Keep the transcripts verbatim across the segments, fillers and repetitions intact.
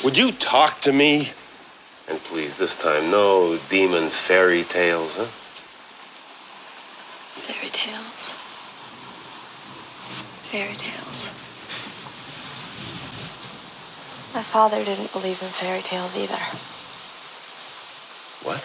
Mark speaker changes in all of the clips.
Speaker 1: Would you talk to me? And please, this time, no demon fairy tales, huh?
Speaker 2: Fairy tales. Fairy tales. My father didn't believe in fairy tales either.
Speaker 1: What?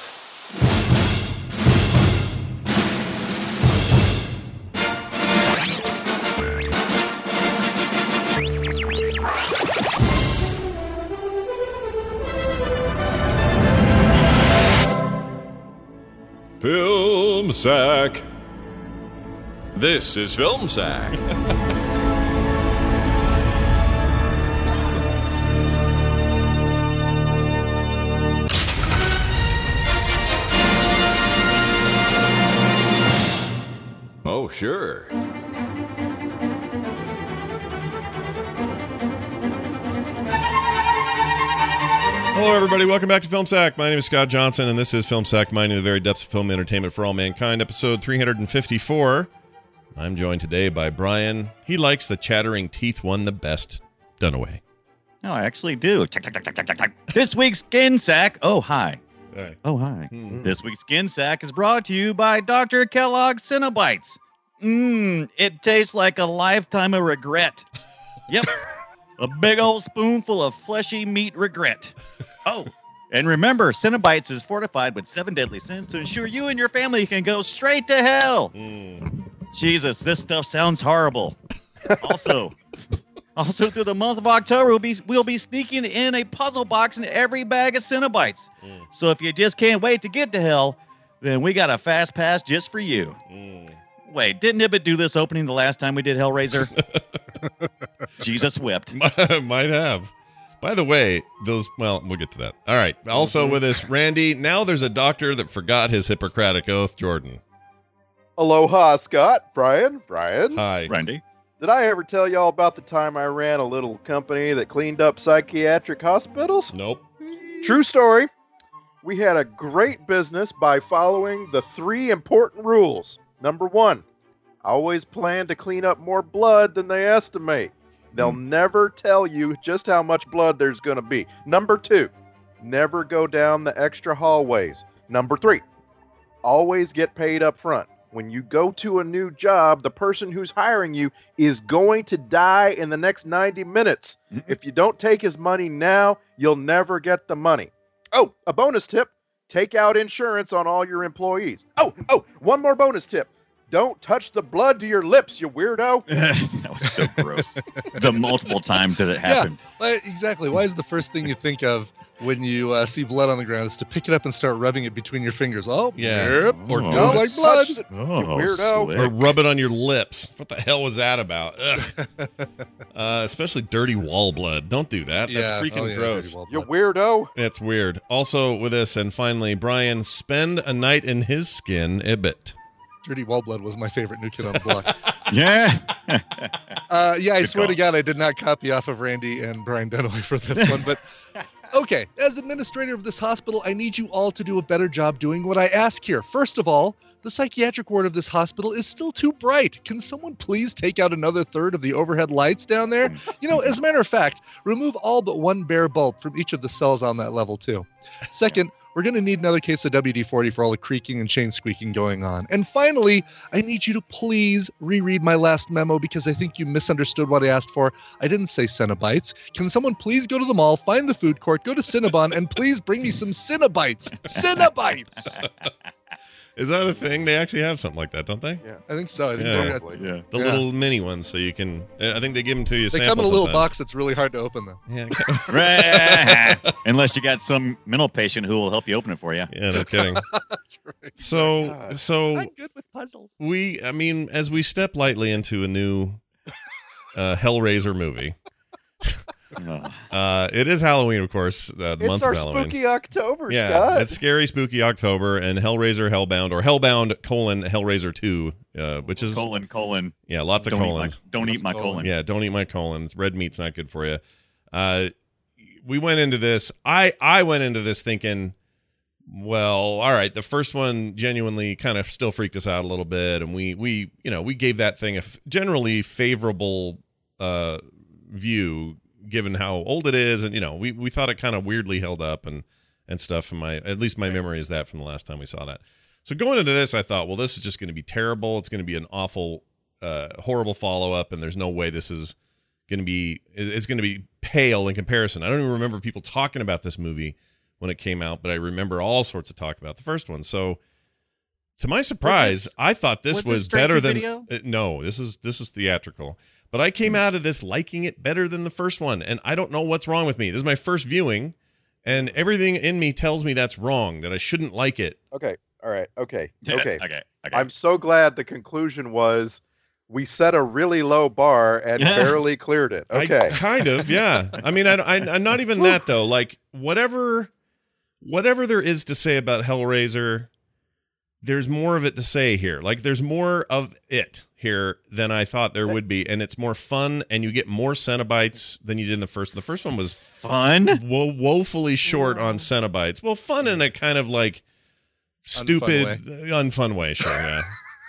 Speaker 3: Film Sack. This is Film Sack. Oh, sure.
Speaker 4: Hello, everybody. Welcome back to Film Sack. My name is Scott Johnson, and this is Film Sack, mining the very depths of film entertainment for all mankind, episode three fifty-four. I'm joined today by Brian. He likes the chattering teeth one the best. Dunaway.
Speaker 5: No, I actually do. This week's Skin Sack. Oh, hi.
Speaker 4: Right.
Speaker 5: Oh, hi.
Speaker 4: Mm-hmm.
Speaker 5: This week's Skin Sack is brought to you by Doctor Kellogg's Cinnabites. Mmm, it tastes like a lifetime of regret. Yep. A big old spoonful of fleshy meat regret. Oh, and remember, Cinnabites is fortified with seven deadly sins to ensure you and your family can go straight to hell.
Speaker 4: Mm.
Speaker 5: Jesus, this stuff sounds horrible. Also, also through the month of October, we'll be, we'll be sneaking in a puzzle box in every bag of Cinnabites.
Speaker 4: Mm.
Speaker 5: So if you just can't wait to get to hell, then we got a fast pass just for you.
Speaker 4: Mm.
Speaker 5: Wait, didn't Ibbot do this opening the last time we did Hellraiser? Jesus wept.
Speaker 4: Might have. By the way, those, well, we'll get to that. All right. Also with us, Randy. Now there's a doctor that forgot his Hippocratic Oath, Jordan.
Speaker 6: Aloha, Scott. Brian. Brian.
Speaker 4: Hi.
Speaker 5: Randy.
Speaker 6: Did I ever tell y'all about the time I ran a little company that cleaned up psychiatric hospitals?
Speaker 4: Nope.
Speaker 6: True story. We had a great business by following the three important rules. Number one, always plan to clean up more blood than they estimate. They'll mm. never tell you just how much blood there's going to be. Number two, never go down the extra hallways. Number three, always get paid up front. When you go to a new job, the person who's hiring you is going to die in the next ninety minutes. Mm-hmm. If you don't take his money now, you'll never get the money. Oh, a bonus tip. Take out insurance on all your employees. Oh, oh, one more bonus tip. Don't touch the blood to your lips, you weirdo.
Speaker 5: That was so gross. The multiple times that it happened.
Speaker 7: Yeah, exactly. Why is the first thing you think of when you uh, see blood on the ground is to pick it up and start rubbing it between your fingers? Oh,
Speaker 4: yeah.
Speaker 7: Yep.
Speaker 4: Or
Speaker 7: Oh,
Speaker 4: don't
Speaker 7: like blood.
Speaker 6: Touch it,
Speaker 5: Oh,
Speaker 6: you weirdo.
Speaker 5: slick.
Speaker 4: Or rub it on your lips. What the hell was that about? Ugh. uh, especially dirty wall blood. Don't do that. That's
Speaker 7: Yeah.
Speaker 4: freaking
Speaker 7: Oh, yeah,
Speaker 4: gross.
Speaker 7: dirty wall
Speaker 6: You
Speaker 7: blood.
Speaker 6: weirdo.
Speaker 4: That's weird. Also with us, and finally, Brian, spend a night in his skin, Ibbot.
Speaker 7: Dirty wall blood was my favorite new kid on the block.
Speaker 5: Yeah.
Speaker 7: Uh, yeah, I
Speaker 5: Good
Speaker 7: swear
Speaker 5: call.
Speaker 7: to God, I did not copy off of Randy and Brian Dunaway for this one. But okay, as administrator of this hospital, I need you all to do a better job doing what I ask here. First of all, the psychiatric ward of this hospital is still too bright. Can someone please take out another third of the overhead lights down there? You know, as a matter of fact, remove all but one bare bulb from each of the cells on that level, too. Second, we're going to need another case of W D forty for all the creaking and chain squeaking going on. And finally, I need you to please reread my last memo because I think you misunderstood what I asked for. I didn't say Cinnabites. Can someone please go to the mall, find the food court, go to Cinnabon, and please bring me some Cinnabites? Cinnabites!
Speaker 4: Is that a thing? They actually have something like that, don't they?
Speaker 6: Yeah.
Speaker 7: I think so. I think
Speaker 4: Yeah.
Speaker 7: we're gonna-
Speaker 6: Probably.
Speaker 5: Yeah.
Speaker 4: The
Speaker 7: Yeah.
Speaker 4: little mini ones, so you can. I think they give them to you.
Speaker 7: They
Speaker 4: sample
Speaker 7: come in a little
Speaker 4: sometimes.
Speaker 7: box that's really hard to open, though.
Speaker 4: Yeah.
Speaker 5: Right. Unless you got some mental patient who will help you open it for you.
Speaker 4: Yeah. No kidding.
Speaker 7: That's right.
Speaker 4: So,
Speaker 6: God.
Speaker 4: so
Speaker 7: I'm good with puzzles.
Speaker 4: we. I mean, as we step lightly into a new uh, Hellraiser movie.
Speaker 5: Oh.
Speaker 4: Uh, it is Halloween, of course. Uh, the
Speaker 6: It's
Speaker 4: month
Speaker 6: our
Speaker 4: of Halloween.
Speaker 6: spooky October,
Speaker 4: Yeah,
Speaker 6: Scott.
Speaker 4: it's scary, spooky October, and Hellraiser, Hellbound, or Hellbound colon Hellraiser two, uh, which is
Speaker 5: Colon, colon.
Speaker 4: yeah, lots of
Speaker 5: Don't eat my,
Speaker 4: colons.
Speaker 5: don't eat my
Speaker 7: colon.
Speaker 5: colon.
Speaker 4: Yeah, don't eat my colons. Red meat's not good for you. Uh, we went into this. I I went into this thinking, well, all right. The first one genuinely kind of still freaked us out a little bit, and we we you know we gave that thing a f- generally favorable uh, view given how old it is, and you know, we we thought it kind of weirdly held up and and stuff. And my at least my memory is that from the last time we saw that. So going into this, I thought, well, this is just going to be terrible. It's going to be an awful, uh, horrible follow up, and there's no way this is going to be. It's going to be pale in comparison. I don't even remember people talking about this movie when it came out, but I remember all sorts of talk about the first one. So, to my surprise,
Speaker 5: this,
Speaker 4: I thought this was,
Speaker 5: was
Speaker 4: better than.
Speaker 5: video?
Speaker 4: Uh, no, this is this is theatrical. But I came out of this liking it better than the first one, and I don't know what's wrong with me. This is my first viewing, and everything in me tells me that's wrong, that I shouldn't like it.
Speaker 6: Okay. All right. Okay. Okay.
Speaker 5: okay. Okay.
Speaker 6: I'm so glad the conclusion was we set a really low bar and barely cleared it. Okay.
Speaker 4: I, kind of, yeah. I mean, I, I, I'm not even that though. Like whatever, whatever there is to say about Hellraiser, there's more of it to say here. Like there's more of it here than I thought there would be, and it's more fun, and you get more Cenobites than you did in the first. The first one was
Speaker 5: Fun?
Speaker 4: wo- woefully short on Cenobites. Well, fun in a kind of like stupid, unfun way. Sure, yeah.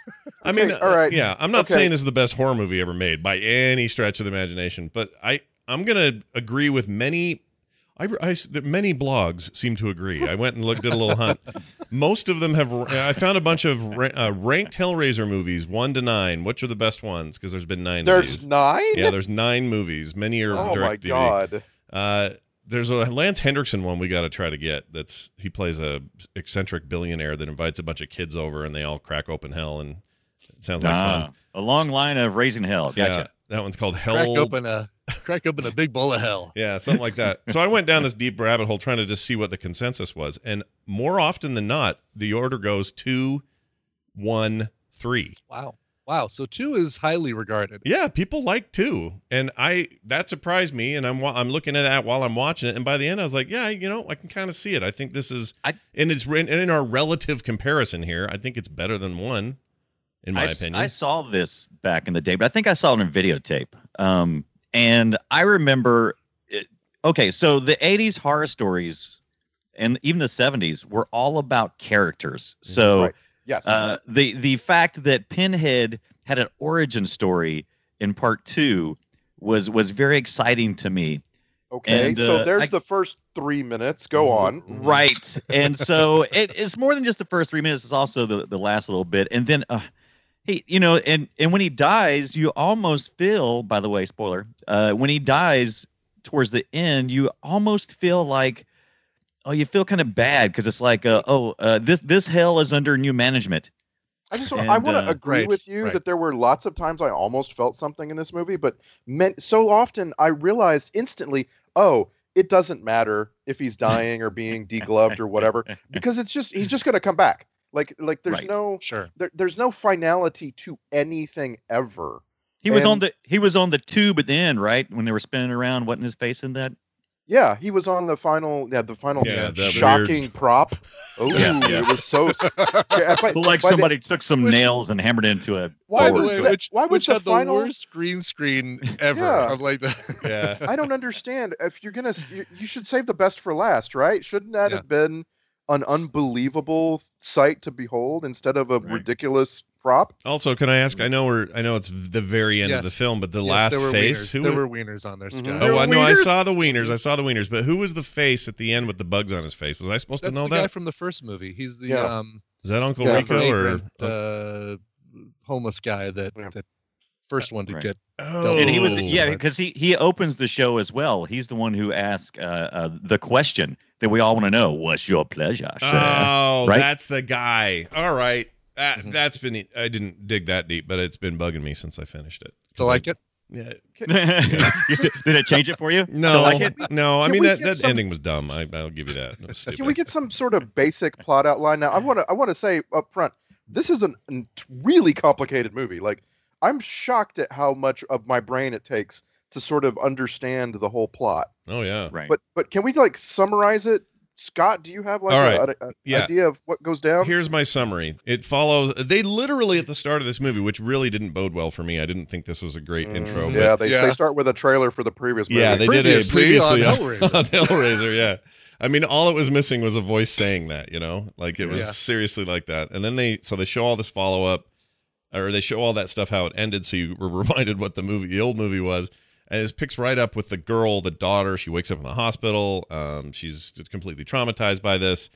Speaker 4: I mean,
Speaker 6: Okay, all right.
Speaker 4: uh, yeah. I'm not
Speaker 6: Okay.
Speaker 4: saying this is the best horror movie ever made by any stretch of the imagination, but I I'm gonna agree with many. I, I many blogs seem to agree. I went and looked at a little hunt. Most of them have. I found a bunch of ra- uh, ranked Hellraiser movies, one to nine. Which are the best ones? Because there's been nine. of
Speaker 6: There's
Speaker 4: these.
Speaker 6: nine?
Speaker 4: Yeah, there's nine movies. Many are
Speaker 6: Oh my
Speaker 4: direct D V D.
Speaker 6: god.
Speaker 4: Uh, there's a Lance Hendrickson one we got to try to get. That's he plays a eccentric billionaire that invites a bunch of kids over, and they all crack open hell, and it sounds like
Speaker 5: Ah,
Speaker 4: fun.
Speaker 5: a long line of Raising Hell. Gotcha.
Speaker 4: Yeah, that one's called Hell.
Speaker 7: Crack open a crack open a big bowl of hell.
Speaker 4: Yeah, something like that. So I went down this deep rabbit hole trying to just see what the consensus was, and more often than not, the order goes two, one, three.
Speaker 7: Wow. Wow. So two is highly regarded.
Speaker 4: Yeah, people like two, and I that surprised me. And I'm wa- I'm looking at that while I'm watching it, and by the end, I was like, yeah, you know, I can kind of see it. I think this is,
Speaker 5: I-
Speaker 4: and it's and in our relative comparison here, I think it's better than one, in my
Speaker 5: I, s-
Speaker 4: opinion.
Speaker 5: I saw this back in the day, but I think I saw it on videotape. Um, and I remember, it, okay, so the eighties horror stories and even the seventies were all about characters. So
Speaker 6: Right. Yes.
Speaker 5: uh, the the fact that Pinhead had an origin story in part two was was very exciting to me.
Speaker 6: okay.
Speaker 5: and,
Speaker 6: so
Speaker 5: uh,
Speaker 6: there's
Speaker 5: I-
Speaker 6: the first three minutes. Go on.
Speaker 5: Right. And so it, it's more than just the first three minutes. It's also the, the last little bit. And then, uh, he, you know, and, and when he dies, you almost feel, by the way, spoiler, uh, when he dies towards the end, you almost feel like, oh, you feel kind of bad because it's like, uh, oh, uh, this, this hell is under new management.
Speaker 6: I just I
Speaker 5: And,
Speaker 6: want to
Speaker 5: uh,
Speaker 6: agree
Speaker 7: right,
Speaker 6: with you
Speaker 7: right.
Speaker 6: that there were lots of times I almost felt something in this movie, but meant so often I realized instantly, oh, it doesn't matter if he's dying or being degloved or whatever, because it's just he's just gonna come back. Like like there's
Speaker 5: Right.
Speaker 6: no
Speaker 7: Sure.
Speaker 6: there, there's no finality to anything ever.
Speaker 5: He was on
Speaker 6: And-
Speaker 5: the he was on the tube at the end, right? When they were spinning around, wasn't his face in that?
Speaker 6: Yeah, he was on the final yeah the final
Speaker 4: Yeah, that
Speaker 6: shocking
Speaker 4: weird-
Speaker 6: prop. Oh,
Speaker 5: Yeah, yeah.
Speaker 6: it was so. Yeah, by-
Speaker 5: Like
Speaker 6: by the-
Speaker 5: somebody took some
Speaker 7: which-
Speaker 5: nails and hammered it into a.
Speaker 6: Why
Speaker 7: By the
Speaker 6: was
Speaker 7: way,
Speaker 6: that-
Speaker 7: which,
Speaker 6: why was
Speaker 7: which
Speaker 6: the
Speaker 7: had
Speaker 6: final-
Speaker 7: the worst green screen ever?
Speaker 6: Yeah.
Speaker 7: I'm like that.
Speaker 4: Yeah.
Speaker 6: I don't understand. If you're gonna, s- you, you should save the best for last, right? Shouldn't that
Speaker 7: Yeah.
Speaker 6: have been an unbelievable sight to behold instead of a
Speaker 5: Right.
Speaker 6: ridiculous prop?
Speaker 4: Also, can I ask? I know we're I know it's the very end of the
Speaker 7: Yes.
Speaker 4: film, but the
Speaker 7: Yes,
Speaker 4: last
Speaker 7: there were
Speaker 4: face.
Speaker 7: Wieners.
Speaker 4: Who?
Speaker 7: there
Speaker 4: wa-
Speaker 7: were wieners on there,
Speaker 6: Mhm.
Speaker 7: Scott.
Speaker 6: There
Speaker 4: oh,
Speaker 6: were
Speaker 4: I know. I
Speaker 6: wieners?
Speaker 4: saw the wieners. I saw the wieners. But who was the face at the end with the bugs on his face? Was I supposed
Speaker 7: That's
Speaker 4: to know
Speaker 7: the guy
Speaker 4: that?
Speaker 7: from the first movie. He's the
Speaker 6: Yeah.
Speaker 7: um
Speaker 4: Is that Uncle
Speaker 6: Yeah,
Speaker 4: Rico or?
Speaker 7: vagrant, uh, homeless guy that
Speaker 6: Yeah.
Speaker 7: that first one to
Speaker 5: Right.
Speaker 7: get.
Speaker 4: Oh,
Speaker 5: And he was,
Speaker 7: Oh.
Speaker 5: yeah, because he he opens the show as well. He's the one who asked uh, uh, the question that we all want to know: what's your pleasure, sir?
Speaker 4: Oh,
Speaker 5: Right?
Speaker 4: that's the guy. All right. That,
Speaker 7: Mhm.
Speaker 4: That's been. I didn't dig that deep, but it's been bugging me since I finished it.
Speaker 7: Still like it?
Speaker 4: Yeah.
Speaker 5: You still- did it change it for you?
Speaker 4: No,
Speaker 5: Still like it?
Speaker 4: no. I
Speaker 6: Can
Speaker 4: mean
Speaker 6: we
Speaker 4: that,
Speaker 6: get
Speaker 4: that
Speaker 6: some-
Speaker 4: ending was dumb. I, I'll give you that. It was stupid.
Speaker 6: Can we get some sort of basic plot outline now? I want to. I want to say up front, this is an, an really complicated movie. Like, I'm shocked at how much of my brain it takes to sort of understand the whole plot.
Speaker 4: Oh yeah.
Speaker 5: Right.
Speaker 6: But but can we like summarize it? Scott, do you have like
Speaker 4: All
Speaker 6: a,
Speaker 4: right.
Speaker 6: a- a
Speaker 4: Yeah.
Speaker 6: idea of what goes down?
Speaker 4: Here's my summary. It follows. They literally at the start of this movie, which really didn't bode well for me. I didn't think this was a great
Speaker 6: Mm,
Speaker 4: intro.
Speaker 6: yeah,
Speaker 4: But
Speaker 6: they,
Speaker 7: Yeah.
Speaker 6: they start with a trailer for the previous movie.
Speaker 4: yeah, they
Speaker 7: Previously
Speaker 4: did a previously
Speaker 7: on
Speaker 4: on
Speaker 7: Hellraiser.
Speaker 4: on Hellraiser. Yeah. I mean, all it was missing was a voice saying that. You know, like it was
Speaker 7: Yeah.
Speaker 4: seriously like that. And then they so they show all this follow up, or they show all that stuff how it ended, so you were reminded what the movie, the old movie was. And it picks right up with the girl, the daughter. She wakes up in the hospital. Um, she's completely traumatized by this.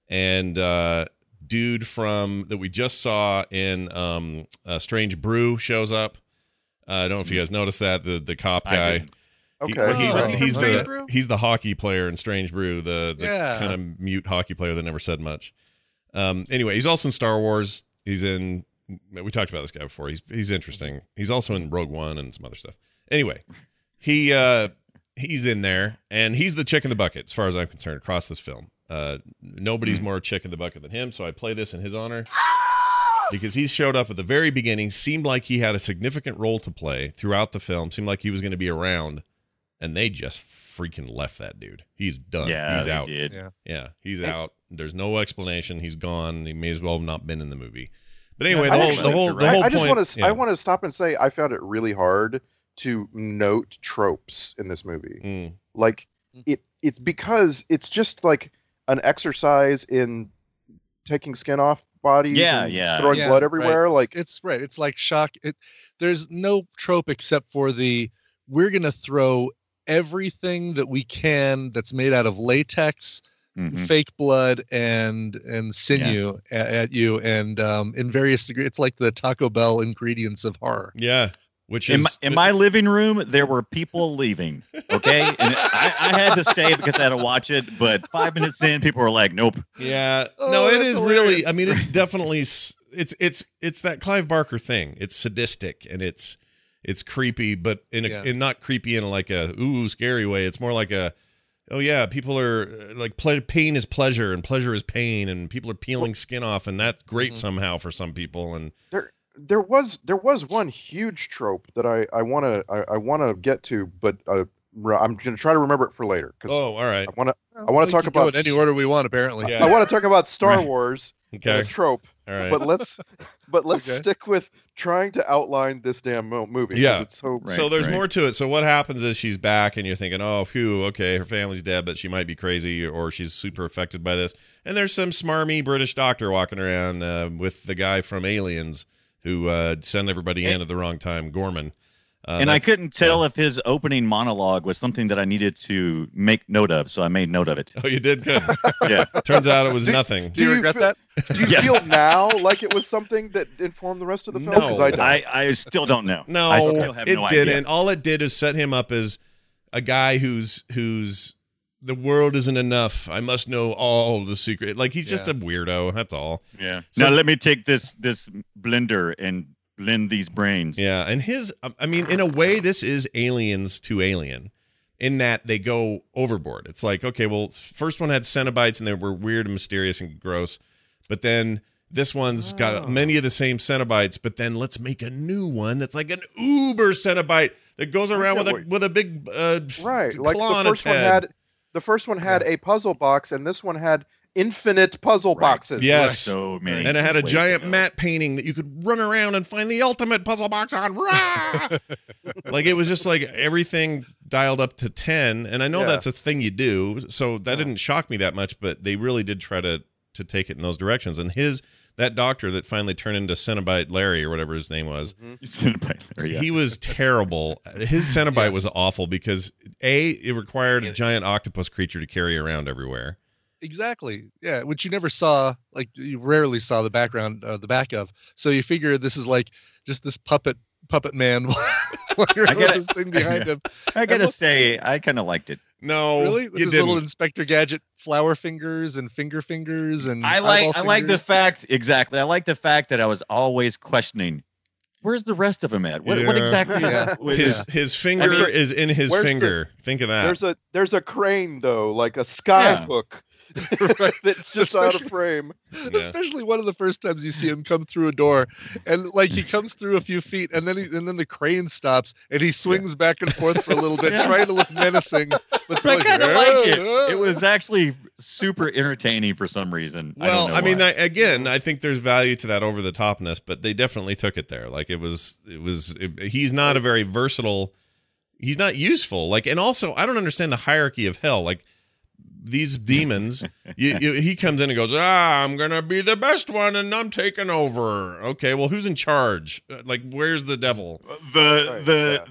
Speaker 4: And uh, dude from that we just saw in um, uh, Strange Brew shows up. Uh, I don't know if you guys noticed that the the cop
Speaker 5: I
Speaker 4: guy.
Speaker 5: didn't.
Speaker 4: He-
Speaker 6: Okay.
Speaker 4: he's
Speaker 7: Oh.
Speaker 4: he's
Speaker 7: Strange
Speaker 4: the
Speaker 7: Brew?
Speaker 4: he's the hockey player in Strange Brew, the the
Speaker 7: Yeah.
Speaker 4: kind of mute hockey player that never said much. Um, anyway, he's also in Star Wars. He's in. We talked about this guy before. He's he's interesting. He's also in Rogue One and some other stuff. Anyway, he uh, he's in there, and he's the chick in the bucket as far as I'm concerned across this film. Uh, nobody's more chick in the bucket than him, so I play this in his honor because he showed up at the very beginning. Seemed like he had a significant role to play throughout the film. Seemed like he was going to be around, and they just freaking left that dude. He's done.
Speaker 5: Yeah,
Speaker 4: he's
Speaker 5: they
Speaker 4: out.
Speaker 5: did.
Speaker 7: Yeah.
Speaker 4: Yeah, he's out. There's no explanation. He's gone. He may as well have not been in the movie. But anyway,
Speaker 5: Yeah,
Speaker 4: the
Speaker 6: I
Speaker 4: whole
Speaker 6: actually-
Speaker 4: the whole the
Speaker 6: I,
Speaker 4: whole
Speaker 6: I just
Speaker 4: point.
Speaker 6: want to
Speaker 4: yeah.
Speaker 6: I want to stop and say I found it really hard to note tropes in this movie.
Speaker 4: Mm.
Speaker 6: Like it it's because it's just like an exercise in taking skin off bodies
Speaker 5: Yeah,
Speaker 6: and
Speaker 5: yeah.
Speaker 6: throwing
Speaker 7: Yeah,
Speaker 6: blood everywhere. Like
Speaker 7: It's right. It's like shock. It, there's no trope except for the we're gonna throw everything that we can that's made out of latex,
Speaker 5: Mhm.
Speaker 7: fake blood, and and sinew at, at you, and um, in various degrees. It's like the Taco Bell ingredients of horror.
Speaker 4: Yeah, which
Speaker 5: In
Speaker 4: is
Speaker 5: my, in my living room, there were people leaving. Okay, and I, I had to stay because I had to watch it. But five minutes in, people were like, "Nope."
Speaker 4: yeah.
Speaker 7: Oh,
Speaker 4: no, it
Speaker 7: that's
Speaker 4: is really.
Speaker 7: hilarious.
Speaker 4: I mean, it's definitely s- it's it's it's that Clive Barker thing. It's sadistic and it's it's creepy, but in a
Speaker 7: Yeah.
Speaker 4: in not creepy in like a ooh scary way. It's more like a oh yeah, people are uh, like ple- pain is pleasure and pleasure is pain, and people are peeling skin off, and that's great
Speaker 7: Mhm.
Speaker 4: somehow for some people. And
Speaker 6: there there was there was one huge trope that I I want to I, I want to get to, but uh, re- I'm going to try to remember it for later because
Speaker 4: oh, all right,
Speaker 6: I want to I
Speaker 7: We
Speaker 6: want to talk
Speaker 7: can go
Speaker 6: about
Speaker 7: in any order we want. Apparently,
Speaker 4: Yeah.
Speaker 6: I want to talk about Star
Speaker 5: Right.
Speaker 6: Wars
Speaker 4: okay,
Speaker 6: and a trope.
Speaker 4: all right.
Speaker 6: But let's but let's
Speaker 7: Okay.
Speaker 6: stick with trying to outline this damn mo- movie. 'cause
Speaker 4: Yeah.
Speaker 6: it's so
Speaker 5: Right,
Speaker 4: so there's
Speaker 5: right.
Speaker 4: more to it. So what happens is she's back, and you're thinking, "Oh, phew, okay, her family's dead, but she might be crazy, or she's super affected by this." And there's some smarmy British doctor walking around uh, with the guy from Aliens who uh, sent everybody in
Speaker 5: And-
Speaker 4: at the wrong time, Gorman. Uh,
Speaker 5: and I
Speaker 4: that's-
Speaker 5: couldn't tell if his opening monologue was something that I needed to make note of, so I made note of it.
Speaker 4: Oh, you did good.
Speaker 5: Yeah.
Speaker 4: Turns out it was nothing.
Speaker 7: do you
Speaker 6: Do you
Speaker 7: regret
Speaker 6: feel-
Speaker 7: that?
Speaker 6: Do you
Speaker 5: Yeah.
Speaker 6: feel now like it was something that informed the rest of the film?
Speaker 4: No.
Speaker 6: 'Cause I don't.
Speaker 5: I, I still don't know.
Speaker 4: No,
Speaker 5: I still have
Speaker 4: it
Speaker 5: no
Speaker 4: didn't.
Speaker 5: idea.
Speaker 4: All it did is set him up as a guy who's who's the world isn't enough. I must know all the secret. Like he's just
Speaker 7: Yeah.
Speaker 4: a weirdo. That's all.
Speaker 5: Yeah.
Speaker 4: So-
Speaker 5: now let me take this this blender and blend these brains.
Speaker 4: Yeah, and his, I mean, in a way, this is Aliens to Alien, in that they go overboard. It's like, okay, well, first one had Cenobites, and they were weird and mysterious and gross, but then this one's
Speaker 6: Oh.
Speaker 4: got many of the same Cenobites, but then let's make a new one that's like an uber Cenobite that goes around
Speaker 6: Yeah,
Speaker 4: with a
Speaker 6: wait.
Speaker 4: with a big uh,
Speaker 6: right,
Speaker 4: f-
Speaker 6: like
Speaker 4: claw
Speaker 6: the
Speaker 4: on
Speaker 6: first
Speaker 4: its
Speaker 6: one
Speaker 4: head.
Speaker 6: had the first one had a puzzle box, and this one had infinite puzzle
Speaker 5: Right.
Speaker 6: boxes.
Speaker 4: Yes.
Speaker 5: So many.
Speaker 4: And it had a
Speaker 5: ways
Speaker 4: giant
Speaker 5: to go.
Speaker 4: matte painting that you could run around and find the ultimate puzzle box on. Rah! Like it was just like everything dialed up to ten. And I know
Speaker 6: Yeah.
Speaker 4: that's a thing you do, so that didn't shock me that much. But they really did try to to take it in those directions. And his that doctor that finally turned into Cenobite Larry or whatever his name was,
Speaker 5: Yeah.
Speaker 4: he was terrible. His Cenobite
Speaker 7: Yes.
Speaker 4: was awful because a it required a giant octopus creature to carry around everywhere.
Speaker 7: Exactly. Yeah, which you never saw, like you rarely saw the background, uh, the back of. So you figure this is like just this puppet puppet man walking
Speaker 5: I
Speaker 7: around
Speaker 5: gotta-
Speaker 7: with this thing behind him.
Speaker 5: I gotta
Speaker 7: look-
Speaker 5: say, I kind of liked it.
Speaker 4: No,
Speaker 7: Really? With
Speaker 4: you
Speaker 7: his
Speaker 4: didn't.
Speaker 7: little Inspector Gadget flower fingers and finger fingers and
Speaker 5: I like
Speaker 7: eyeball
Speaker 5: I like the
Speaker 7: fingers.
Speaker 5: fact exactly. I like the fact that I was always questioning, where's the rest of them at? What, what
Speaker 4: Yeah.
Speaker 5: exactly is
Speaker 7: Yeah.
Speaker 5: that? What-
Speaker 4: His his finger
Speaker 5: I mean,
Speaker 4: is in his
Speaker 6: where's the-
Speaker 4: finger. Think of that.
Speaker 6: There's a there's a crane though, like a sky
Speaker 5: Yeah.
Speaker 6: hook
Speaker 7: Right.
Speaker 6: that's just out
Speaker 7: Especially-
Speaker 6: of frame.
Speaker 4: Yeah.
Speaker 7: Especially one of the first times you see him come through a door, and like he comes through a few feet, and then he, and then the crane stops, and he swings back and forth for a little bit,
Speaker 5: Yeah.
Speaker 7: trying to look menacing. But
Speaker 5: But
Speaker 7: still
Speaker 5: I
Speaker 7: like,
Speaker 5: kind of
Speaker 7: "Ah,
Speaker 5: like it.
Speaker 7: ah."
Speaker 5: It was actually super entertaining for some reason. I,
Speaker 4: Well,
Speaker 5: don't know
Speaker 4: I, mean,
Speaker 5: why.
Speaker 4: I, again, I think there's value to that over the topness, but they definitely took it there. Like it was, it was. It, he's not a very versatile. He's not useful. Like, and also, I don't understand the hierarchy of hell. Like these demons, you, you, he comes in and goes, "Ah, I'm gonna be the best one, and I'm taking over." Okay, well, who's in charge? Uh, Like, where's the devil?
Speaker 5: the
Speaker 6: Right,
Speaker 5: the
Speaker 6: yeah.
Speaker 5: the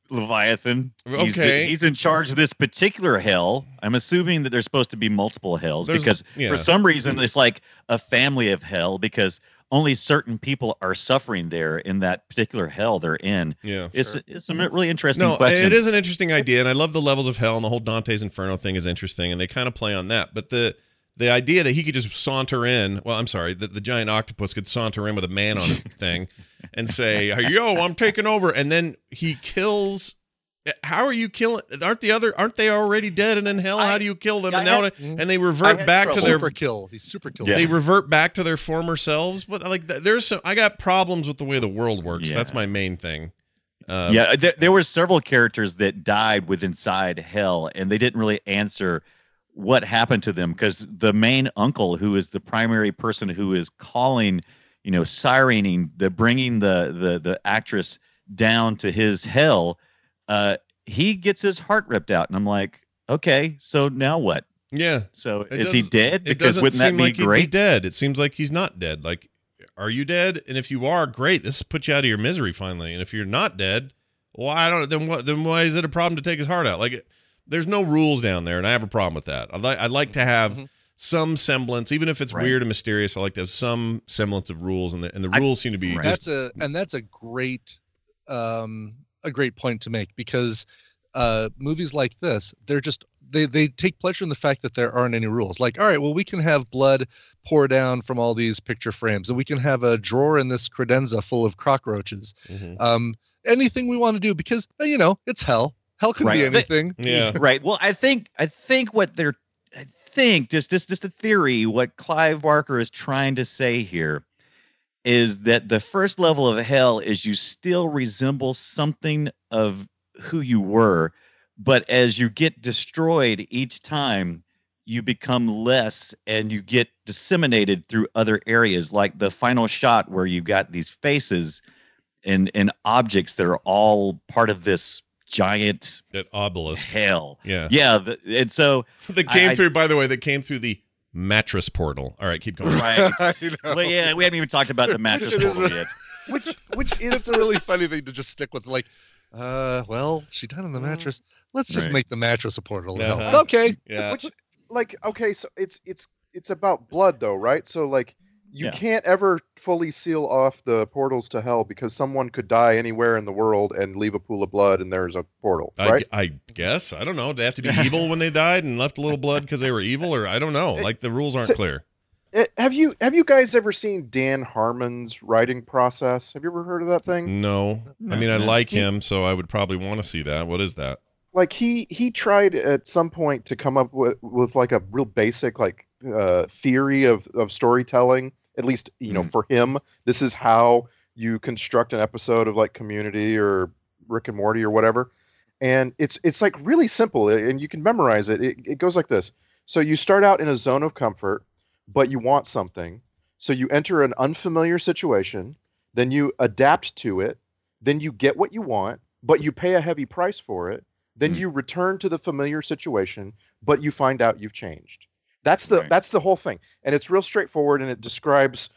Speaker 5: Leviathan. He's,
Speaker 4: Okay.
Speaker 5: he's in charge of this particular hell. I'm assuming that there's supposed to be multiple hells
Speaker 4: There's-
Speaker 5: because
Speaker 4: yeah.
Speaker 5: for some reason it's like a family of hell because only certain people are suffering there in that particular hell they're in.
Speaker 4: Yeah.
Speaker 5: It's
Speaker 6: Sure.
Speaker 5: it's a really interesting
Speaker 4: No,
Speaker 5: question.
Speaker 4: it is an interesting idea, and I love the levels of hell, and the whole Dante's Inferno thing is interesting, and they kind of play on that. But the the idea that he could just saunter in, well, I'm sorry, that the giant octopus could saunter in with a man on his thing and say, yo, I'm taking over, and then he kills. How are you killing? Aren't the other? Aren't they already dead and in hell?
Speaker 5: I-
Speaker 4: How do you kill them?
Speaker 5: I
Speaker 4: And now,
Speaker 5: had-
Speaker 4: and they
Speaker 5: I
Speaker 4: revert
Speaker 5: had
Speaker 4: back to
Speaker 5: trouble.
Speaker 4: their
Speaker 7: Super kill. He's super kill.
Speaker 5: Yeah.
Speaker 4: they revert back to their former selves. But like, th- there's some. I got problems with the way the world works.
Speaker 5: Yeah.
Speaker 4: That's my main thing. Um,
Speaker 5: yeah, there, there were several characters that died with inside hell, and they didn't really answer what happened to them because the main uncle, who is the primary person who is calling, you know, sirening the bringing the the the actress down to his hell, uh, he gets his heart ripped out, and I'm like, okay, so now what?
Speaker 4: yeah.
Speaker 5: So
Speaker 4: It
Speaker 5: is he
Speaker 4: doesn't-
Speaker 5: dead?
Speaker 4: It
Speaker 5: Because
Speaker 4: doesn't
Speaker 5: wouldn't that
Speaker 4: seem
Speaker 5: be
Speaker 4: like he'd be
Speaker 5: great?
Speaker 4: dead. It seems like he's not dead. Like, are you dead? And if you are, great. This puts you out of your misery finally. And if you're not dead, well, I don't. Then what? Then why is it a problem to take his heart out? Like, it, there's no rules down there, and I have a problem with that. I like. I'd like to have
Speaker 7: Mhm.
Speaker 4: some semblance, even if it's
Speaker 5: Right.
Speaker 4: weird and mysterious. I like to have some semblance of rules, and the and the
Speaker 5: I-
Speaker 4: rules seem to be
Speaker 5: Right.
Speaker 4: just.
Speaker 7: That's a and that's a great um a great point to make because uh movies like this, they're just they they take pleasure in the fact that there aren't any rules. Like, all right, well, we can have blood pour down from all these picture frames, and we can have a drawer in this credenza full of cockroaches.
Speaker 4: Mhm.
Speaker 7: Um anything we want to do because uh, you know, it's hell. Hell can be
Speaker 5: Right. They-
Speaker 7: anything.
Speaker 4: Yeah.
Speaker 5: Right. Well, I think I think what they're I think just just just a theory. What Clive Barker is trying to say here is that the first level of hell is you still resemble something of who you were, but as you get destroyed each time, you become less and you get disseminated through other areas, like the final shot where you've got these faces and and objects that are all part of this giant
Speaker 4: That obelisk.
Speaker 5: hell.
Speaker 4: Yeah.
Speaker 5: Yeah, the, and so
Speaker 4: That came
Speaker 5: I- I-
Speaker 4: through. By the way, that came through the mattress portal. All right, keep going.
Speaker 5: right.
Speaker 7: I know.
Speaker 5: Well, yeah, we haven't even talked about the mattress
Speaker 7: It is
Speaker 5: portal
Speaker 7: a-
Speaker 5: yet.
Speaker 6: Which which is
Speaker 7: It's a really funny thing to just stick with. Like, uh, well, she died on the mattress. Let's just
Speaker 5: Right.
Speaker 7: make the mattress a portal. to hell.
Speaker 4: Uh-huh.
Speaker 7: Okay.
Speaker 4: Yeah.
Speaker 6: which like okay, so it's it's it's about blood though, right? So like you
Speaker 5: Yeah.
Speaker 6: can't ever fully seal off the portals to hell because someone could die anywhere in the world and leave a pool of blood and there's a portal,
Speaker 4: I,
Speaker 6: right?
Speaker 4: I guess. I don't know. They have to be evil when they died and left a little blood because they were evil, or I don't know. Like the rules aren't
Speaker 6: So-
Speaker 4: clear.
Speaker 6: Eh, Have you have you guys ever seen Dan Harmon's writing process? Have you ever heard of that thing?
Speaker 4: No. I mean, I
Speaker 5: No.
Speaker 4: like him, so I would probably want to see that. What is that?
Speaker 6: Like he he tried at some point to come up with with like a real basic like uh, theory of of storytelling. At least you know
Speaker 5: Mhm.
Speaker 6: for him, this is how you construct an episode of like Community or Rick and Morty or whatever. And it's it's like really simple, and you can memorize it. It, it goes like this. So you start out in a zone of comfort, but you want something. So you enter an unfamiliar situation, then you adapt to it, then you get what you want, but you pay a heavy price for it. Then
Speaker 5: Hmm.
Speaker 6: you return to the familiar situation, but you find out you've changed. That's the
Speaker 5: Right.
Speaker 6: that's the whole thing. And it's real straightforward and it describes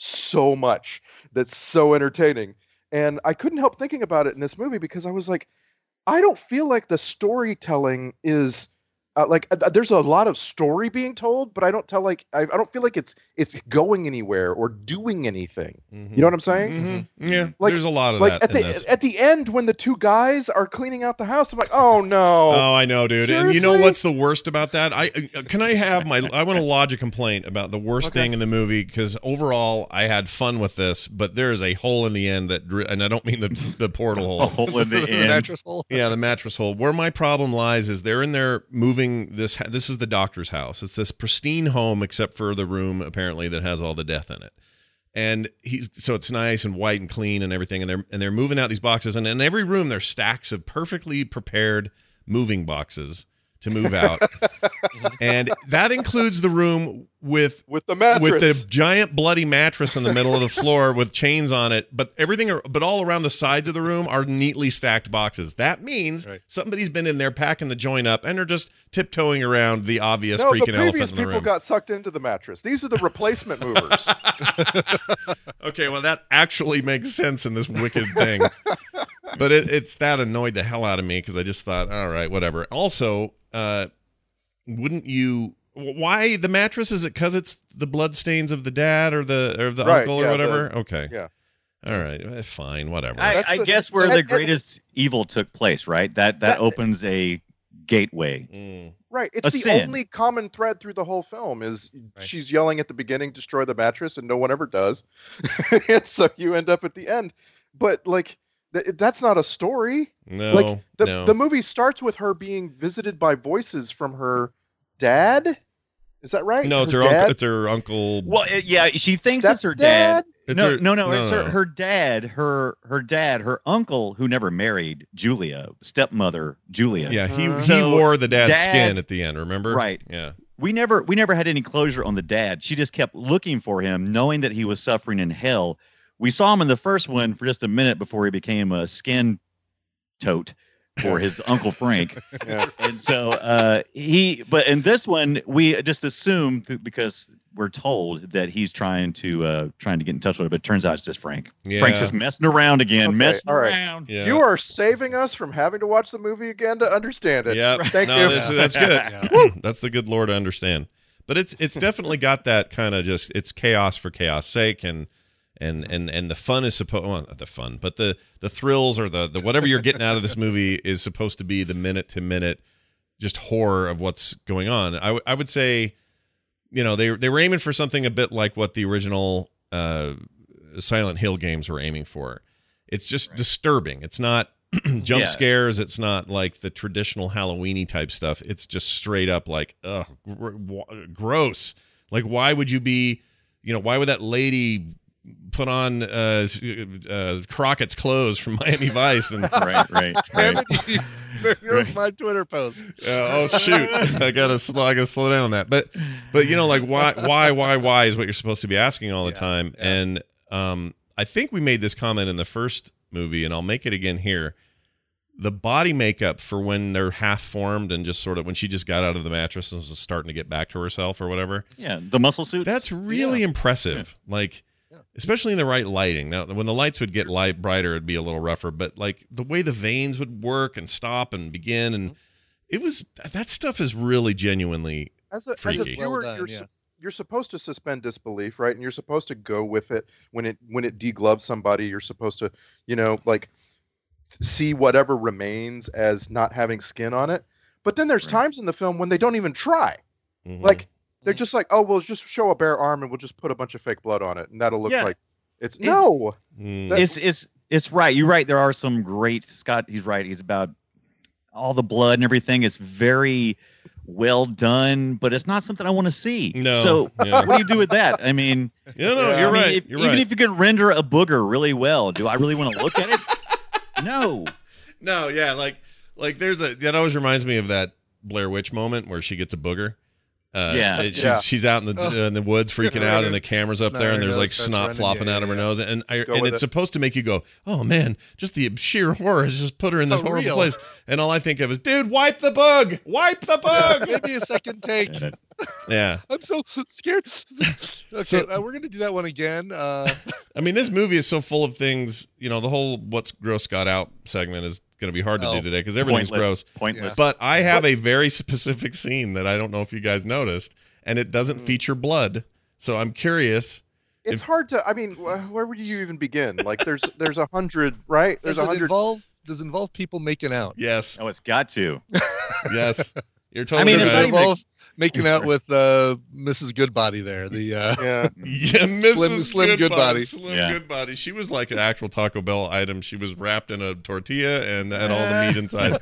Speaker 6: so much that's so entertaining. And I couldn't help thinking about it in this movie because I was like, I don't feel like the storytelling is uh, like uh, there's a lot of story being told, but I don't tell like I, I don't feel like it's it's going anywhere or doing anything. You know what I'm saying?
Speaker 4: Mhm. Yeah.
Speaker 6: Like-
Speaker 4: there's a lot of
Speaker 6: Like
Speaker 4: that
Speaker 6: at
Speaker 4: in
Speaker 6: the
Speaker 4: this.
Speaker 6: at the end when the two guys are cleaning out the house, I'm like, oh no.
Speaker 4: Oh, I know, dude. And you know
Speaker 6: Seriously?
Speaker 4: what's the worst about that? I uh, can I have my I want to lodge a complaint about the worst
Speaker 6: Okay.
Speaker 4: thing in the movie because overall I had fun with this, but there is a hole in the end that, dri- and I don't mean the the portal
Speaker 5: A
Speaker 4: hole.
Speaker 5: hole in the
Speaker 7: The
Speaker 5: end.
Speaker 7: mattress hole.
Speaker 4: Yeah, the mattress hole. Where my problem lies is they're in there moving this. This is the doctor's house. It's this pristine home, except for the room apparently that has all the death in it. And he's so it's nice and white and clean and everything. And they're and they're moving out these boxes. And in every room there's stacks of perfectly prepared moving boxes to move out. And that includes the room with
Speaker 6: With the mattress.
Speaker 4: with the giant bloody mattress in the middle of the floor with chains on it, but everything, are, but all around the sides of the room are neatly stacked boxes. That means
Speaker 7: Right.
Speaker 4: somebody's been in there packing the joint up, and they're just tiptoeing around the obvious
Speaker 6: no, the
Speaker 4: freaking elephant
Speaker 6: previous
Speaker 4: in the
Speaker 6: people
Speaker 4: room.
Speaker 6: got sucked into the mattress. These are the replacement movers.
Speaker 4: Okay, well that actually makes sense in this wicked thing. but it, it's that annoyed the hell out of me because I just thought, all right, whatever. Also, uh, wouldn't you? Why the mattress? Is it because it's the blood stains of the dad or the or the
Speaker 6: Right,
Speaker 4: uncle
Speaker 6: yeah,
Speaker 4: or whatever?
Speaker 6: the-
Speaker 4: okay,
Speaker 6: yeah.
Speaker 4: all right, eh, fine, whatever.
Speaker 5: I,
Speaker 6: That's
Speaker 5: I
Speaker 6: the-
Speaker 5: guess
Speaker 6: so
Speaker 5: where
Speaker 6: that-
Speaker 5: the greatest evil took place, right? That that
Speaker 6: That-
Speaker 5: opens a gateway.
Speaker 4: Mm.
Speaker 6: Right. It's
Speaker 5: A
Speaker 6: the
Speaker 5: sin.
Speaker 6: only common thread through the whole film is
Speaker 7: Right.
Speaker 6: she's yelling at the beginning, destroy the mattress, and no one ever does. And so you end up at the end. But like th- that's not a story.
Speaker 4: No,
Speaker 6: like the
Speaker 4: no.
Speaker 6: the movie starts with her being visited by voices from her dad. Is that right?
Speaker 4: no, it's her
Speaker 6: dad?
Speaker 4: uncle. It's her uncle.
Speaker 5: Well, it, yeah, she thinks it's her dad.
Speaker 6: Stepdad?
Speaker 4: It's
Speaker 5: no,
Speaker 4: her-
Speaker 5: no, no,
Speaker 4: no,
Speaker 5: it's
Speaker 4: no.
Speaker 5: Her, her dad, her her dad, her uncle who never married Julia, stepmother Julia.
Speaker 4: Yeah, he
Speaker 6: Uh,
Speaker 4: he
Speaker 5: So,
Speaker 4: wore the dad's
Speaker 5: dad-
Speaker 4: skin at the end. Remember?
Speaker 5: Right.
Speaker 4: Yeah.
Speaker 5: We never we never had any closure on the dad. She just kept looking for him, knowing that he was suffering in hell. We saw him in the first one for just a minute before he became a skin tote for his Uncle Frank.
Speaker 6: Yeah.
Speaker 5: And so uh, he, but in this one, we just assume th- because we're told that he's trying to uh, trying to get in touch with it, but it turns out it's just Frank.
Speaker 4: Yeah.
Speaker 5: Frank's just messing around again,
Speaker 6: Okay,
Speaker 5: messing
Speaker 6: all right.
Speaker 5: around.
Speaker 4: Yeah.
Speaker 6: You are saving us from having to watch the movie again to understand it.
Speaker 4: Yeah,
Speaker 6: Thank
Speaker 4: no,
Speaker 6: you.
Speaker 4: this- that's good.
Speaker 7: Yeah.
Speaker 4: That's the good Lord to understand. But it's it's definitely got that kind of just it's chaos for chaos sake, and and and and the fun is supposed well, not the fun, but the the thrills or the the whatever you're getting out of this movie is supposed to be the minute to minute just horror of what's going on. I w- I would say, you know, they they were aiming for something a bit like what the original uh, Silent Hill games were aiming for. It's just disturbing. It's not jump
Speaker 5: Yeah.
Speaker 4: scares. It's not like the traditional Halloween-y type stuff. It's just straight up like, ugh, gr- w- gross. Like, why would you be, you know, why would that lady put on uh, uh, Crockett's clothes from Miami Vice? And
Speaker 5: Right, right,
Speaker 7: Damn
Speaker 5: right.
Speaker 7: it, you- Here's my Twitter post.
Speaker 4: Uh, oh shoot, I gotta slow, I gotta slow down on that. But but you know, like why why why why is what you're supposed to be asking all the
Speaker 7: Yeah,
Speaker 4: time.
Speaker 7: yeah.
Speaker 4: And um, I think we made this comment in the first movie, and I'll make it again here. The body makeup for when they're half formed and just sort of when she just got out of the mattress and was starting to get back to herself or whatever.
Speaker 5: Yeah, the muscle suits.
Speaker 4: That's really impressive. Like,
Speaker 7: Yeah.
Speaker 4: especially in the right lighting. Now, when the lights would get light brighter, it'd be a little rougher. But like the way the veins would work and stop and begin, and it was that stuff is really genuinely.
Speaker 6: As a, as a
Speaker 4: Freaky.
Speaker 6: viewer,
Speaker 7: Well done,
Speaker 6: you're,
Speaker 7: yeah.
Speaker 6: su- you're supposed to suspend disbelief, right? And you're supposed to go with it when it when it degloves somebody. You're supposed to, you know, like see whatever remains as not having skin on it. But then there's
Speaker 5: Right.
Speaker 6: times in the film when they don't even try.
Speaker 4: Mhm.
Speaker 6: Like they're just like, oh, we'll just show a bare arm and we'll just put a bunch of fake blood on it, and that'll look
Speaker 5: Yeah.
Speaker 6: like it's
Speaker 5: It's-
Speaker 6: no.
Speaker 4: Mm.
Speaker 6: that-
Speaker 5: It's it's it's right. You're right. There are some great Scott. He's right. He's about all the blood and everything. It's very well done, but it's not something I want to see.
Speaker 4: No,
Speaker 5: So
Speaker 4: yeah.
Speaker 5: what do you do with that? I mean,
Speaker 4: Yeah, no,
Speaker 6: Yeah.
Speaker 4: you're
Speaker 5: I mean,
Speaker 4: right.
Speaker 5: if-
Speaker 4: you're
Speaker 5: even
Speaker 4: right.
Speaker 5: if you can render a booger really well, do I really want to look at it? No.
Speaker 4: No, yeah, like like there's a that always reminds me of that Blair Witch moment where she gets a booger. Uh,
Speaker 5: Yeah.
Speaker 4: it- she's
Speaker 6: Yeah.
Speaker 4: she's out in the
Speaker 7: Oh.
Speaker 4: uh, in the woods freaking
Speaker 7: Right,
Speaker 4: out, and the
Speaker 7: it's
Speaker 4: camera's up
Speaker 7: snot
Speaker 4: there,
Speaker 7: her
Speaker 4: and there's
Speaker 7: nose
Speaker 4: like
Speaker 7: starts
Speaker 4: snot
Speaker 7: running.
Speaker 4: flopping
Speaker 7: Yeah,
Speaker 4: out of her
Speaker 7: yeah,
Speaker 4: nose, and I
Speaker 6: Go
Speaker 4: and
Speaker 6: with
Speaker 4: it's
Speaker 6: it.
Speaker 4: supposed to make you go, oh man, just the sheer horror has just put her in this
Speaker 7: Oh,
Speaker 4: horrible
Speaker 7: real.
Speaker 4: place, and all I think of is, dude, wipe the bug, wipe the bug.
Speaker 7: Maybe a second take.
Speaker 4: Yeah,
Speaker 7: I'm so scared. Okay,
Speaker 4: So-
Speaker 7: uh, we're gonna do that one again. Uh,
Speaker 4: I mean, this movie is so full of things. You know, the whole "What's Gross Got Out" segment is going to be hard to
Speaker 7: Oh,
Speaker 4: do today because everything's
Speaker 5: Pointless.
Speaker 4: gross.
Speaker 5: Pointless.
Speaker 4: But I have a very specific scene that I don't know if you guys noticed, and it doesn't
Speaker 6: Mm.
Speaker 4: feature blood. So I'm curious.
Speaker 6: It's
Speaker 4: If-
Speaker 6: hard to. I mean, wh- where would you even begin? Like, there's there's a hundred, right? There's
Speaker 7: does
Speaker 6: a
Speaker 7: it
Speaker 6: hundred.
Speaker 7: involve? Does it involve people making out?
Speaker 4: Yes,
Speaker 5: Oh, it's got to.
Speaker 4: yes, you're totally
Speaker 5: I mean,
Speaker 7: Does
Speaker 5: it's
Speaker 7: it
Speaker 4: right.
Speaker 5: not even-
Speaker 7: involve making out with uh, Missus Goodbody there? The uh,
Speaker 6: Yeah.
Speaker 4: Yeah, Missus
Speaker 7: Slim- Slim Goodbody.
Speaker 4: Slim
Speaker 5: Yeah.
Speaker 4: Goodbody. She was like an actual Taco Bell item. She was wrapped in a tortilla and had all the meat inside.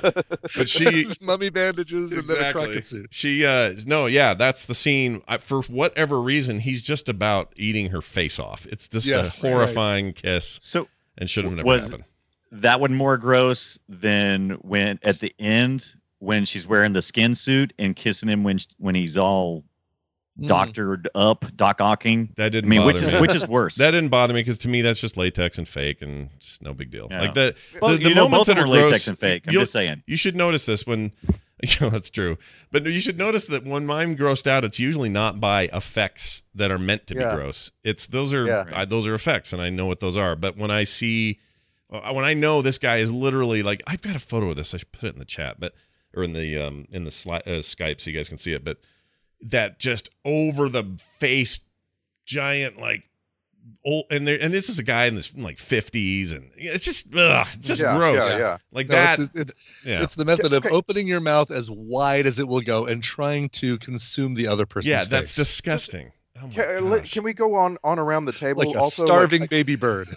Speaker 4: But she
Speaker 7: mummy bandages and then a
Speaker 4: exactly.
Speaker 7: crockett suit.
Speaker 4: She uh no, yeah, that's the scene. I, for whatever reason, he's just about eating her face off. It's just
Speaker 7: Yes,
Speaker 4: a horrifying kiss,
Speaker 5: So
Speaker 4: and should have never
Speaker 5: Was-
Speaker 4: happened.
Speaker 5: that one more gross than when at the end when she's wearing the skin suit and kissing him when when he's all
Speaker 7: Mm.
Speaker 5: doctored up, Doc Ocking.
Speaker 4: That
Speaker 5: I
Speaker 4: didn't
Speaker 5: mean,
Speaker 4: bother
Speaker 5: which is
Speaker 4: me.
Speaker 5: which is worse?
Speaker 4: That didn't bother me because to me that's just latex and fake and just no big deal.
Speaker 5: Yeah.
Speaker 4: Like that,
Speaker 5: well,
Speaker 4: the, the
Speaker 5: you know,
Speaker 4: moments
Speaker 5: both
Speaker 4: that
Speaker 5: of
Speaker 4: are
Speaker 5: them were
Speaker 4: gross.
Speaker 5: latex and fake. I'm
Speaker 4: you'll-
Speaker 5: just saying.
Speaker 4: You should notice this when, you know, that's true. But you should notice that when I'm grossed out, it's usually not by effects that are meant to
Speaker 6: Yeah.
Speaker 4: be gross. It's those are
Speaker 6: Yeah.
Speaker 4: I, those are effects, and I know what those are. But when I see uh, when I know this guy is literally like, I've got a photo of this. I should put it in the chat, but or in the um in the sli- uh, Skype so you guys can see it. But that just over the face, giant like. Old, and there, and this is a guy in this like fifties, and it's just, ugh, it's just
Speaker 6: Yeah,
Speaker 4: gross.
Speaker 6: yeah, yeah.
Speaker 4: Like
Speaker 7: No,
Speaker 4: that.
Speaker 7: It's, it's,
Speaker 4: yeah,
Speaker 7: it's the method of
Speaker 6: Okay.
Speaker 7: opening your mouth as wide as it will go and trying to consume the other person's
Speaker 4: yeah, that's
Speaker 7: face.
Speaker 4: disgusting. Oh my
Speaker 6: Can, let-
Speaker 4: gosh.
Speaker 6: can we go on on around the table?
Speaker 7: like a
Speaker 6: also,
Speaker 7: starving
Speaker 6: like,
Speaker 7: baby bird.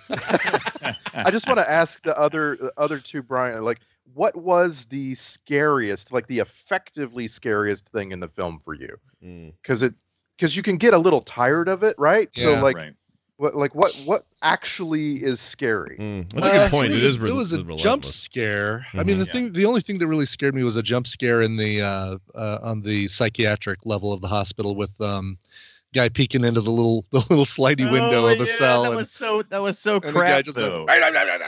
Speaker 6: I just want to ask the other the other two, Brian. Like, what was the scariest, like the effectively scariest thing in the film for you?
Speaker 4: Mm.
Speaker 6: Because it because you can get a little tired of it, right? So
Speaker 7: Yeah.
Speaker 6: like.
Speaker 5: Right.
Speaker 6: What like what what actually is scary?
Speaker 4: Mm. That's a
Speaker 7: Uh,
Speaker 4: good point.
Speaker 7: It was,
Speaker 4: It is
Speaker 7: a,
Speaker 4: re-
Speaker 7: it was a
Speaker 4: relentless.
Speaker 7: jump scare. I mean,
Speaker 4: Mhm.
Speaker 7: the
Speaker 5: Yeah.
Speaker 7: thing, the only thing that really scared me was a jump scare in the uh, uh, on the psychiatric level of the hospital with um, guy peeking into the little the little slidey window
Speaker 5: Oh,
Speaker 7: of the
Speaker 5: yeah,
Speaker 7: cell.
Speaker 5: That
Speaker 7: and,
Speaker 5: was so. That was so
Speaker 7: and the guy
Speaker 5: crap.
Speaker 7: just
Speaker 5: though.
Speaker 7: like,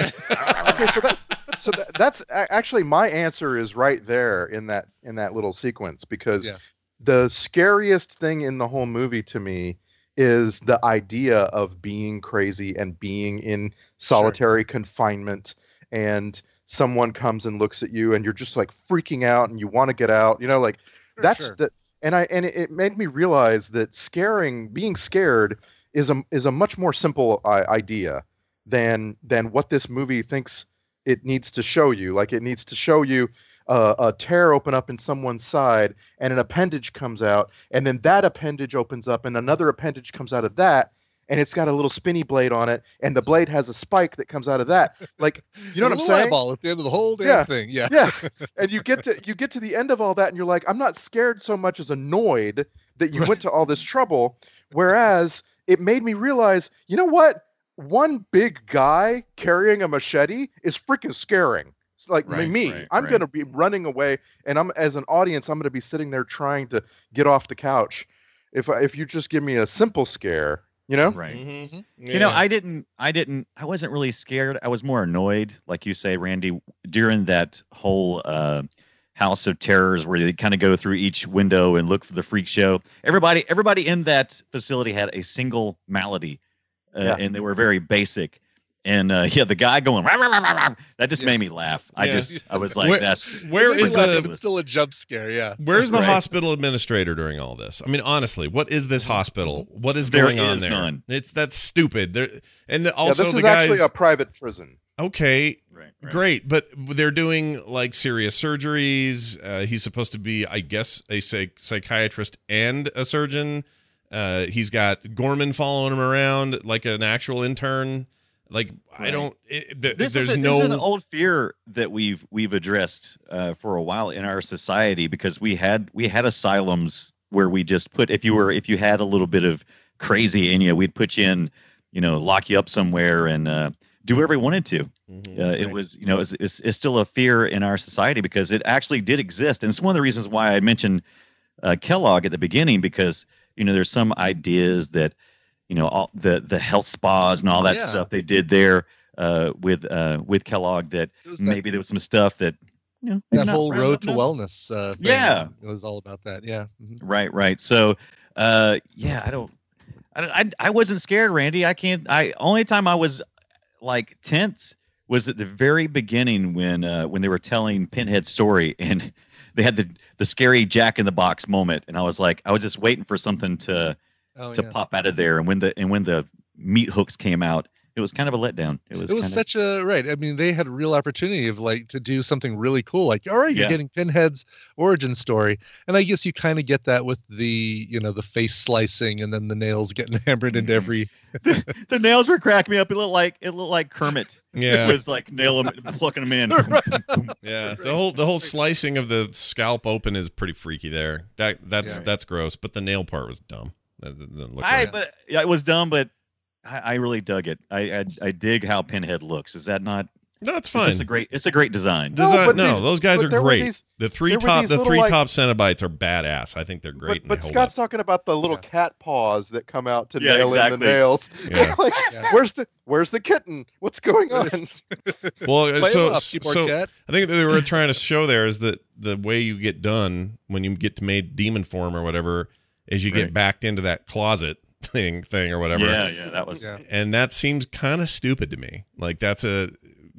Speaker 6: Okay, so that so that, that's a- actually my answer is right there in that in that little sequence because
Speaker 7: Yeah.
Speaker 6: the scariest thing in the whole movie to me is the idea of being crazy and being in solitary confinement and someone comes and looks at you and you're just like freaking out and you want to get out, you know, like
Speaker 7: Sure,
Speaker 6: that's
Speaker 7: sure.
Speaker 6: the and I and it, it made me realize that scaring being scared is a is a much more simple uh, idea than than what this movie thinks it needs to show you. Like it needs to show you uh, a tear open up in someone's side and an appendage comes out, and then that appendage opens up and another appendage comes out of that, and it's got a little spinny blade on it, and the blade has a spike that comes out of that. Like, you know
Speaker 7: And
Speaker 6: what
Speaker 7: a
Speaker 6: I'm
Speaker 7: little
Speaker 6: saying?
Speaker 7: eyeball at the end of the whole damn
Speaker 6: Yeah.
Speaker 7: thing. Yeah.
Speaker 6: Yeah. And you get to you get to the end of all that and you're like, I'm not scared so much as annoyed that you
Speaker 7: Right.
Speaker 6: went to all this trouble. Whereas it made me realize, you know what? One big guy carrying a machete is freaking scaring. It's like
Speaker 5: Right,
Speaker 6: me.
Speaker 5: right,
Speaker 6: I'm
Speaker 5: right.
Speaker 6: gonna be running away, and I'm as an audience, I'm gonna be sitting there trying to get off the couch. If I, if you just give me a simple scare, you know?
Speaker 5: Right.
Speaker 4: Mhm.
Speaker 5: You know,
Speaker 4: Yeah.
Speaker 5: I didn't, I didn't, I wasn't really scared. I was more annoyed, like you say, Randy, during that whole uh, House of Terrors where they kind of go through each window and look for the freak show. Everybody, everybody in that facility had a single malady, uh,
Speaker 6: Yeah.
Speaker 5: and they were very basic. And uh, yeah, the guy going "Rah, rah, rah, rah, rah," that just
Speaker 7: Yeah.
Speaker 5: made me laugh. I
Speaker 4: Yeah.
Speaker 5: just, I was like,
Speaker 4: Where-
Speaker 5: that's
Speaker 4: Where
Speaker 7: It made
Speaker 4: is
Speaker 7: me laugh,
Speaker 4: the
Speaker 7: but it's still a jump scare. Yeah.
Speaker 4: Where's the
Speaker 5: Right.
Speaker 4: hospital administrator during all this? I mean, honestly, what is this hospital? What is
Speaker 5: There
Speaker 4: going on
Speaker 5: is
Speaker 4: there?
Speaker 5: none.
Speaker 4: It's that's stupid. There and the,
Speaker 6: Yeah,
Speaker 4: also
Speaker 6: this
Speaker 4: the
Speaker 6: is
Speaker 4: guys.
Speaker 6: actually a private prison.
Speaker 4: Okay,
Speaker 5: right, right.
Speaker 4: great, but they're doing like serious surgeries. Uh, he's supposed to be, I guess, a psych- psychiatrist and a surgeon. Uh, he's got Gorman following him around like an actual intern. Like I
Speaker 5: Right.
Speaker 4: don't. It, th-
Speaker 5: This
Speaker 4: there's
Speaker 5: is a,
Speaker 4: no.
Speaker 5: this is an old fear that we've we've addressed uh, for a while in our society because we had we had asylums where we just put if you were if you had a little bit of crazy in you, we'd put you in, you know, lock you up somewhere and uh, do whatever we wanted to.
Speaker 4: Mhm.
Speaker 5: Uh, it
Speaker 7: Right.
Speaker 5: was, you know, it's, it's, it's still a fear in our society because it actually did exist. And it's one of the reasons why I mentioned uh, Kellogg at the beginning, because, you know, there's some ideas that, you know, all the, the health spas and all that
Speaker 7: Yeah.
Speaker 5: stuff they did there uh, with, uh, with Kellogg that
Speaker 7: It was that,
Speaker 5: maybe there was some stuff that, you know, maybe
Speaker 7: that
Speaker 5: not
Speaker 7: whole
Speaker 5: right
Speaker 7: road
Speaker 5: up
Speaker 7: to
Speaker 5: now.
Speaker 7: wellness. Uh, thing.
Speaker 5: Yeah.
Speaker 7: It was all about that. Yeah. Mhm.
Speaker 5: Right, right. So, uh, yeah, I don't, I, I, I wasn't scared, Randy. I can't. I only time I was like tense was at the very beginning when, uh, when they were telling Pinhead's story and they had the the scary Jack in the Box moment, and I was like, I was just waiting for something to
Speaker 7: Oh,
Speaker 5: to
Speaker 7: yeah.
Speaker 5: pop out of there, and when the and when the meat hooks came out, it was kind of a letdown. It was.
Speaker 7: It was
Speaker 5: kind
Speaker 7: such a right. I mean, they had a real opportunity of like to do something really cool. Like, all right, you're
Speaker 5: Yeah.
Speaker 7: getting Pinhead's origin story, and I guess you kind of get that with the you know the face slicing and then the nails getting hammered into
Speaker 5: Mhm.
Speaker 7: every.
Speaker 5: of, the nails were cracking me up. It looked like it looked like Kermit.
Speaker 4: Yeah.
Speaker 5: It was like nail them, plucking them in.
Speaker 4: Yeah, the whole the whole slicing of the scalp open is pretty freaky there. That that's
Speaker 7: Yeah.
Speaker 4: that's gross. But the nail part was dumb. That- that didn't look
Speaker 5: I
Speaker 4: right.
Speaker 5: but yeah, it was dumb, but I, I really dug it. I, I I dig how Pinhead looks. Is that not?
Speaker 4: No, it's
Speaker 5: It's
Speaker 4: fine.
Speaker 5: just a great. It's a great design.
Speaker 6: No,
Speaker 4: Design,
Speaker 6: but
Speaker 4: no,
Speaker 6: these-
Speaker 4: those guys
Speaker 6: but
Speaker 4: are
Speaker 6: there were
Speaker 4: great.
Speaker 6: these-
Speaker 4: the three
Speaker 6: there were
Speaker 4: top
Speaker 6: these
Speaker 4: the
Speaker 6: little,
Speaker 4: three
Speaker 6: like-
Speaker 4: top Cenobites are badass. I think they're great.
Speaker 6: But, but
Speaker 4: and they hold
Speaker 6: Scott's
Speaker 4: up.
Speaker 6: talking about the little
Speaker 7: Yeah.
Speaker 6: cat paws that come out to
Speaker 5: Yeah,
Speaker 6: nail in
Speaker 5: exactly.
Speaker 6: the nails.
Speaker 4: Yeah.
Speaker 6: Like,
Speaker 7: Yeah.
Speaker 6: where's the where's the kitten? What's going on?
Speaker 4: Well,
Speaker 7: Play
Speaker 4: so
Speaker 7: it off, keyboard
Speaker 4: so
Speaker 7: cat.
Speaker 4: I think that they were trying to show there is that the way you get done when you get to made demon form or whatever is you get
Speaker 5: Right.
Speaker 4: backed into that closet thing thing or whatever.
Speaker 5: Yeah, yeah, that was.
Speaker 7: Yeah.
Speaker 4: And that seems kind of stupid to me. Like that's a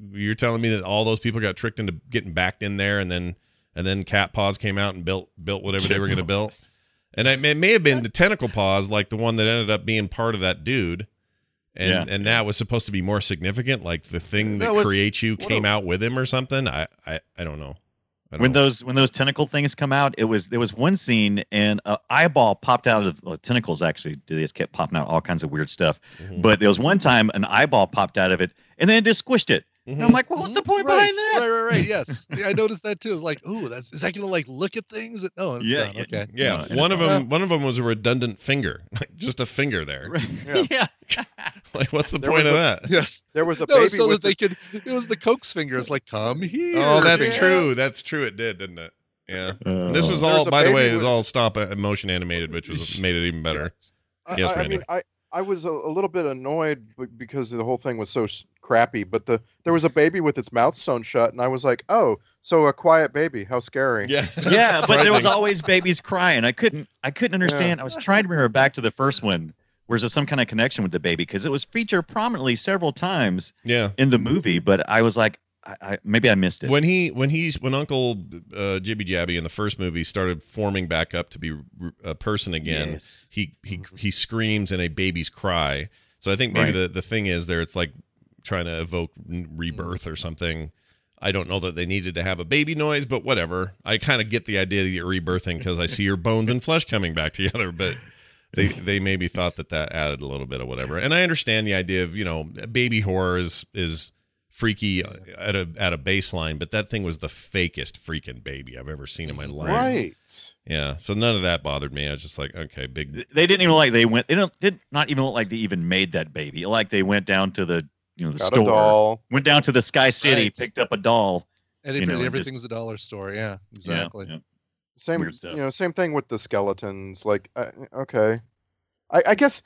Speaker 4: you're telling me that all those people got tricked into getting backed in there, and then and then Cat Paws came out and built built whatever they were going to build, and it may, it may have been the Tentacle Paws, like the one that ended up being part of that dude, and
Speaker 5: Yeah.
Speaker 4: and that was supposed to be more significant, like the thing that,
Speaker 6: That was-
Speaker 4: creates you
Speaker 6: what
Speaker 4: came
Speaker 6: a-
Speaker 4: out with him or something. I I, I don't know. I don't
Speaker 5: When
Speaker 4: know.
Speaker 5: those when those tentacle things come out, it was there was one scene and an eyeball popped out of well, tentacles. Actually, they just kept popping out all kinds of weird stuff.
Speaker 4: Mhm.
Speaker 5: But there was one time an eyeball popped out of it, and then it just squished it. And I'm like, well, what's the point
Speaker 7: right,
Speaker 5: behind that?
Speaker 7: Right, right, right. Yes, yeah, I noticed that too. It's like, ooh, that's is that gonna like look at things? No, it's
Speaker 5: Yeah,
Speaker 7: gone.
Speaker 5: yeah.
Speaker 7: Okay.
Speaker 4: Yeah,
Speaker 5: No,
Speaker 4: one of
Speaker 5: it's-
Speaker 4: them. One of them was a redundant finger, like just a finger there.
Speaker 5: Right.
Speaker 6: Yeah.
Speaker 5: Yeah.
Speaker 4: Like, what's the
Speaker 6: There
Speaker 4: point
Speaker 6: was
Speaker 4: of
Speaker 6: a-
Speaker 4: that?
Speaker 7: Yes.
Speaker 6: There was a
Speaker 7: No,
Speaker 6: baby
Speaker 7: so
Speaker 6: with
Speaker 7: that they
Speaker 6: the-
Speaker 7: could. It was the Coke's fingers, like come here.
Speaker 4: Oh, that's
Speaker 7: finger.
Speaker 4: true. That's true. It did, didn't it? Yeah.
Speaker 5: Uh,
Speaker 4: And this was
Speaker 6: There
Speaker 4: all,
Speaker 6: was a
Speaker 4: by the
Speaker 6: baby
Speaker 4: way, it was
Speaker 6: with-
Speaker 4: all stop motion animated, which was made it even better.
Speaker 7: Yes.
Speaker 6: I,
Speaker 4: Yes,
Speaker 6: I, I
Speaker 4: Randy.
Speaker 6: mean, I, I was a, a little bit annoyed b- because the whole thing was so s- crappy. But the there was a baby with its mouth sewn shut, and I was like, oh, so a quiet baby? How scary!
Speaker 4: Yeah.
Speaker 5: yeah, but there was
Speaker 4: frightening.
Speaker 5: always babies crying. I couldn't I couldn't understand. I was trying to remember back to the first one. Was there some kind of connection with the baby? Because it was featured prominently several times
Speaker 4: Yeah.
Speaker 5: in the movie, but I was like, I, I maybe I missed it.
Speaker 4: When he when he's when Uncle uh, Jibby Jabby in the first movie started forming back up to be r- a person again,
Speaker 5: Yes.
Speaker 4: he he he screams and a baby's cry. So I think maybe
Speaker 5: Right.
Speaker 4: the the thing is there, it's like trying to evoke n- rebirth or something. I don't know that they needed to have a baby noise, but whatever. I kind of get the idea that you're rebirthing because I see your bones and flesh coming back together, but they they maybe thought that that added a little bit of whatever. And I understand the idea of, you know, baby horror is is freaky at a at a baseline, but that thing was the fakest freaking baby I've ever seen in my life.
Speaker 6: Right.
Speaker 4: Yeah. So none of that bothered me. I was just like, okay, big.
Speaker 5: They didn't even like they went. They don't did not even look like they even made that baby. Like they went down to the you know the
Speaker 6: Got a
Speaker 5: store,
Speaker 6: doll.
Speaker 5: went down to the Sky City,
Speaker 7: Right.
Speaker 5: picked up a doll.
Speaker 7: And
Speaker 5: You know, and
Speaker 7: everything's a dollar store. Yeah, exactly.
Speaker 5: Yeah, yeah.
Speaker 6: Same,
Speaker 5: Weird stuff.
Speaker 6: you know, same thing with the skeletons. Like, uh, okay, I, I guess.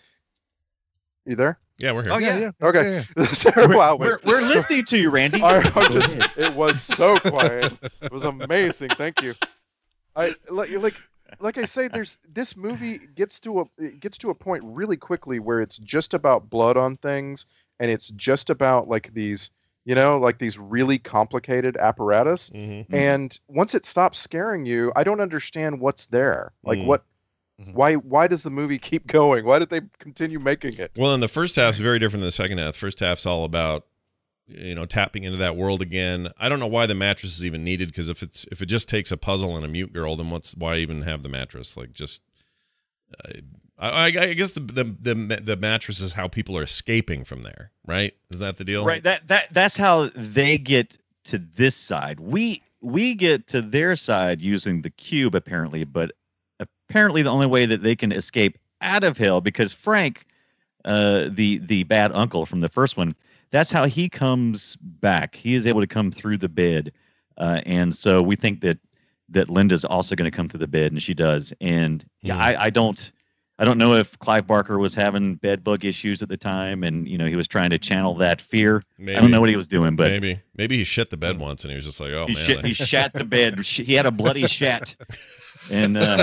Speaker 6: You there?
Speaker 4: Yeah, we're here.
Speaker 5: Oh yeah,
Speaker 7: yeah.
Speaker 6: Okay.
Speaker 7: Yeah,
Speaker 5: We're,
Speaker 6: wow.
Speaker 5: we're, we're listening to you, Randy.
Speaker 6: I, I just, it was so quiet. It was amazing. Thank you. I like like like I say, there's this movie gets to a it gets to a point really quickly where it's just about blood on things, and it's just about like these, you know, like these really complicated apparatus.
Speaker 4: Mhm.
Speaker 6: And once it stops scaring you, I don't understand what's there. Like
Speaker 4: Mm.
Speaker 6: what?
Speaker 7: Mhm.
Speaker 6: Why? Why does the movie keep going? Why did they continue making it?
Speaker 4: Well, in the first half is very different than the second half. The first half's all about, you know, tapping into that world again. I don't know why the mattress is even needed, because if it's if it just takes a puzzle and a mute girl, then what's why even have the mattress? Like, just uh, I, I guess the, the the the mattress is how people are escaping from there, right? Is that the deal?
Speaker 5: Right. That that that's how they get to this side. We we get to their side using the cube apparently, but apparently the only way that they can escape out of hell, because Frank, uh, the the bad uncle from the first one, that's how he comes back. He is able to come through the bed, uh, and so we think that that Linda's also going to come through the bed, and she does. And yeah,
Speaker 4: Hmm.
Speaker 5: I, I don't. I don't know if Clive Barker was having bed bug issues at the time, and you know he was trying to channel that fear.
Speaker 4: Maybe.
Speaker 5: I don't know what he was doing, but
Speaker 4: maybe maybe he shit the bed once and he was just like, oh
Speaker 5: he,
Speaker 4: man,
Speaker 5: shit, he shat the bed. Sh- He had a bloody shat, and uh,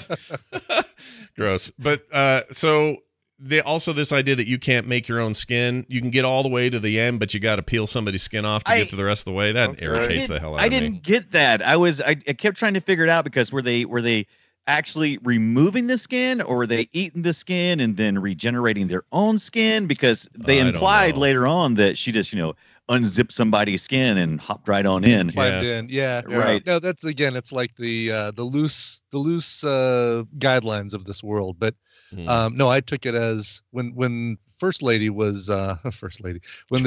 Speaker 4: gross. But uh, so they also this idea that you can't make your own skin. You can get all the way to the end, but you got to peel somebody's skin off to
Speaker 5: I-
Speaker 4: get to the rest of the way. That
Speaker 6: Okay.
Speaker 4: irritates
Speaker 5: I
Speaker 4: the hell out
Speaker 5: I
Speaker 4: of
Speaker 5: didn't
Speaker 4: me.
Speaker 5: get that. I was I, I kept trying to figure it out, because were they were they actually removing the skin, or were they eating the skin and then regenerating their own skin? Because they
Speaker 4: I don't
Speaker 5: implied
Speaker 4: know.
Speaker 5: later on that she just you know unzipped somebody's skin and hopped right on in.
Speaker 7: Climbed in. Yeah.
Speaker 6: Yeah.
Speaker 5: Right.
Speaker 7: No, that's again, it's like the uh, the loose the loose uh, guidelines of this world. But
Speaker 4: Hmm.
Speaker 7: um, no, I took it as when when First Lady was uh, First Lady when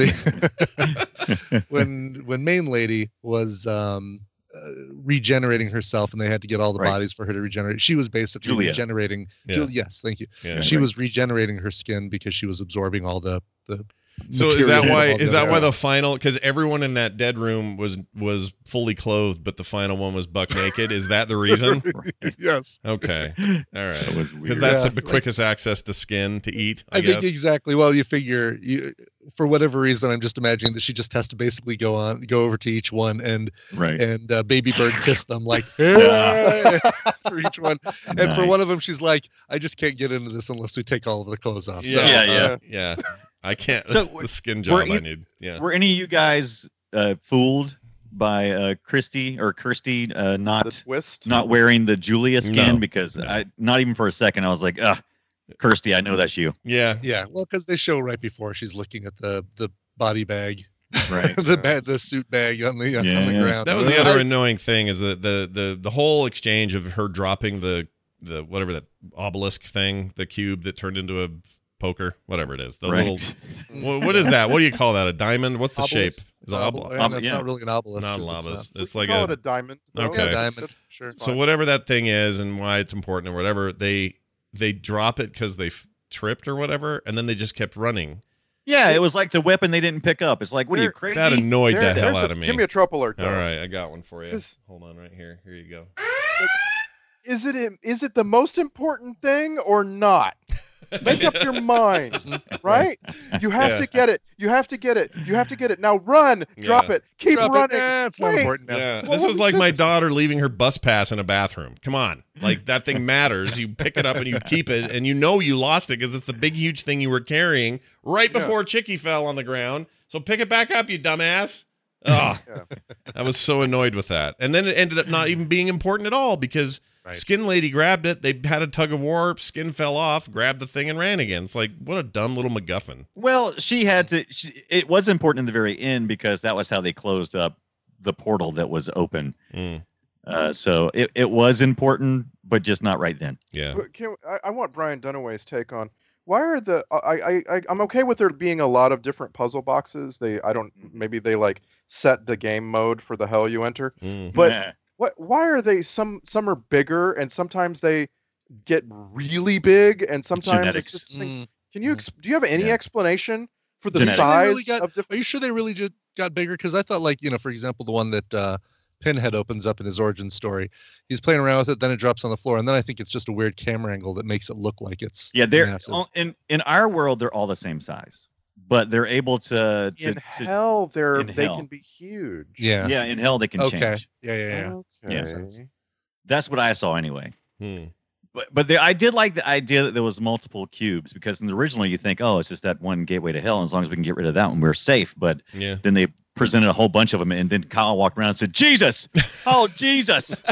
Speaker 7: the when when Main Lady was um, uh, regenerating herself, and they had to get all the
Speaker 5: Right.
Speaker 7: bodies for her to regenerate. She was basically
Speaker 5: Julia.
Speaker 7: regenerating.
Speaker 4: Yeah.
Speaker 7: Jul- yes, thank you.
Speaker 4: Yeah.
Speaker 7: She was regenerating her skin because she was absorbing all the the.
Speaker 4: So is
Speaker 7: material
Speaker 4: that
Speaker 7: of
Speaker 4: why
Speaker 7: all the
Speaker 4: is that
Speaker 7: other-
Speaker 4: why the final, because everyone in that dead room was was fully clothed, but the final one was buck naked? Is that the reason?
Speaker 7: Yes.
Speaker 4: Okay, all
Speaker 5: That
Speaker 4: right,
Speaker 5: was
Speaker 4: because
Speaker 5: weird.
Speaker 4: that's
Speaker 7: Yeah,
Speaker 4: the quickest access to skin to eat. I,
Speaker 7: I,
Speaker 4: guess.
Speaker 7: think exactly. Well, you figure you, for whatever reason, I'm just imagining that she just has to basically go on, go over to each one and
Speaker 5: Right.
Speaker 7: and uh, Baby Bird kiss them like "Hey," for each one. And for one
Speaker 5: Nice.
Speaker 7: of them, she's like, "I just can't get into this unless we take all of the clothes off." So,
Speaker 4: Yeah,
Speaker 5: Yeah,
Speaker 7: uh,
Speaker 5: yeah.
Speaker 4: yeah. I can't.
Speaker 5: So,
Speaker 4: the skin
Speaker 5: were
Speaker 4: job I
Speaker 5: you-
Speaker 4: need. Yeah.
Speaker 5: Were any of you guys uh, fooled by uh, Christy or Kirsty uh,
Speaker 6: The
Speaker 5: not
Speaker 6: twist.
Speaker 5: not wearing the Julia skin
Speaker 4: No.
Speaker 5: because
Speaker 4: No.
Speaker 5: I not even for a second I was like, ah, Kirsty, I know that's you.
Speaker 4: Yeah.
Speaker 7: Yeah, well, because they show right before she's looking at the the body bag,
Speaker 5: Right.
Speaker 7: the bag, the suit bag on the on
Speaker 5: Yeah,
Speaker 7: the
Speaker 5: yeah.
Speaker 7: ground.
Speaker 4: That was the other
Speaker 7: I-
Speaker 4: annoying thing is that the the the whole exchange of her dropping the the whatever that obelisk thing, the cube that turned into a poker, whatever it is. The
Speaker 5: Right.
Speaker 4: little what, what is that? What do you call that? A diamond? What's the shape?
Speaker 7: Obelisk.
Speaker 4: Is it
Speaker 7: Obel-
Speaker 4: obel-
Speaker 7: yeah,
Speaker 5: ob-
Speaker 7: that's
Speaker 5: yeah.
Speaker 7: not really an obelisk.
Speaker 4: not
Speaker 7: 'cause
Speaker 4: an
Speaker 7: it's
Speaker 4: obelisk.
Speaker 6: We
Speaker 4: It's
Speaker 6: can
Speaker 4: like
Speaker 6: call
Speaker 4: a
Speaker 6: it a diamond. though.
Speaker 4: Okay.
Speaker 7: Yeah, diamond.
Speaker 6: That's
Speaker 7: Sure.
Speaker 4: so whatever that thing is and why it's important or whatever. They they drop it because they f- tripped or whatever, and then they just kept running.
Speaker 5: Yeah, it was like the weapon they didn't pick up. It's like, what are you
Speaker 6: There-
Speaker 5: crazy?
Speaker 4: That annoyed
Speaker 6: There-
Speaker 4: the hell
Speaker 6: there's
Speaker 4: out
Speaker 6: a-
Speaker 4: of me.
Speaker 6: Give me a trope alert.
Speaker 4: All
Speaker 6: though.
Speaker 4: right, I got one for you.
Speaker 6: This-
Speaker 4: Hold on, right here. Here you go.
Speaker 6: Is it is it the most important thing or not? Make up your mind, right? You have
Speaker 4: Yeah.
Speaker 6: to get it. You have to get it. You have to get it. Now run, drop
Speaker 4: Yeah.
Speaker 6: it, keep
Speaker 7: Drop it.
Speaker 6: running.
Speaker 7: Eh, it's not
Speaker 6: Wait.
Speaker 7: important now.
Speaker 4: Yeah,
Speaker 6: Well,
Speaker 4: this
Speaker 6: what
Speaker 4: was
Speaker 6: was
Speaker 4: like my
Speaker 6: this?
Speaker 4: daughter leaving her bus pass in a bathroom. Come on, like that thing matters. You pick it up and you keep it, and you know you lost it because it's the big, huge thing you were carrying right
Speaker 6: Yeah.
Speaker 4: before Chicky fell on the ground. So pick it back up, you dumbass. Oh,
Speaker 6: Yeah.
Speaker 4: I was so annoyed with that. And then it ended up not even being important at all because
Speaker 7: Right.
Speaker 4: Skin Lady grabbed it. They had a tug of war. Skin fell off, grabbed the thing, and ran again. It's like, what a dumb little MacGuffin.
Speaker 5: Well, she had to. She, it was important in the very end because that was how they closed up the portal that was open.
Speaker 4: Mm,
Speaker 5: Uh, so it, it was important, but just not right then.
Speaker 4: yeah.
Speaker 6: But Can, I, I want Brian Dunaway's take on why are the I, I I I'm okay with there being a lot of different puzzle boxes. They I don't maybe they like set the game mode for the hell you enter.
Speaker 4: Mm.
Speaker 6: But
Speaker 5: Yeah.
Speaker 6: what why are they some some are bigger and sometimes they get really big and sometimes
Speaker 5: Genetics.
Speaker 6: it's just things-
Speaker 7: Mm.
Speaker 6: can you ex- do you have any
Speaker 5: Yeah.
Speaker 6: explanation for the
Speaker 5: Genetics.
Speaker 7: They
Speaker 6: size
Speaker 7: really got-
Speaker 6: of different
Speaker 7: Are you sure they really just got bigger? Because I thought, like, you know, for example, the one that uh, Pinhead opens up in his origin story, he's playing around with it, then it drops on the floor, and then I think it's just a weird camera angle that makes it look like it's
Speaker 5: Yeah, they're
Speaker 7: massive.
Speaker 5: all- in in our world. They're all the same size, but they're able to. to,
Speaker 6: in
Speaker 5: to
Speaker 6: hell they're
Speaker 5: in
Speaker 6: they
Speaker 5: hell.
Speaker 6: can be huge.
Speaker 7: yeah.
Speaker 5: yeah, in hell they can
Speaker 7: Okay.
Speaker 5: change.
Speaker 7: Yeah, yeah, yeah.
Speaker 6: Okay.
Speaker 5: Yeah.
Speaker 7: sense.
Speaker 5: That's what I saw anyway.
Speaker 4: Hmm.
Speaker 5: But but the, I did like the idea that there was multiple cubes because in the original you think, oh, it's just that one gateway to hell, and as long as we can get rid of that one, we're safe. But
Speaker 4: Yeah.
Speaker 5: then they presented a whole bunch of them, and then Kyle walked around and said, "Jesus, oh Jesus,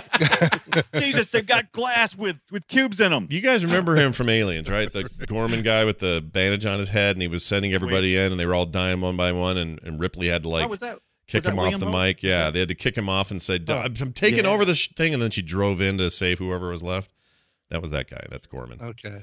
Speaker 5: Jesus, they've got glass with with cubes in them."
Speaker 4: You guys remember him from Aliens, right? The Gorman guy with the bandage on his head, and he was sending everybody in, and they were all dying one by one, and, and Ripley had to, like,
Speaker 5: oh, was that?
Speaker 4: kick
Speaker 5: was that
Speaker 4: him off
Speaker 5: William
Speaker 4: the
Speaker 5: Hope?
Speaker 4: mic. Yeah, they had to kick him off and say,
Speaker 7: Oh.
Speaker 4: I'm I'm taking
Speaker 5: Yeah.
Speaker 4: over this thing, and then she drove in to save whoever was left. That was that guy. That's Gorman.
Speaker 7: Okay.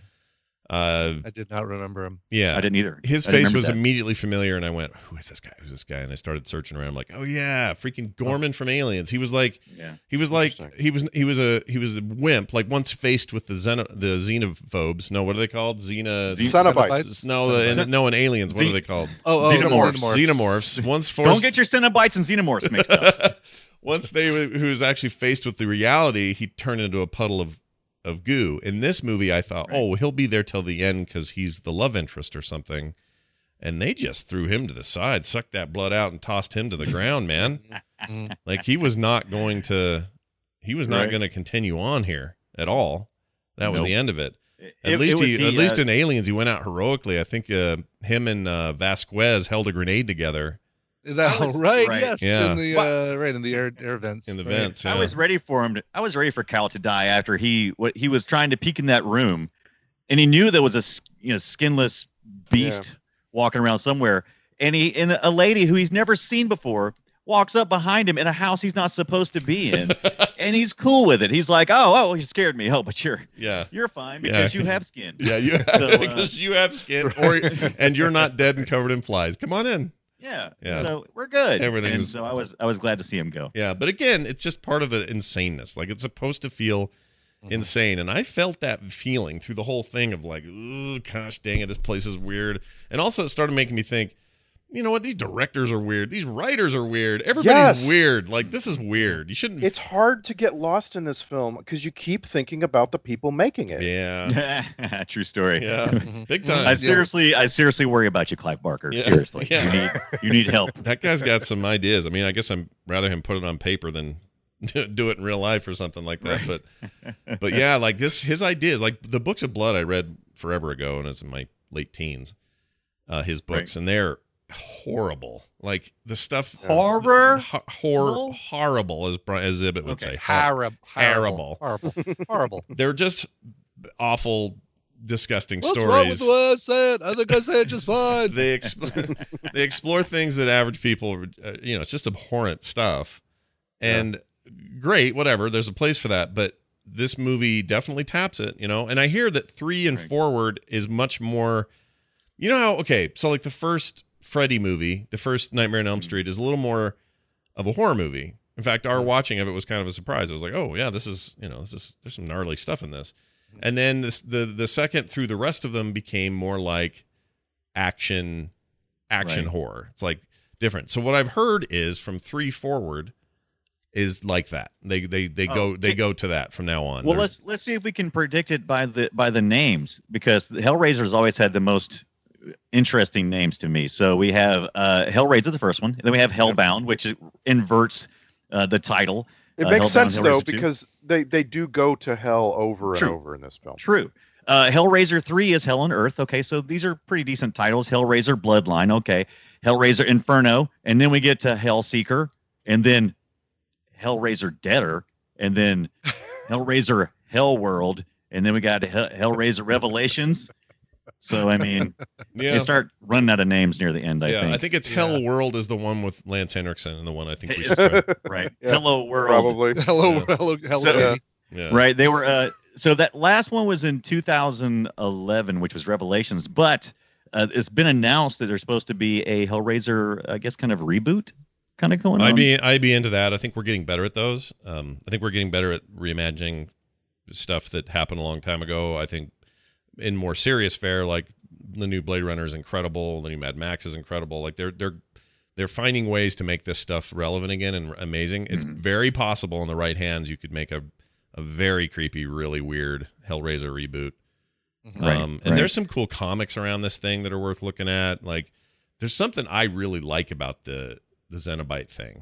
Speaker 4: Uh,
Speaker 7: I did not remember him.
Speaker 4: yeah.
Speaker 5: I didn't either.
Speaker 4: His
Speaker 5: I didn't
Speaker 4: face
Speaker 5: remember
Speaker 4: was
Speaker 5: that.
Speaker 4: immediately familiar, and I went, "Who is this guy? Who's this guy?" And I started searching around. I'm like, "Oh yeah, freaking Gorman from Aliens." He was like,
Speaker 5: Yeah.
Speaker 4: he was like,
Speaker 6: Interesting.
Speaker 4: he was he was a he was a wimp. Like once faced with the xeno, the xenophobes. No, what are they called? Xena.
Speaker 5: Xen-
Speaker 6: Cenobites.
Speaker 4: No, the, in, no, in Aliens, what
Speaker 5: Xen-
Speaker 4: are they called?
Speaker 7: Oh, oh,
Speaker 5: Xenomorphs.
Speaker 7: Xenomorphs.
Speaker 4: Xenomorphs. Once forced.
Speaker 5: Don't get your Cenobites and Xenomorphs mixed up.
Speaker 4: Once they who was actually faced with the reality, he turned into a puddle of of goo. In this movie, I thought,
Speaker 5: Right.
Speaker 4: oh, he'll be there till the end because he's the love interest or something. And they just threw him to the side, sucked that blood out, and tossed him to the ground, man.
Speaker 7: Mm.
Speaker 4: Like he was not going to, he was not
Speaker 5: Right.
Speaker 4: going to continue on here at all. That was
Speaker 5: Nope.
Speaker 4: the end of it. At
Speaker 5: It-
Speaker 4: least
Speaker 5: it was
Speaker 4: he,
Speaker 5: he,
Speaker 4: at least
Speaker 5: uh,
Speaker 4: in Aliens, he went out heroically. I think uh, him and uh, Vasquez held a grenade together
Speaker 7: That,
Speaker 5: I was-
Speaker 7: right,
Speaker 5: right.
Speaker 7: yes.
Speaker 4: Yeah.
Speaker 7: In the uh, right in the air air vents.
Speaker 4: in the
Speaker 7: right.
Speaker 4: vents.
Speaker 5: I
Speaker 4: yeah.
Speaker 5: was ready for him. To, I was ready for Cal to die after he what he was trying to peek in that room, and he knew there was a s- you know skinless beast walking around somewhere, and he and a lady who he's never seen before walks up behind him in a house he's not supposed to be in, and he's cool with it. He's like, "Oh, oh, you scared me. Oh, but you're
Speaker 4: yeah.
Speaker 5: you're fine
Speaker 4: Yeah.
Speaker 5: because you have skin."
Speaker 4: Yeah, you
Speaker 5: So, uh,
Speaker 4: because you have skin, or and you're not dead and covered in flies. Come on in.
Speaker 5: Yeah.
Speaker 4: Yeah.
Speaker 5: So we're good.
Speaker 4: Everything
Speaker 5: And
Speaker 4: was-
Speaker 5: so I was I was glad to see him go.
Speaker 4: Yeah, but again, it's just part of the insaneness. Like it's supposed to feel insane, and I felt that feeling through the whole thing of like, ooh, gosh dang it, this place is weird. And also, it started making me think, you know what? These directors are weird. These writers are weird. Everybody's
Speaker 6: Yes.
Speaker 4: weird. Like this is weird. You shouldn't.
Speaker 6: It's hard to get lost in this film because you keep thinking about the people making it.
Speaker 4: yeah,
Speaker 5: True story.
Speaker 4: yeah,
Speaker 7: Mhm.
Speaker 4: big
Speaker 7: Mhm.
Speaker 4: time.
Speaker 5: I seriously, I seriously worry about you, Clive Barker.
Speaker 4: Yeah.
Speaker 5: Seriously,
Speaker 4: Yeah.
Speaker 5: you need, you need help.
Speaker 4: That guy's got some ideas. I mean, I guess I'm rather him put it on paper than do it in real life or something like that. But but yeah, like this, his ideas, like the Books of Blood I read forever ago, and it's in my late teens. Uh, his books, and they're horrible. Like the stuff
Speaker 5: Horror?
Speaker 4: ho- hor-
Speaker 5: No?
Speaker 4: horrible, as Bri- as Ibbot would
Speaker 5: Okay.
Speaker 4: say. Hor-
Speaker 7: Horrible.
Speaker 4: Terrible.
Speaker 7: Horrible. Horrible.
Speaker 4: They're just awful, disgusting
Speaker 7: What's wrong with
Speaker 4: stories.
Speaker 7: the way I said? I think I said just fine.
Speaker 4: They exp- they explore things that average people, uh, you know, it's just abhorrent stuff. And great, whatever. There's a place for that, but this movie definitely taps it, you know. And I hear that three and
Speaker 5: Right.
Speaker 4: forward is much more. You know how? Okay, so like the first Freddy movie, the first Nightmare on Elm Street, is a little more of a horror movie. In fact, our watching of it was kind of a surprise. It was like, oh yeah, this is, you know, this is there's some gnarly stuff in this. And then this, the the second through the rest of them became more like action action
Speaker 5: Right.
Speaker 4: horror. It's like different. So what I've heard is from three forward is like that. They they they
Speaker 5: Oh,
Speaker 4: go they
Speaker 5: can-
Speaker 4: go to that from now on.
Speaker 5: Well,
Speaker 4: There's-
Speaker 5: let's let's see if we can predict it by the by the names, because the Hellraiser's always had the most interesting names to me. So we have uh, Hellraiser, the first one, and then we have Hellbound, which inverts uh, the title.
Speaker 6: It
Speaker 5: Uh,
Speaker 6: makes
Speaker 5: Hellbound,
Speaker 6: sense though
Speaker 5: Hellraiser two.
Speaker 6: because they they do go to hell over
Speaker 5: True.
Speaker 6: and over in this film.
Speaker 5: True. Uh, Hellraiser three is Hell on Earth. Okay, so these are pretty decent titles. Hellraiser Bloodline. Okay. Hellraiser Inferno, and then we get to Hellseeker, and then Hellraiser Deader, and then Hellraiser Hellworld, and then we got Hell- Hellraiser Revelations. So I mean,
Speaker 4: yeah.
Speaker 5: you start running out of names near the end. I
Speaker 4: yeah,
Speaker 5: think.
Speaker 4: I think it's
Speaker 7: Yeah.
Speaker 4: Hell World is the one with Lance Henriksen and the one I think we should try.
Speaker 5: right.
Speaker 6: Yeah,
Speaker 5: Hello World.
Speaker 6: Probably.
Speaker 7: Hello,
Speaker 4: Yeah.
Speaker 7: hello, hello.
Speaker 5: So-
Speaker 7: Jenny.
Speaker 4: Yeah.
Speaker 5: Right. They were uh so that last one was in two thousand eleven, which was Revelations, but uh, it's been announced that there's supposed to be a Hellraiser, I guess, kind of reboot kind of going on.
Speaker 4: I'd be I'd be into that. I think we're getting better at those. Um, I think we're getting better at reimagining stuff that happened a long time ago. I think in more serious fare, like the new Blade Runner is incredible, the new Mad Max is incredible. Like they're they're they're finding ways to make this stuff relevant again and amazing. It's
Speaker 5: Mhm.
Speaker 4: very possible in the right hands you could make a a very creepy, really weird Hellraiser reboot.
Speaker 5: Right,
Speaker 4: um, and
Speaker 5: right.
Speaker 4: there's some cool comics around this thing that are worth looking at. Like, there's something I really like about the the Cenobite thing.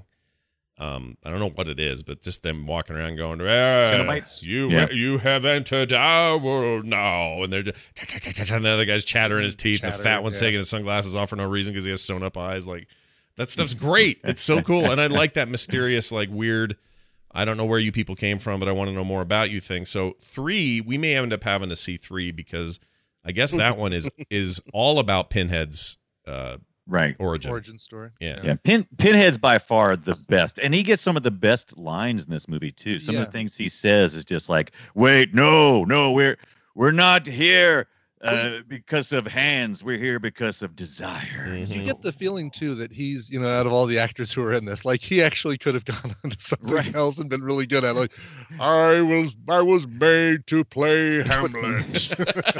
Speaker 4: Um, I don't know what it is, but just them walking around going, ah,
Speaker 5: Cenobites?
Speaker 4: you
Speaker 5: Yeah.
Speaker 4: you have entered our world now, and they're just, and the other guy's chattering his teeth. the fat
Speaker 7: Chattering,
Speaker 4: one's
Speaker 7: yeah.
Speaker 4: taking his sunglasses off for no reason because he has sewn up eyes. Like, that stuff's great. It's so cool, and I like that mysterious, like weird. I don't know where you people came from, but I want to know more about you thing. So three, we may end up having to see three because I guess that one is is all about Pinhead's uh,
Speaker 5: right.
Speaker 4: origin.
Speaker 7: Origin story.
Speaker 4: Yeah.
Speaker 5: Yeah, Pin Pinhead's by far the best, and he gets some of the best lines in this movie too. Some of
Speaker 7: Yeah.
Speaker 5: the things he says is just like, "Wait, no, no, we're we're not here uh, because of hands. We're here because of desire."
Speaker 4: Mhm.
Speaker 7: You get the feeling too that he's, you know, out of all the actors who are in this, like he actually could have gone on to something
Speaker 5: Right.
Speaker 7: else and been really good at it. Like, I was, I was made to play Hamlet.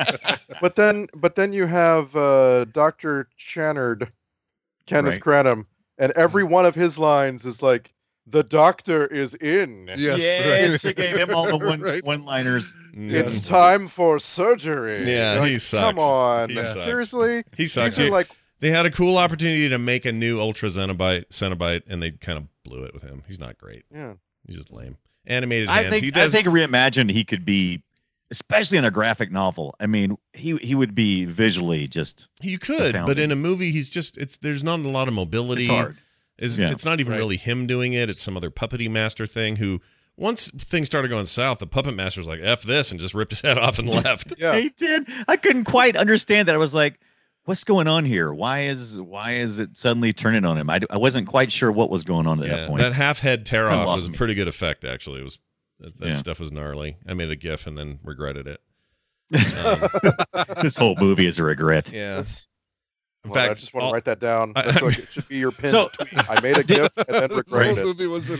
Speaker 6: But then, but then you have uh, Doctor Channard, Kenneth
Speaker 5: Right.
Speaker 6: Cranham, and every one of his lines is like, "The doctor is in.
Speaker 7: yes,
Speaker 5: yes,
Speaker 7: right.
Speaker 5: they gave him all the one
Speaker 7: Right.
Speaker 5: one liners.
Speaker 6: It's time for surgery."
Speaker 4: Yeah,
Speaker 6: You're
Speaker 4: he
Speaker 6: like,
Speaker 4: sucks.
Speaker 6: Come on,
Speaker 4: He sucks.
Speaker 6: seriously?
Speaker 4: He sucks.
Speaker 6: These are
Speaker 4: He-
Speaker 6: like,
Speaker 4: They had a cool opportunity to make a new Ultra Cenobite, Cenobite, and they kind of blew it with him. He's not great.
Speaker 6: yeah.
Speaker 4: He's just lame. Animated
Speaker 5: I
Speaker 4: hands.
Speaker 5: think
Speaker 4: he does.
Speaker 5: I think reimagined he could be, especially in a graphic novel. I mean, he he would be visually just
Speaker 4: you could, but
Speaker 5: astounding.
Speaker 4: in a movie, he's just. It's there's not a lot of mobility.
Speaker 5: it's hard.
Speaker 4: Is
Speaker 5: Yeah.
Speaker 4: it's not even
Speaker 7: Right.
Speaker 4: really him doing it. It's some other puppety master thing. Who once things started going south, the puppet master's like "f this" and just ripped his head off and left.
Speaker 6: Yeah.
Speaker 5: He did. I couldn't quite understand that. I was like, "What's going on here? Why is why is it suddenly turning on him?" I, I wasn't quite sure what was going on at
Speaker 4: Yeah,
Speaker 5: that point.
Speaker 4: that half head tear
Speaker 5: Kinda
Speaker 4: off
Speaker 5: lost
Speaker 4: was a
Speaker 5: me.
Speaker 4: pretty good effect. Actually, it was that, that
Speaker 5: Yeah.
Speaker 4: stuff was gnarly. I made a GIF and then regretted it. Um,
Speaker 5: This whole movie is a regret.
Speaker 4: yeah.
Speaker 6: That's-
Speaker 4: In
Speaker 6: well, I
Speaker 4: fact,
Speaker 6: just want to
Speaker 4: all-
Speaker 6: write that down.
Speaker 4: I-
Speaker 6: That's like, it should be your pin.
Speaker 5: So-
Speaker 6: tweet. I made a GIF and then
Speaker 7: This whole
Speaker 6: regretted it.
Speaker 7: movie was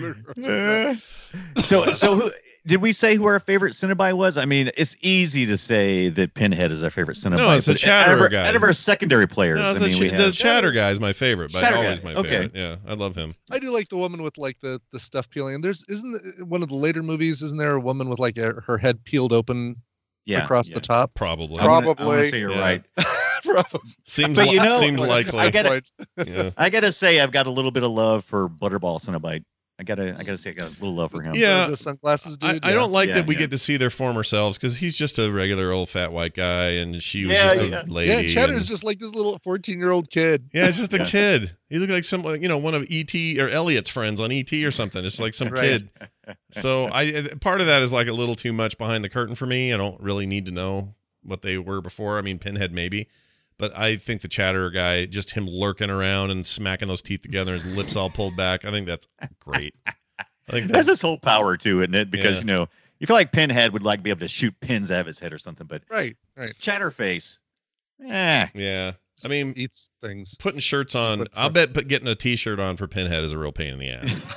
Speaker 7: in
Speaker 5: so so who, did we say who our favorite Cenobite was? I mean, it's easy to say that Pinhead is our favorite Cenobite.
Speaker 4: No, it's the
Speaker 5: but
Speaker 4: Chatterer
Speaker 5: out of, our,
Speaker 4: guy.
Speaker 5: out of our secondary players,
Speaker 4: No, it's
Speaker 5: I
Speaker 4: the,
Speaker 5: mean,
Speaker 4: ch-
Speaker 5: we
Speaker 4: the
Speaker 5: have
Speaker 4: Chatter guy is my favorite, but
Speaker 5: Chatter
Speaker 4: always
Speaker 5: guy,
Speaker 4: my
Speaker 5: okay.
Speaker 4: favorite. Yeah, I love him.
Speaker 7: I do like the woman with like the the stuff peeling. And there's isn't it- one of the later movies? Isn't there a woman with like a, her head peeled open
Speaker 5: yeah,
Speaker 7: across
Speaker 5: yeah.
Speaker 7: the top?
Speaker 4: Probably.
Speaker 5: I wanna- I wanna
Speaker 6: Probably.
Speaker 5: say you're
Speaker 4: Yeah.
Speaker 5: right.
Speaker 7: Probably.
Speaker 4: Seems
Speaker 5: But
Speaker 4: li-
Speaker 5: you know-
Speaker 4: seems
Speaker 5: I
Speaker 4: likely.
Speaker 5: gotta-
Speaker 7: Right.
Speaker 4: Yeah.
Speaker 5: I gotta say, I've got a little bit of love for Butterball Cenobite. I gotta, I gotta say, I got a little love for him.
Speaker 4: Yeah.
Speaker 7: The, the sunglasses
Speaker 4: I,
Speaker 7: dude.
Speaker 4: I don't like
Speaker 5: Yeah,
Speaker 4: that we
Speaker 5: yeah.
Speaker 4: get to see their former selves because he's just a regular old fat white guy and she was
Speaker 5: Yeah,
Speaker 4: just
Speaker 5: yeah.
Speaker 4: a lady.
Speaker 7: Yeah, Cheddar's
Speaker 4: and-
Speaker 7: just like this little fourteen-year-old kid.
Speaker 4: yeah, it's just a
Speaker 5: Yeah.
Speaker 4: kid. He looked like some, you know, one of E T or Elliot's friends on E T or something. It's like some
Speaker 5: Right.
Speaker 4: kid. So I part of that is like a little too much behind the curtain for me. I don't really need to know what they were before. I mean, Pinhead maybe, but I think the Chatterer guy, just him lurking around and smacking those teeth together, his lips all pulled back. I think that's great. I think
Speaker 5: There's
Speaker 4: that's
Speaker 5: this whole power to it, isn't it? Because
Speaker 4: Yeah.
Speaker 5: you know, you feel like Pinhead would like be able to shoot pins out of his head or something, but
Speaker 7: Right, right.
Speaker 5: Chatterface, eh.
Speaker 4: yeah. I mean,
Speaker 7: Eats things.
Speaker 4: putting shirts on.
Speaker 7: But-
Speaker 4: I'll bet put, getting a T-shirt on for Pinhead is a real pain in the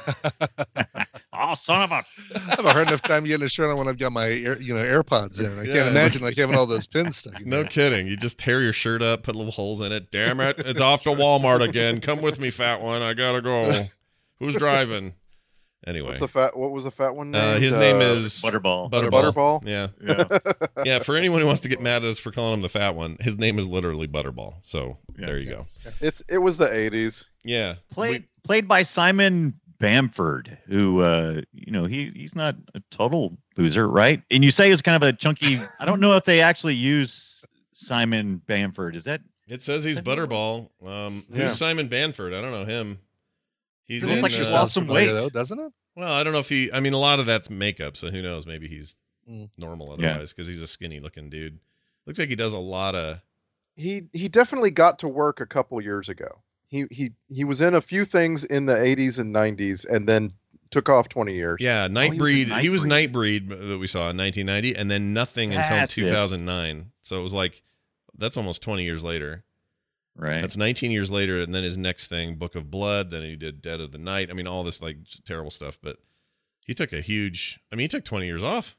Speaker 4: ass.
Speaker 5: Oh, son of a!
Speaker 7: I have a hard enough time getting a shirt on when I've got my Air, you know AirPods in. I
Speaker 4: Yeah.
Speaker 7: can't imagine like having all those pins stuck in
Speaker 4: No
Speaker 7: there.
Speaker 4: kidding. You just tear your shirt up, put little holes in it. Damn it. It's off to Walmart again. Come with me, fat one. I gotta go. Who's driving? Anyway.
Speaker 6: What's the fat? What was the fat one?
Speaker 4: Uh,
Speaker 6: named?
Speaker 4: his name
Speaker 6: Uh,
Speaker 4: is
Speaker 5: Butterball.
Speaker 4: Butterball.
Speaker 6: Butterball?
Speaker 4: Yeah.
Speaker 5: Yeah.
Speaker 4: Yeah. For anyone who wants to get mad at us for calling him the fat one, his name is literally Butterball. So
Speaker 5: Yeah.
Speaker 4: there you go.
Speaker 6: It's it was the eighties.
Speaker 4: Yeah.
Speaker 5: Played played by Simon Bamford, who uh, you know he he's not a total loser, right? And you say he's kind of a chunky. I don't know if they actually use Simon Bamford. Is that
Speaker 4: It says he's Butterball. Um,
Speaker 6: Yeah.
Speaker 4: Who's Simon Banford? I don't know him. He's
Speaker 5: He looks
Speaker 4: in,
Speaker 5: like he
Speaker 4: uh,
Speaker 5: lost some
Speaker 7: familiar,
Speaker 5: weight.
Speaker 7: though, doesn't it?
Speaker 4: Well, I don't know if he. I mean, a lot of that's makeup, so who knows? Maybe he's
Speaker 7: Mm.
Speaker 4: normal
Speaker 5: Yeah.
Speaker 4: otherwise because he's a skinny looking dude. Looks like he does a lot of.
Speaker 6: He he definitely got to work a couple years ago. He he he was in a few things in the eighties and nineties, and then took off twenty years.
Speaker 4: Yeah, Nightbreed.
Speaker 5: in
Speaker 4: He was
Speaker 5: Nightbreed.
Speaker 4: Nightbreed that we saw in nineteen ninety, and then nothing until
Speaker 5: That's it.
Speaker 4: two thousand nine. So it was like that's almost twenty years later.
Speaker 5: right?
Speaker 4: That's nineteen years later, and then his next thing, Book of Blood. Then he did Dead of the Night. I mean, all this like terrible stuff. But he took a huge. I mean, he took twenty years off.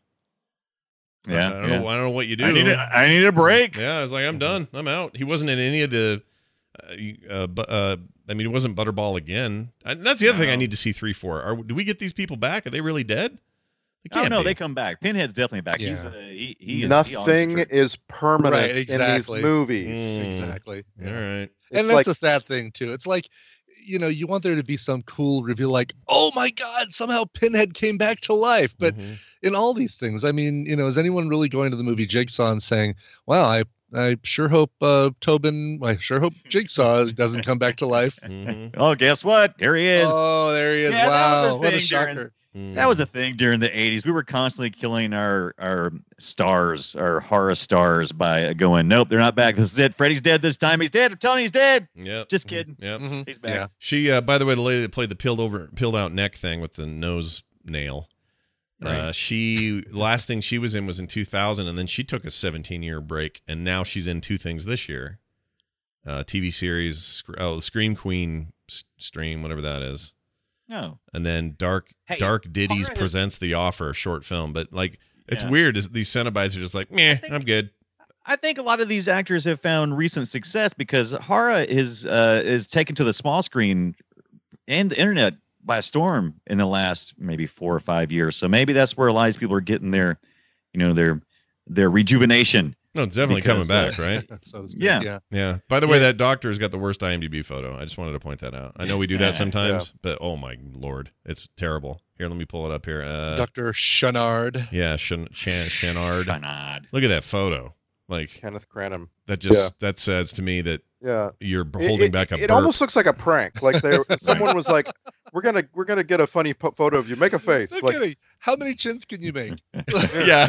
Speaker 5: yeah.
Speaker 4: I don't
Speaker 5: yeah.
Speaker 4: know. I don't know what you do.
Speaker 5: I need a, I need a break.
Speaker 4: Yeah, I was like, I'm done. I'm out. He wasn't in any of the. Uh, uh, bu- uh, I mean, he wasn't Butterball again. And that's the other thing I
Speaker 5: No.
Speaker 4: need to see three for. Are do we get these people back? Are they really dead? They
Speaker 5: Oh
Speaker 4: can't
Speaker 5: no,
Speaker 4: be.
Speaker 5: they come back. Pinhead's definitely back. He's
Speaker 7: Yeah.
Speaker 5: uh, he, he is-
Speaker 6: Nothing
Speaker 5: he owns the truth.
Speaker 6: is permanent
Speaker 7: Right,
Speaker 6: in
Speaker 7: exactly.
Speaker 6: these movies.
Speaker 4: Mm.
Speaker 7: Exactly.
Speaker 4: All
Speaker 7: Yeah.
Speaker 4: right.
Speaker 7: And
Speaker 6: It's
Speaker 7: that's
Speaker 6: like
Speaker 7: a sad thing too. It's like, you know, you want there to be some cool reveal, like, oh my God, somehow Pinhead came back to life. But
Speaker 4: Mhm.
Speaker 7: in all these things, I mean, you know, is anyone really going to the movie Jigsaw and saying, "Wow, I, I sure hope uh, Tobin, I sure hope Jigsaw doesn't come back to life."
Speaker 4: Mhm.
Speaker 5: Oh, guess what? Here he is.
Speaker 7: Oh, there he is!
Speaker 5: Yeah, that was a
Speaker 7: wow, what a
Speaker 5: thing during-
Speaker 7: shocker!
Speaker 4: Mhm.
Speaker 5: That was a thing during the eighties. We were constantly killing our our stars, our horror stars, by going, nope, they're not back. This is it. Freddy's dead this time. He's dead. I'm telling you, he's dead.
Speaker 4: Yep.
Speaker 5: Just kidding.
Speaker 4: Yep.
Speaker 7: Mhm.
Speaker 5: He's back.
Speaker 7: Yeah.
Speaker 4: She, uh, by the way, the lady that played the peeled over, peeled out neck thing with the nose nail. Uh,
Speaker 7: Right.
Speaker 4: she last thing she was in was in two thousand, and then she took a seventeen year break, and now she's in two things this year. Uh, T V series, sc- oh, Scream Queen s- stream, whatever that is.
Speaker 5: No.
Speaker 4: And then Dark
Speaker 5: Hey,
Speaker 4: Dark Ditties
Speaker 5: horror has-
Speaker 4: presents The Offer, short film. But like, it's
Speaker 5: Yeah.
Speaker 4: weird. Is these Cenobites are just like, meh,
Speaker 5: think-
Speaker 4: I'm good.
Speaker 5: I think a lot of these actors have found recent success because horror is uh, is taken to the small screen and the internet by storm in the last maybe four or five years. So maybe that's where a lot of these people are getting their, you know, their their rejuvenation.
Speaker 4: No, it's definitely
Speaker 5: Because,
Speaker 4: coming back, right?
Speaker 7: So to speak,
Speaker 5: Yeah.
Speaker 7: yeah.
Speaker 4: Yeah. By the way, that doctor's got the worst I M D B photo. I just wanted to point that out. I know we do
Speaker 5: Yeah.
Speaker 4: that sometimes, but oh my lord, it's terrible. Here, let me pull it up here. Uh,
Speaker 7: Doctor Chenard.
Speaker 4: yeah, Shan, Shan, Shanard.
Speaker 5: Shanad.
Speaker 4: Look at that photo. Like
Speaker 6: Kenneth Cranham.
Speaker 4: that just that says to me that
Speaker 6: Yeah.
Speaker 4: you're
Speaker 6: It-
Speaker 4: holding
Speaker 6: it,
Speaker 4: back a
Speaker 6: It
Speaker 4: burp.
Speaker 6: almost looks like a prank. Like they, someone was like, "We're gonna, we're gonna get a funny po- photo of you. Make a face."
Speaker 7: No
Speaker 6: like,
Speaker 7: kidding. How many chins can you make?
Speaker 4: yeah.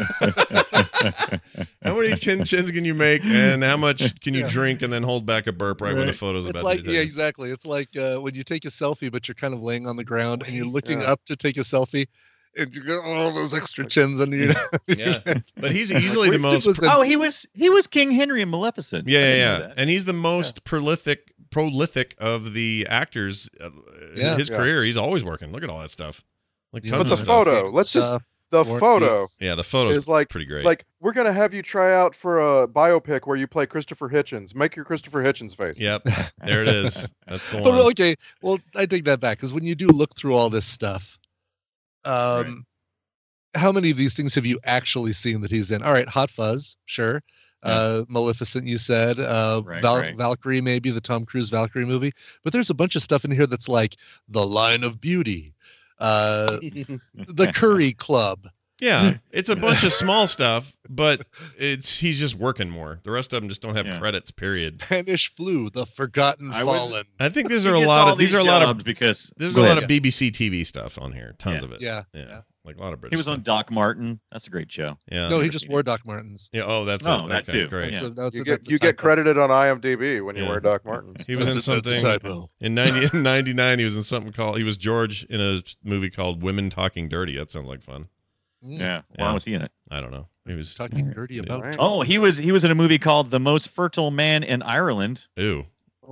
Speaker 4: How many chin chins can you make, and how much can you
Speaker 7: Yeah.
Speaker 4: drink, and then hold back a burp right, when the
Speaker 7: Right.
Speaker 4: photo's
Speaker 7: It's
Speaker 4: about
Speaker 7: like,
Speaker 4: to be
Speaker 7: yeah,
Speaker 4: taken?
Speaker 7: exactly. It's like uh, when you take a selfie, but you're kind of laying on the ground and you're looking
Speaker 6: Yeah.
Speaker 7: up to take a selfie, and you got all those extra chins under your.
Speaker 4: Yeah. But he's easily the
Speaker 7: Winston
Speaker 4: most.
Speaker 7: was in-
Speaker 5: Oh, he was he was King Henry in Maleficent. I
Speaker 4: Yeah,
Speaker 5: didn't
Speaker 4: yeah,
Speaker 5: know
Speaker 4: yeah.
Speaker 5: that.
Speaker 4: And he's the most prolific, prolific of the actors. Uh,
Speaker 7: Yeah.
Speaker 4: his
Speaker 6: Yeah.
Speaker 4: career, he's always working. Look at all that stuff. Like
Speaker 7: Yeah.
Speaker 4: tons
Speaker 6: But
Speaker 4: of
Speaker 6: the
Speaker 4: stuff.
Speaker 6: photo, let's just-
Speaker 7: Stuff,
Speaker 6: the
Speaker 7: War
Speaker 6: photo
Speaker 7: Piece.
Speaker 4: Yeah, the photo's
Speaker 6: is like,
Speaker 4: pretty great.
Speaker 6: like we're gonna have you try out for a biopic where you play Christopher Hitchens. Make your Christopher Hitchens face.
Speaker 4: Yep, there it is. That's the
Speaker 7: But
Speaker 4: one.
Speaker 7: okay, well, I take that back because when you do look through all this stuff, um, how many of these things have you actually seen that he's in? All right, Hot Fuzz, sure. Uh, Maleficent, you said. Uh,
Speaker 5: Right,
Speaker 7: Val-
Speaker 5: right.
Speaker 7: Valkyrie, maybe the Tom Cruise Valkyrie movie. But there's a bunch of stuff in here that's like The Line of Beauty, uh, the Curry Club.
Speaker 4: Yeah, it's a bunch of small stuff, but it's he's just working more. The rest of them just don't have
Speaker 5: Yeah.
Speaker 4: credits. Period.
Speaker 7: Spanish Flu, The Forgotten
Speaker 5: I was-
Speaker 7: Fallen.
Speaker 4: I think these
Speaker 5: He
Speaker 4: are a
Speaker 5: gets
Speaker 4: lot
Speaker 5: all
Speaker 4: of these
Speaker 5: these
Speaker 4: are a lot of
Speaker 5: jobs because
Speaker 4: there's a
Speaker 5: Go
Speaker 4: lot
Speaker 5: ahead.
Speaker 4: of B B C T V stuff on here. Tons
Speaker 5: Yeah.
Speaker 4: of it.
Speaker 7: Yeah,
Speaker 4: yeah,
Speaker 7: yeah.
Speaker 4: like a lot of British.
Speaker 5: He was on
Speaker 4: stuff.
Speaker 5: Doc Martin. That's a great show.
Speaker 4: Yeah.
Speaker 7: No, he
Speaker 5: never
Speaker 7: just
Speaker 5: seen
Speaker 7: wore Doc Martens.
Speaker 4: Yeah. Oh, that's
Speaker 5: No,
Speaker 4: it.
Speaker 5: that
Speaker 4: Okay,
Speaker 5: too.
Speaker 4: Great.
Speaker 5: Yeah.
Speaker 7: So that's
Speaker 6: You
Speaker 7: a-
Speaker 6: get
Speaker 7: that's a
Speaker 6: you get
Speaker 7: typo.
Speaker 6: credited on IMDb when you
Speaker 4: Yeah.
Speaker 6: wear Doc Martens.
Speaker 4: He was in
Speaker 7: That's a- that's a
Speaker 4: something
Speaker 7: typo.
Speaker 4: in ninety, ninety-nine. He was in something called. He was George in a movie called Women Talking Dirty. That sounds like fun.
Speaker 7: Mm.
Speaker 5: Yeah. Why
Speaker 4: Yeah.
Speaker 5: was he in it?
Speaker 4: I don't know. He was.
Speaker 7: Talking dirty about.
Speaker 6: Right.
Speaker 5: Oh, he was he was in a movie called The Most Fertile Man in Ireland.
Speaker 4: Ew.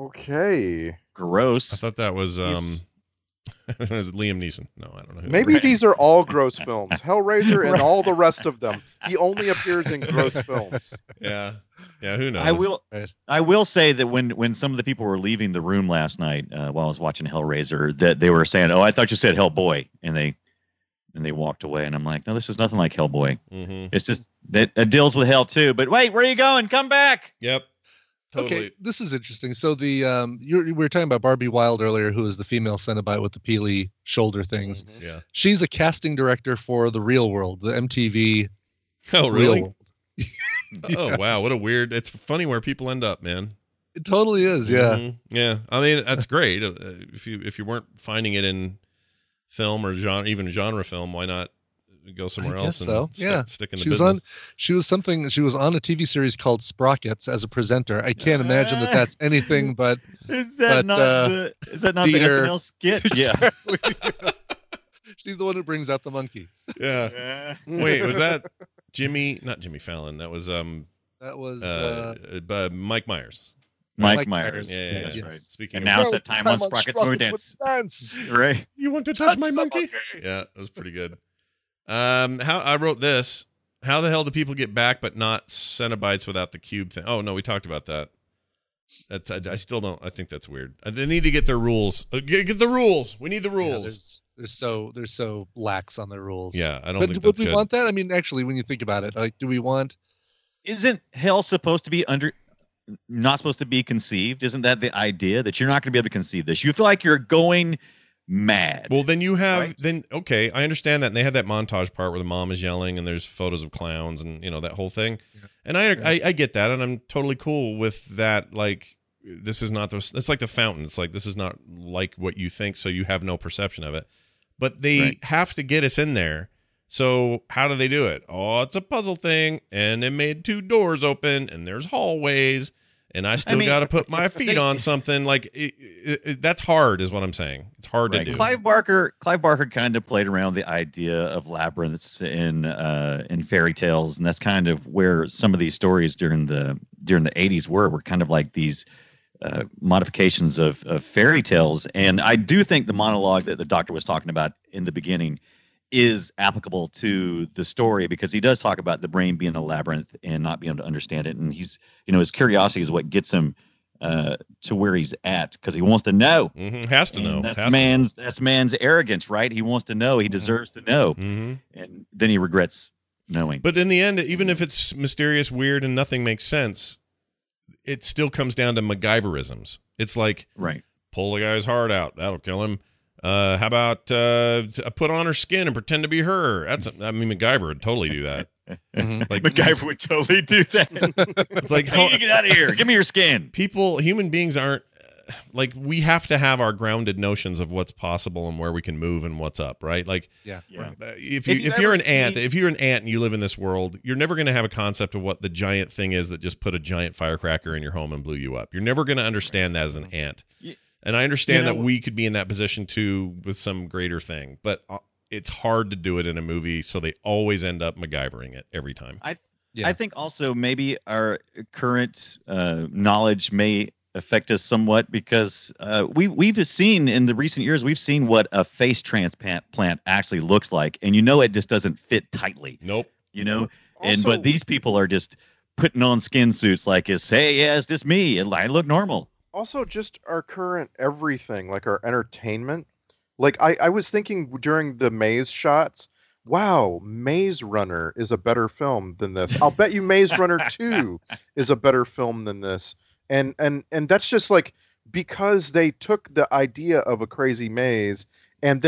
Speaker 6: Okay.
Speaker 4: I
Speaker 5: Gross.
Speaker 4: thought that was um.
Speaker 5: He's-
Speaker 4: it was Liam Neeson. No, I don't know. Who
Speaker 6: Maybe
Speaker 5: Right.
Speaker 6: these are all gross films. Hellraiser and
Speaker 5: Right.
Speaker 6: all the rest of them. He only appears in gross films.
Speaker 4: Yeah. Yeah. Who knows?
Speaker 5: I will
Speaker 7: Right.
Speaker 5: I will say that when when some of the people were leaving the room last night uh, while I was watching Hellraiser, that they were saying, "Oh, I thought you said Hellboy," and they and they walked away, and I'm like, "No, this is nothing like Hellboy.
Speaker 4: Mm-hmm.
Speaker 5: It's just that it deals with hell too." But wait, where are you going? Come back.
Speaker 4: Yep. Totally.
Speaker 7: Okay, this is interesting. So the um, you we were talking about Barbie Wilde earlier, who is the female Cenobite with the peely shoulder things.
Speaker 4: Yeah.
Speaker 7: She's a casting director for The Real World, the M T V
Speaker 4: Oh,
Speaker 7: Real
Speaker 4: really?
Speaker 7: World.
Speaker 4: Oh, wow. What a
Speaker 7: Yes.
Speaker 4: weird. It's funny where people end up, man.
Speaker 7: It totally is. Yeah.
Speaker 4: Mhm. Yeah. I mean, that's great. Uh, if you if you weren't finding it in film or genre, even genre film, why not go somewhere
Speaker 7: I
Speaker 4: else
Speaker 7: guess
Speaker 4: and
Speaker 7: so.
Speaker 4: stick,
Speaker 7: Yeah.
Speaker 4: stick in the
Speaker 7: She was
Speaker 4: business?
Speaker 7: on. She was something. She was on a T V series called Sprockets as a presenter. I can't imagine that that's anything but.
Speaker 5: Is that
Speaker 7: But,
Speaker 5: not
Speaker 7: uh,
Speaker 5: the is that not the
Speaker 7: Dieter-
Speaker 5: S N L skit? Yeah.
Speaker 7: Exactly. She's the one who brings out the monkey.
Speaker 4: Yeah. Wait, was that Jimmy? Not Jimmy Fallon. That was um
Speaker 7: That was.
Speaker 4: uh,
Speaker 7: Uh,
Speaker 4: uh Mike Myers.
Speaker 5: Mike,
Speaker 7: Mike
Speaker 5: Myers.
Speaker 7: Myers.
Speaker 4: Yeah, yeah,
Speaker 5: That's
Speaker 4: yeah.
Speaker 5: right.
Speaker 4: Speaking
Speaker 5: And
Speaker 4: of,
Speaker 5: now it's that time on Sprockets Movie Dance.
Speaker 7: Dance.
Speaker 5: Right.
Speaker 4: you want to touch my monkey? Yeah, that was pretty good. Um, how I wrote this. How the hell do people get back but not Cenobites without the cube thing? Oh no, we talked about that. That's I, I still don't. I think that's weird. Uh, They need to get their rules. Uh, Get, get the rules. We need the
Speaker 7: Yeah,
Speaker 4: rules.
Speaker 7: there's, they're so they're so lax on their rules.
Speaker 4: Yeah, I don't
Speaker 7: But
Speaker 4: think
Speaker 7: would
Speaker 4: that's
Speaker 7: we
Speaker 4: good.
Speaker 7: want that? I mean, actually, when you think about it, like, do we want?
Speaker 5: Isn't hell supposed to be under not supposed to be conceived? Isn't that the idea that you're not going to be able to conceive this? You feel like you're going mad.
Speaker 4: Well, then you have
Speaker 5: Right?
Speaker 4: then okay, I understand that. And they had that montage part where the mom is yelling and there's photos of clowns and you know that whole thing.
Speaker 7: Yeah.
Speaker 4: And I,
Speaker 7: Yeah.
Speaker 4: I I get that, and I'm totally cool with that. Like this is not the. It's like the fountain. It's like this is not like what you think, so you have no perception of it. But they
Speaker 5: Right.
Speaker 4: have to get us in there. So how do they do it? Oh, it's a puzzle thing, and they made two doors open, and there's hallways, and I still
Speaker 5: mean,
Speaker 4: got to put my feet
Speaker 5: they-
Speaker 4: on something. Like it, it, it, that's hard, is what I'm saying. It's hard
Speaker 5: Right.
Speaker 4: to do.
Speaker 5: Clive Barker, Clive Barker kind of played around the idea of labyrinths in uh, in fairy tales, and that's kind of where some of these stories during the during the eighties were. Were kind of like these uh, modifications of, of fairy tales. And I do think the monologue that the doctor was talking about in the beginning is applicable to the story, because he does talk about the brain being a labyrinth and not being able to understand it. And he's, you know, his curiosity is what gets him uh, to where he's at, because he wants to know.
Speaker 4: hmm Has to
Speaker 5: And
Speaker 4: know.
Speaker 5: That's
Speaker 4: Has
Speaker 5: man's that's man's arrogance, right? He wants to know. He deserves to know,
Speaker 4: to know. hmm
Speaker 5: and then he regrets knowing.
Speaker 4: But in the end, even if it's mysterious, weird, and nothing makes sense, it still comes down to MacGyverisms. It's like
Speaker 5: right.
Speaker 4: pull the guy's heart out. That'll kill him. Uh, how about uh, t- put on her skin and pretend to be her? That's I mean, MacGyver would totally do that.
Speaker 7: Mhm.
Speaker 4: Like
Speaker 5: MacGyver would totally do that.
Speaker 4: it's like
Speaker 5: I need to get out of here. Give me your skin.
Speaker 4: people, human beings aren't uh, like we have to have our grounded notions of what's possible and where we can move and what's up, right? Like
Speaker 7: Yeah.
Speaker 5: Yeah.
Speaker 4: uh, if you
Speaker 5: Have you
Speaker 4: if you're
Speaker 5: ever
Speaker 4: an ant,
Speaker 5: seen-
Speaker 4: if you're an ant and you live in this world, you're never going to have a concept of what the giant thing is that just put a giant firecracker in your home and blew you up. You're never going to understand that as an ant.
Speaker 5: Y-
Speaker 4: And I understand
Speaker 5: You know-
Speaker 4: that we could be in that position too with some greater thing, but uh, it's hard to do it in a movie, so they always end up MacGyvering it every time.
Speaker 7: Yeah.
Speaker 5: I think also maybe our current uh, knowledge may affect us somewhat, because uh, we we've seen in the recent years we've seen what a face transplant plant actually looks like, and you know it just doesn't fit tightly,
Speaker 4: Nope.
Speaker 5: you know. and
Speaker 6: Also-
Speaker 5: but these people are just putting on skin suits like it's, hey, yeah, it's just me. I look normal.
Speaker 6: Also, just our current everything, like our entertainment. Like I, I was thinking during the Maze shots, wow, Maze Runner is a better film than this. I'll bet you Maze Runner two is a better film than this. And and and that's just like because they took the idea of a crazy maze and then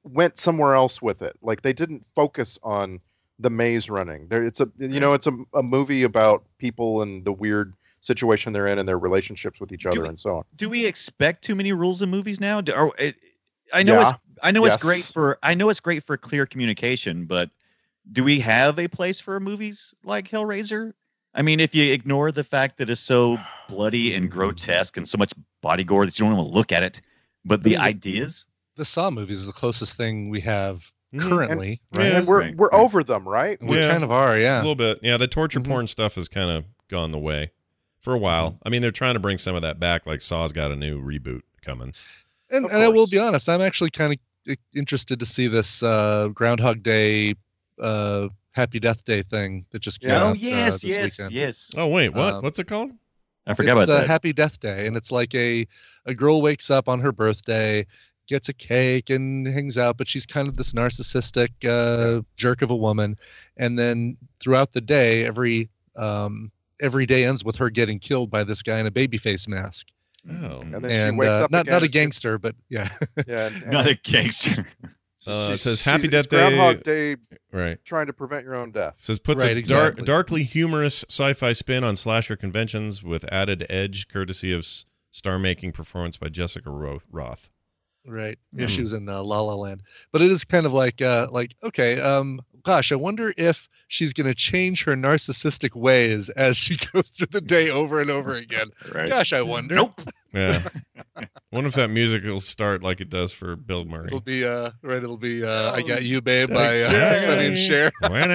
Speaker 6: went somewhere else with it. Like they didn't focus on the maze running. There, it's a you know it's a, a movie about people and the weird situation they're in and their relationships with each other
Speaker 5: we,
Speaker 6: and so on.
Speaker 5: Do we expect too many rules in movies now? Do, or, it, I know
Speaker 6: Yeah.
Speaker 5: it's I know
Speaker 6: Yes.
Speaker 5: it's great for I know it's great for clear communication, but do we have a place for movies like Hellraiser? I mean, if you ignore the fact that it's so bloody and grotesque and so much body gore that you don't want to look at it, but the
Speaker 7: Mm.
Speaker 5: ideas.
Speaker 7: The Saw movies is the closest thing we have
Speaker 4: Mhm.
Speaker 7: currently,
Speaker 4: And-
Speaker 7: right?
Speaker 4: Yeah.
Speaker 6: And we're
Speaker 5: Right,
Speaker 6: we're
Speaker 5: right.
Speaker 6: over them, right?
Speaker 7: We
Speaker 4: Yeah.
Speaker 7: kind of are,
Speaker 4: A
Speaker 7: yeah.
Speaker 4: little bit. Yeah, the torture
Speaker 7: Mhm.
Speaker 4: porn stuff has kind of gone the way for a while. I mean, they're trying to bring some of that back. Like Saw's got a new reboot coming.
Speaker 7: And,
Speaker 6: Of
Speaker 7: and I will
Speaker 6: course.
Speaker 7: be honest, I'm actually kind of interested to see this uh, Groundhog Day, uh, Happy Death Day thing that just came
Speaker 6: Yeah.
Speaker 5: Oh
Speaker 7: out uh,
Speaker 5: yes,
Speaker 7: this
Speaker 5: yes,
Speaker 7: weekend.
Speaker 5: yes.
Speaker 4: Oh wait, what?
Speaker 7: Um,
Speaker 4: What's it called?
Speaker 5: I forgot
Speaker 7: it's
Speaker 5: about
Speaker 7: uh,
Speaker 5: that.
Speaker 7: Happy Death Day, and it's like a a girl wakes up on her birthday, gets a cake and hangs out, but she's kind of this narcissistic uh, jerk of a woman, and then throughout the day, every um, every day ends with her getting killed by this guy in a baby face mask,
Speaker 4: Oh,
Speaker 6: And then she
Speaker 7: and
Speaker 6: wakes
Speaker 7: uh,
Speaker 6: up
Speaker 7: not
Speaker 6: again
Speaker 7: not a
Speaker 6: and-
Speaker 7: gangster, but yeah,
Speaker 6: Yeah, and, and
Speaker 5: Not a gangster.
Speaker 4: Uh, it
Speaker 6: she's-
Speaker 4: says Happy
Speaker 6: she's-
Speaker 4: Death
Speaker 6: it's Groundhog
Speaker 4: Day-
Speaker 6: Day
Speaker 4: right.
Speaker 6: trying to prevent your own death.
Speaker 4: It says puts
Speaker 7: Right,
Speaker 4: a dar-
Speaker 7: exactly.
Speaker 4: darkly humorous sci-fi spin on slasher conventions with added edge, courtesy of s- star-making performance by Jessica Ro- Roth.
Speaker 7: right. Yeah,
Speaker 4: Hmm.
Speaker 7: she was in uh, La La Land, but it is kind of like uh, like okay, um, gosh, I wonder if she's gonna change her narcissistic ways as she goes through the day over and over again.
Speaker 5: Right.
Speaker 7: Gosh, I wonder.
Speaker 5: Nope.
Speaker 4: Yeah. Wonder if that music will start like it does for Bill Murray.
Speaker 7: It'll be uh right. It'll be uh, "I Got You, Babe" by uh,
Speaker 4: Yeah.
Speaker 7: Sonny and Cher.
Speaker 6: You want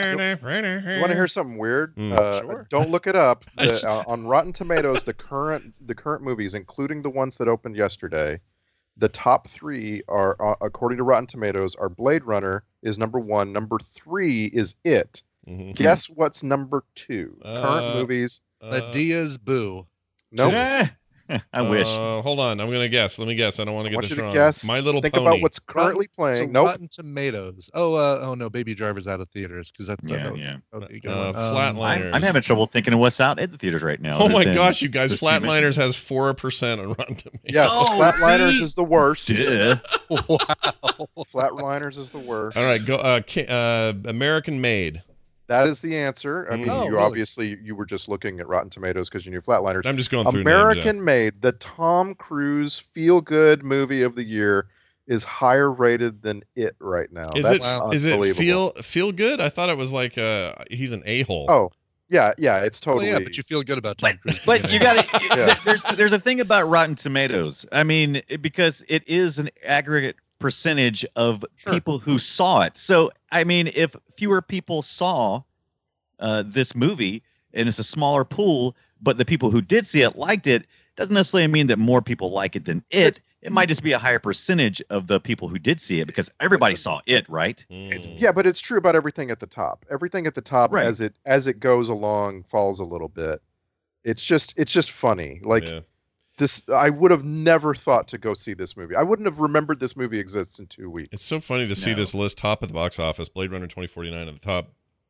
Speaker 6: to hear something weird?
Speaker 4: Mm.
Speaker 6: Uh,
Speaker 7: Sure.
Speaker 6: Don't look it up.
Speaker 4: I
Speaker 6: The-
Speaker 4: just-
Speaker 6: uh, on Rotten Tomatoes, the current the current movies, including the ones that opened yesterday, the top three are, uh, according to Rotten Tomatoes, are Blade Runner is number one. Number three is It.
Speaker 4: Mhm.
Speaker 6: Guess what's number two?
Speaker 4: Uh,
Speaker 6: current movies.
Speaker 4: Uh,
Speaker 7: Diaz Boo.
Speaker 6: Nope.
Speaker 5: Eh, I wish.
Speaker 4: Uh, hold on, I'm gonna guess. Let me guess. I don't want to
Speaker 6: I
Speaker 4: get
Speaker 6: want
Speaker 4: this
Speaker 6: you to
Speaker 4: wrong.
Speaker 6: guess.
Speaker 4: My Little
Speaker 6: Think
Speaker 4: Pony.
Speaker 6: about what's currently
Speaker 7: So
Speaker 6: playing. Nope.
Speaker 7: Rotten Tomatoes. Oh, uh, oh no, Baby Driver's out of theaters because that's
Speaker 5: yeah,
Speaker 7: uh,
Speaker 5: yeah.
Speaker 7: okay, good
Speaker 4: Uh,
Speaker 7: one. Um,
Speaker 4: Flatliners.
Speaker 5: I'm, I'm having trouble thinking of what's out at the theaters right now.
Speaker 4: Oh
Speaker 5: other
Speaker 4: my
Speaker 5: than
Speaker 4: gosh, you guys!
Speaker 5: the Steven-
Speaker 4: Flatliners has four percent on Rotten Tomatoes.
Speaker 6: Yes,
Speaker 5: Oh,
Speaker 6: Flatliners
Speaker 5: see?
Speaker 6: is the worst.
Speaker 5: Duh.
Speaker 6: Flatliners is the worst.
Speaker 4: All right, go. Uh, Ki- uh, American Made.
Speaker 6: That is the answer. I mean,
Speaker 7: Oh,
Speaker 6: you
Speaker 7: really?
Speaker 6: obviously you were just looking at Rotten Tomatoes because you knew Flatliners.
Speaker 4: I'm just going through
Speaker 6: American
Speaker 4: names,
Speaker 6: Made, the Tom Cruise feel-good movie of the year, is higher rated than It right now.
Speaker 4: yeah. Is
Speaker 6: That's
Speaker 4: it?
Speaker 7: Wow.
Speaker 4: Is it
Speaker 6: unbelievable.
Speaker 4: feel feel good? I thought it was like uh, he's an a hole.
Speaker 6: Oh, yeah, yeah, it's
Speaker 7: well,
Speaker 6: totally.
Speaker 7: yeah, but you feel good about Tom
Speaker 5: But,
Speaker 7: Cruise.
Speaker 5: but you got to.
Speaker 6: Yeah.
Speaker 5: There's there's a thing about Rotten Tomatoes. I mean, it- because it is an aggregate percentage of
Speaker 6: Sure.
Speaker 5: people who saw it. So I mean, if fewer people saw uh, this movie and it's a smaller pool, but the people who did see it liked it, doesn't necessarily mean that more people like it than it. It might just be a higher percentage of the people who did see it because everybody saw it, right?
Speaker 4: Mm.
Speaker 6: Yeah, but it's true about everything at the top. Everything at the top,
Speaker 5: Right.
Speaker 6: as it as it goes along, falls a little bit. It's just it's just funny. Like
Speaker 4: Yeah.
Speaker 6: this, I would have never thought to go see this movie. I wouldn't have remembered this movie exists in two weeks.
Speaker 4: It's so funny to see
Speaker 5: No.
Speaker 4: this list top at the box office. Blade Runner twenty forty-nine at the top.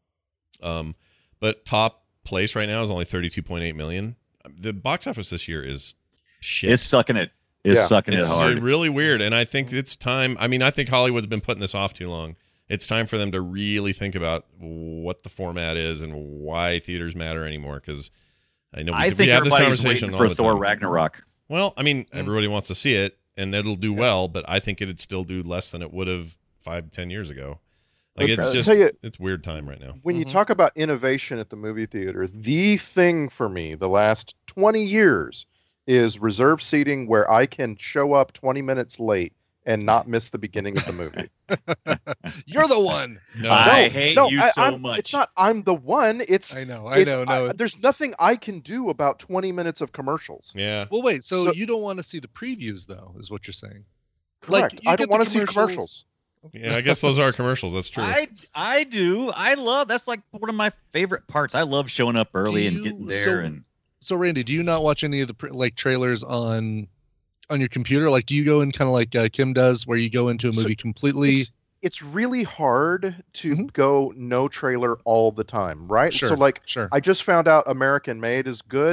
Speaker 4: Um, but top place right now is only thirty-two point eight million. The box office this year is shit.
Speaker 5: It's sucking it. It's
Speaker 6: Yeah.
Speaker 5: sucking
Speaker 4: It's
Speaker 5: it
Speaker 4: uh,
Speaker 5: hard.
Speaker 4: really weird, and I think it's time. I mean, I think Hollywood's been putting this off too long. It's time for them to really think about what the format is and why theaters matter anymore. Because I know we,
Speaker 5: I
Speaker 4: we
Speaker 5: think
Speaker 4: have this
Speaker 5: everybody's
Speaker 4: conversation
Speaker 5: waiting
Speaker 4: all
Speaker 5: for
Speaker 4: the
Speaker 5: Thor
Speaker 4: time.
Speaker 5: Ragnarok.
Speaker 4: Well, I mean,
Speaker 7: Mm.
Speaker 4: everybody wants to see it, and it'll do well. But I think it'd still do less than it would have five, ten years ago. Like
Speaker 6: But,
Speaker 4: it's
Speaker 6: uh,
Speaker 4: just
Speaker 6: tell you-
Speaker 4: it's weird time right now.
Speaker 6: When you
Speaker 7: Mhm.
Speaker 6: talk about innovation at the movie theater, the thing for me the last twenty years is reserved seating where I can show up twenty minutes late and not miss the beginning of the movie.
Speaker 7: You're the one.
Speaker 4: No,
Speaker 5: I
Speaker 6: No,
Speaker 5: hate
Speaker 6: no,
Speaker 5: you
Speaker 6: I,
Speaker 5: so
Speaker 6: I'm-
Speaker 5: much.
Speaker 6: It's not I'm the one. It's
Speaker 7: I know. I
Speaker 6: it's-
Speaker 7: know. No.
Speaker 6: I- there's nothing I can do about twenty minutes of commercials.
Speaker 4: yeah.
Speaker 7: well, wait. So,
Speaker 6: so-
Speaker 7: you don't want to see the previews, though, is what you're saying?
Speaker 6: Correct.
Speaker 7: Like, you
Speaker 6: I
Speaker 7: get
Speaker 6: don't
Speaker 7: the
Speaker 6: want to see
Speaker 7: commercials-
Speaker 6: commercials.
Speaker 4: Yeah, I guess those are commercials. That's true.
Speaker 5: I I do. I love that's like one of my favorite parts. I love showing up early and
Speaker 7: you-
Speaker 5: getting there
Speaker 7: so-
Speaker 5: and
Speaker 7: So, Randy, do you not watch any of the pr- like trailers on on your computer? Like, do you go in kind of like uh, Kim does, where you go into a
Speaker 6: So
Speaker 7: movie completely?
Speaker 6: It's, it's really hard to
Speaker 7: Mhm.
Speaker 6: go no trailer all the time, right?
Speaker 7: Sure.
Speaker 6: So like
Speaker 7: Sure.
Speaker 6: I just found out American Made is good.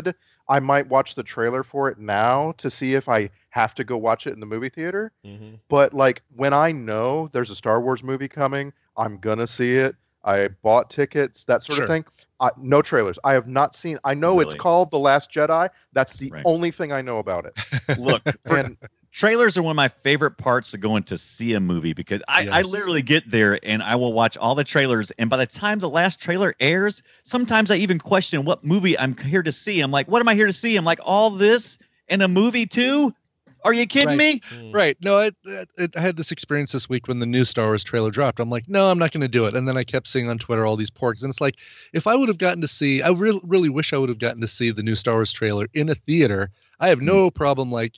Speaker 6: I might watch the trailer for it now to see if I have to go watch it in the movie theater.
Speaker 4: Mm-hmm.
Speaker 6: But like when I know there's a Star Wars movie coming, I'm gonna see it. I bought tickets, that sort
Speaker 5: Sure.
Speaker 6: of thing. Uh, no trailers. I have not seen. I know it's
Speaker 5: Really?
Speaker 6: called The Last Jedi. That's the
Speaker 5: Right.
Speaker 6: only thing I know about it.
Speaker 5: Look, for,
Speaker 6: And
Speaker 5: trailers are one of my favorite parts of going to see a movie because I, I
Speaker 7: Yes.
Speaker 5: literally get there and I will watch all the trailers. And by the time the last trailer airs, sometimes I even question what movie I'm here to see. I'm like, what am I here to see? I'm like, all this in a movie too? Are you kidding
Speaker 7: Right.
Speaker 5: me?
Speaker 7: Right. No, I, I, I had this experience this week when the new Star Wars trailer dropped. I'm like, no, I'm not going to do it. And then I kept seeing on Twitter all these porks. And it's like, if I would have gotten to see, I really, really wish I would have gotten to see the new Star Wars trailer in a theater. I have no problem, like,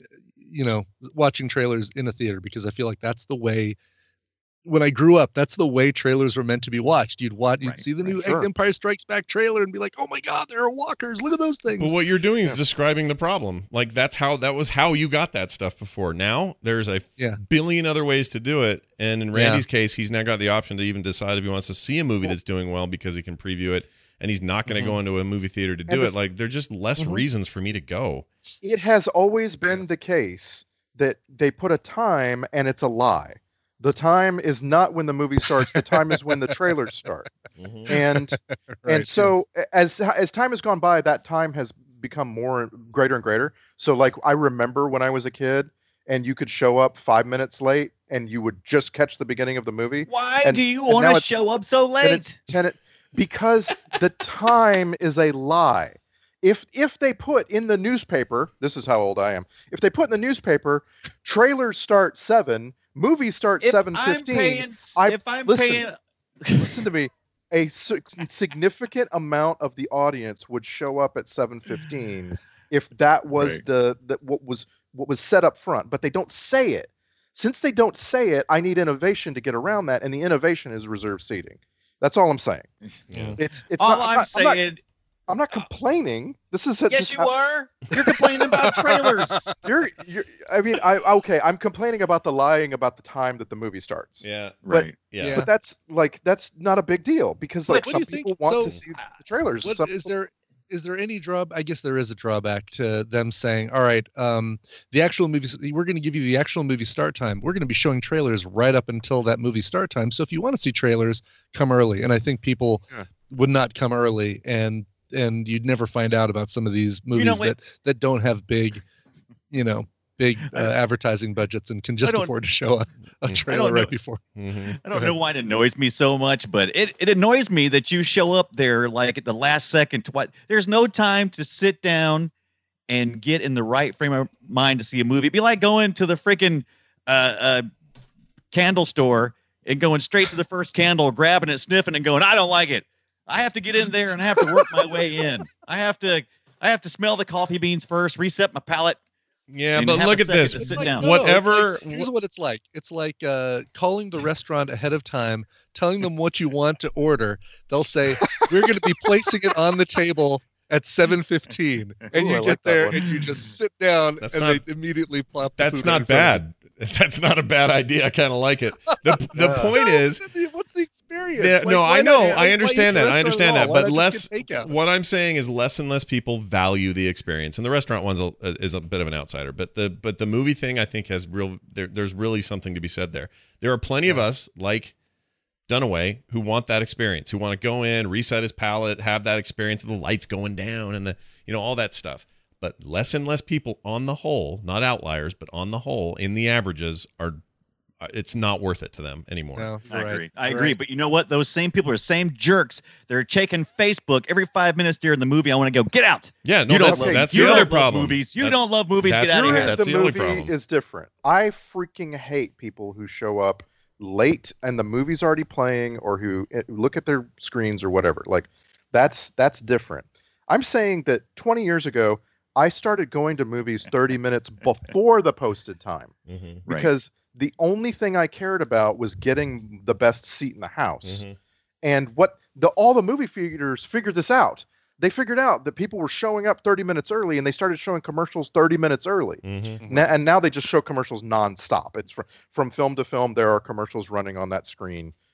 Speaker 7: you know, watching trailers in a theater because I feel like that's the way. When I grew up, that's the way trailers were meant to be watched. You'd watch, you'd
Speaker 5: Right,
Speaker 7: see the
Speaker 6: right,
Speaker 7: new
Speaker 6: sure.
Speaker 7: Empire Strikes Back trailer and be like, "Oh my God, there are walkers! Look at those things!"
Speaker 4: But what you're doing is describing the problem. Like that's how that was how you got that stuff before. Now there's a
Speaker 7: Yeah.
Speaker 4: billion other ways to do it. And in
Speaker 7: Yeah.
Speaker 4: Randy's case, he's now got the option to even decide if he wants to see a movie that's doing well because he can preview it, and he's not going to go into a movie theater to do
Speaker 6: And the-
Speaker 4: it. Like there's just less
Speaker 6: Mhm.
Speaker 4: reasons for me to go.
Speaker 6: it has always been the case that they put a time and it's a lie. The time is not when the movie starts. The time is when the trailers start. And
Speaker 7: Right,
Speaker 6: and so as as time has gone by, that time has become more greater and greater. So like I remember when I was a kid, and you could show up five minutes late, and you would just catch the beginning of the movie.
Speaker 5: Why
Speaker 6: And-
Speaker 5: do you
Speaker 6: and
Speaker 5: want
Speaker 6: now
Speaker 5: to
Speaker 6: it's-
Speaker 5: show up so
Speaker 6: And
Speaker 5: late?
Speaker 6: it's ten, because the time is a lie. If if they put in the newspaper, this is how old I am. If they put in the newspaper, trailers start seven, movies start
Speaker 5: If
Speaker 6: seven
Speaker 5: I'm
Speaker 6: fifteen.
Speaker 5: paying,
Speaker 6: I-
Speaker 5: if I'm
Speaker 6: listen.
Speaker 5: paying,
Speaker 6: Listen to me. A si- significant amount of the audience would show up at seven fifteen if that was
Speaker 5: Right.
Speaker 6: the, the what was what was set up front, but they don't say it. Since they don't say it, I need innovation to get around that, and the innovation is reserved seating. That's all I'm saying.
Speaker 4: Yeah.
Speaker 6: It's it's
Speaker 5: all
Speaker 6: not,
Speaker 5: I'm,
Speaker 6: I'm, not, I'm not
Speaker 5: saying,
Speaker 6: I'm not complaining. This is a,
Speaker 5: yes,
Speaker 6: just
Speaker 5: you
Speaker 6: how-
Speaker 5: are. You're complaining about trailers.
Speaker 6: You're, you're I mean I okay, I'm complaining about the lying about the time that the movie starts.
Speaker 4: Yeah.
Speaker 6: But-
Speaker 5: Right.
Speaker 4: Yeah.
Speaker 7: Yeah.
Speaker 6: But that's like that's not a big deal because
Speaker 7: But
Speaker 6: like
Speaker 7: what do
Speaker 6: some
Speaker 7: you think-
Speaker 6: people want
Speaker 7: so,
Speaker 6: to see the trailers. and
Speaker 7: What
Speaker 6: some
Speaker 7: is
Speaker 6: people-
Speaker 7: there? Is there any draw? I guess there is a drawback to them saying, "All right, um, the actual movies. We're going to give you the actual movie start time. We're going to be showing trailers right up until that movie start time. So if you want to see trailers, come early." And I think people
Speaker 6: Yeah.
Speaker 7: would not come early, and and you'd never find out about some of these movies
Speaker 5: know what-
Speaker 7: that that don't have big, you know, big uh, advertising budgets and can just
Speaker 5: don't-
Speaker 7: afford to show a, a
Speaker 4: I
Speaker 7: trailer
Speaker 5: know.
Speaker 7: right before.
Speaker 4: hmm
Speaker 5: I don't
Speaker 7: Go
Speaker 5: know why it annoys me so much, but it, it annoys me that you show up there like at the last second. To what? There's no time to sit down and get in the right frame of mind to see a movie. It'd be like going to the freaking uh, uh, candle store and going straight to the first candle, grabbing it, sniffing, and going, "I don't like it. I have to get in there and I have to work my way in. I have to, I have to smell the coffee beans first, reset my palate."
Speaker 4: Yeah,
Speaker 5: And
Speaker 4: but
Speaker 5: have
Speaker 4: look
Speaker 5: a
Speaker 4: at
Speaker 5: second
Speaker 4: this.
Speaker 5: to
Speaker 7: It's
Speaker 5: sit
Speaker 7: like-
Speaker 5: down.
Speaker 7: no, no, it's
Speaker 4: Whatever-
Speaker 7: like- here's what it's like. It's like uh, calling the restaurant ahead of time, telling them what you want to order. They'll say, "We're going to be placing it on the table at seven fifteen," and
Speaker 6: Ooh,
Speaker 7: you
Speaker 6: I
Speaker 7: get
Speaker 6: like that
Speaker 7: there
Speaker 6: one.
Speaker 7: and you just sit down,
Speaker 4: That's
Speaker 7: and
Speaker 4: not-
Speaker 7: they immediately plop. The
Speaker 4: That's
Speaker 7: food right
Speaker 4: not
Speaker 7: in front of
Speaker 4: bad. That's not a bad idea. I kind of like it. The the
Speaker 6: Yeah.
Speaker 4: point
Speaker 7: you.
Speaker 4: is,
Speaker 7: No, what's the experience?
Speaker 4: Yeah,
Speaker 7: Like,
Speaker 4: no,
Speaker 7: why
Speaker 4: I know.
Speaker 7: not-
Speaker 4: I
Speaker 7: why
Speaker 4: understand
Speaker 7: eat
Speaker 4: that.
Speaker 7: at
Speaker 4: I
Speaker 7: a
Speaker 4: understand
Speaker 7: restaurant
Speaker 4: that.
Speaker 7: at all?
Speaker 4: But
Speaker 7: Why not
Speaker 4: less,
Speaker 7: just get takeout?
Speaker 4: what I'm saying is less and less people value the experience, and the restaurant one's a, is a bit of an outsider. But the but the movie thing, I think, has real. There, there's really something to be said there. There are plenty of us like Dunaway who want that experience, who want to go in, reset his palate, have that experience of the lights going down and the you know all that stuff. But less and less people, on the whole, not outliers, but on the whole, in the averages, are. It's not worth it to them anymore.
Speaker 7: No,
Speaker 5: I
Speaker 7: right,
Speaker 5: agree. I
Speaker 7: right.
Speaker 5: agree. But you know what? Those same people are the same jerks. They're checking Facebook every five minutes during the movie. I want to go, get out.
Speaker 4: Yeah, no,
Speaker 5: you don't
Speaker 4: that's
Speaker 5: love,
Speaker 4: that's
Speaker 5: you
Speaker 4: the
Speaker 5: don't
Speaker 4: other
Speaker 5: love
Speaker 4: problem.
Speaker 5: Movies. You
Speaker 4: That-
Speaker 5: don't love movies. Get
Speaker 4: that's
Speaker 5: out of
Speaker 4: right.
Speaker 5: here.
Speaker 4: That's
Speaker 6: the
Speaker 4: the only
Speaker 6: movie
Speaker 4: problem.
Speaker 6: is different. I freaking hate people who show up late and the movie's already playing, or who eh, look at their screens or whatever. Like that's that's different. I'm saying that twenty years ago, I started going to movies thirty minutes before the posted time
Speaker 4: Mhm,
Speaker 5: Right.
Speaker 6: because the only thing I cared about was getting the best seat in the house.
Speaker 4: mhm.
Speaker 6: And what the all the movie theaters figured this out. They figured out that people were showing up thirty minutes early, and they started showing commercials thirty minutes early.
Speaker 4: Mhm.
Speaker 6: Na- and now they just show commercials nonstop. It's from, from film to film. There are commercials running on that screen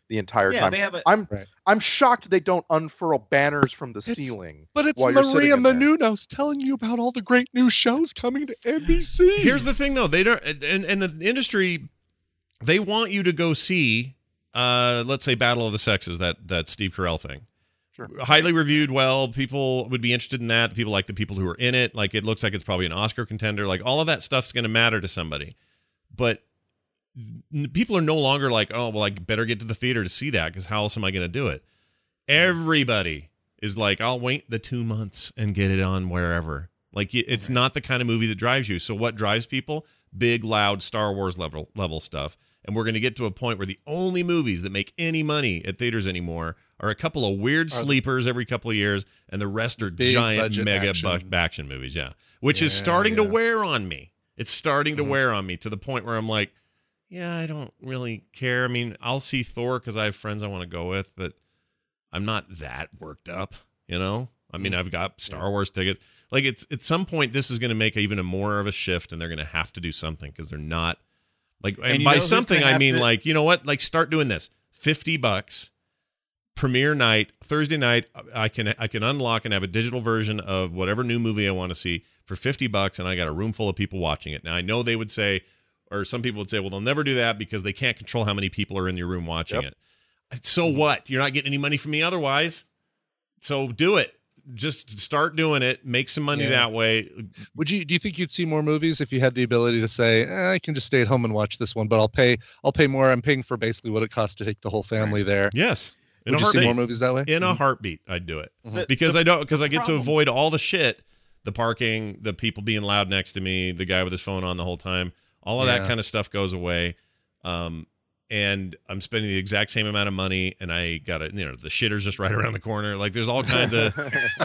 Speaker 6: the entire
Speaker 5: Yeah,
Speaker 6: time.
Speaker 5: they have a-
Speaker 6: I'm
Speaker 7: Right.
Speaker 6: I'm shocked they don't unfurl banners from the
Speaker 7: It's-
Speaker 6: ceiling.
Speaker 7: But it's
Speaker 6: while you're sitting
Speaker 7: Maria
Speaker 6: in there.
Speaker 7: Menounos telling you about all the great new shows coming to N B C.
Speaker 4: Here's the thing, though. They don't, and, and the industry, they want you to go see, uh, let's say, Battle of the Sexes, that that Steve Carell thing.
Speaker 6: Sure.
Speaker 4: Highly reviewed. Well, people would be interested in that. People like the people who are in it. Like, it looks like it's probably an Oscar contender. Like, all of that stuff's going to matter to somebody. But n- people are no longer like, oh, well, I better get to the theater to see that because how else am I going to do it? Everybody is like, I'll wait the two months and get it on wherever. Like, y- it's not the kind of movie that drives you. So what drives people? Big, loud Star Wars level level stuff. And we're going to get to a point where the only movies that make any money at theaters anymore are a couple of weird sleepers every couple of years, and the rest are
Speaker 7: Big
Speaker 4: giant
Speaker 7: budget
Speaker 4: mega
Speaker 7: action.
Speaker 4: bu- action movies. Yeah, which is
Speaker 7: Yeah,
Speaker 4: starting to
Speaker 7: yeah.
Speaker 4: wear on me. It's starting to
Speaker 7: Mhm.
Speaker 4: wear on me to the point where I'm like, yeah, I don't really care. I mean, I'll see Thor because I have friends I want to go with, but I'm not that worked up, you know? I mean, I've got Star Wars tickets. Like, it's at some point, this is going to make even a more of a shift, and they're going to have to do something because they're not like. And,
Speaker 5: And you
Speaker 4: by
Speaker 5: know who's
Speaker 4: something,
Speaker 5: gonna
Speaker 4: I
Speaker 5: have
Speaker 4: mean
Speaker 5: to-
Speaker 4: like, you know what? Like, start doing this. Fifty bucks, premiere night, Thursday night. I can I can unlock and have a digital version of whatever new movie I want to see for fifty bucks, and I got a room full of people watching it. Now I know they would say, or some people would say, well, they'll never do that because they can't control how many people are in your room watching
Speaker 6: Yep.
Speaker 4: it. So what? You're not getting any money from me otherwise. So do it. Just start doing it. Make some money
Speaker 7: Yeah.
Speaker 4: that way.
Speaker 7: Would you do you think you'd see more movies if you had the ability to say, eh, I can just stay at home and watch this one, but I'll pay I'll pay more. I'm paying for basically what it costs to take the whole family there.
Speaker 4: Yes. In
Speaker 7: Would
Speaker 4: a
Speaker 7: you see
Speaker 4: heartbeat.
Speaker 7: more movies that way?
Speaker 4: In a
Speaker 7: Mhm.
Speaker 4: heartbeat, I'd do it.
Speaker 5: The-
Speaker 4: Because
Speaker 5: the-
Speaker 4: I don't because I
Speaker 5: the
Speaker 4: get to
Speaker 5: problem-
Speaker 4: avoid all the shit, the parking, the people being loud next to me, the guy with his phone on the whole time. All of that
Speaker 7: Yeah.
Speaker 4: kind of stuff goes away. Um and I'm spending the exact same amount of money, and I got it. You know, the shitter's just right around the corner. Like, there's all kinds of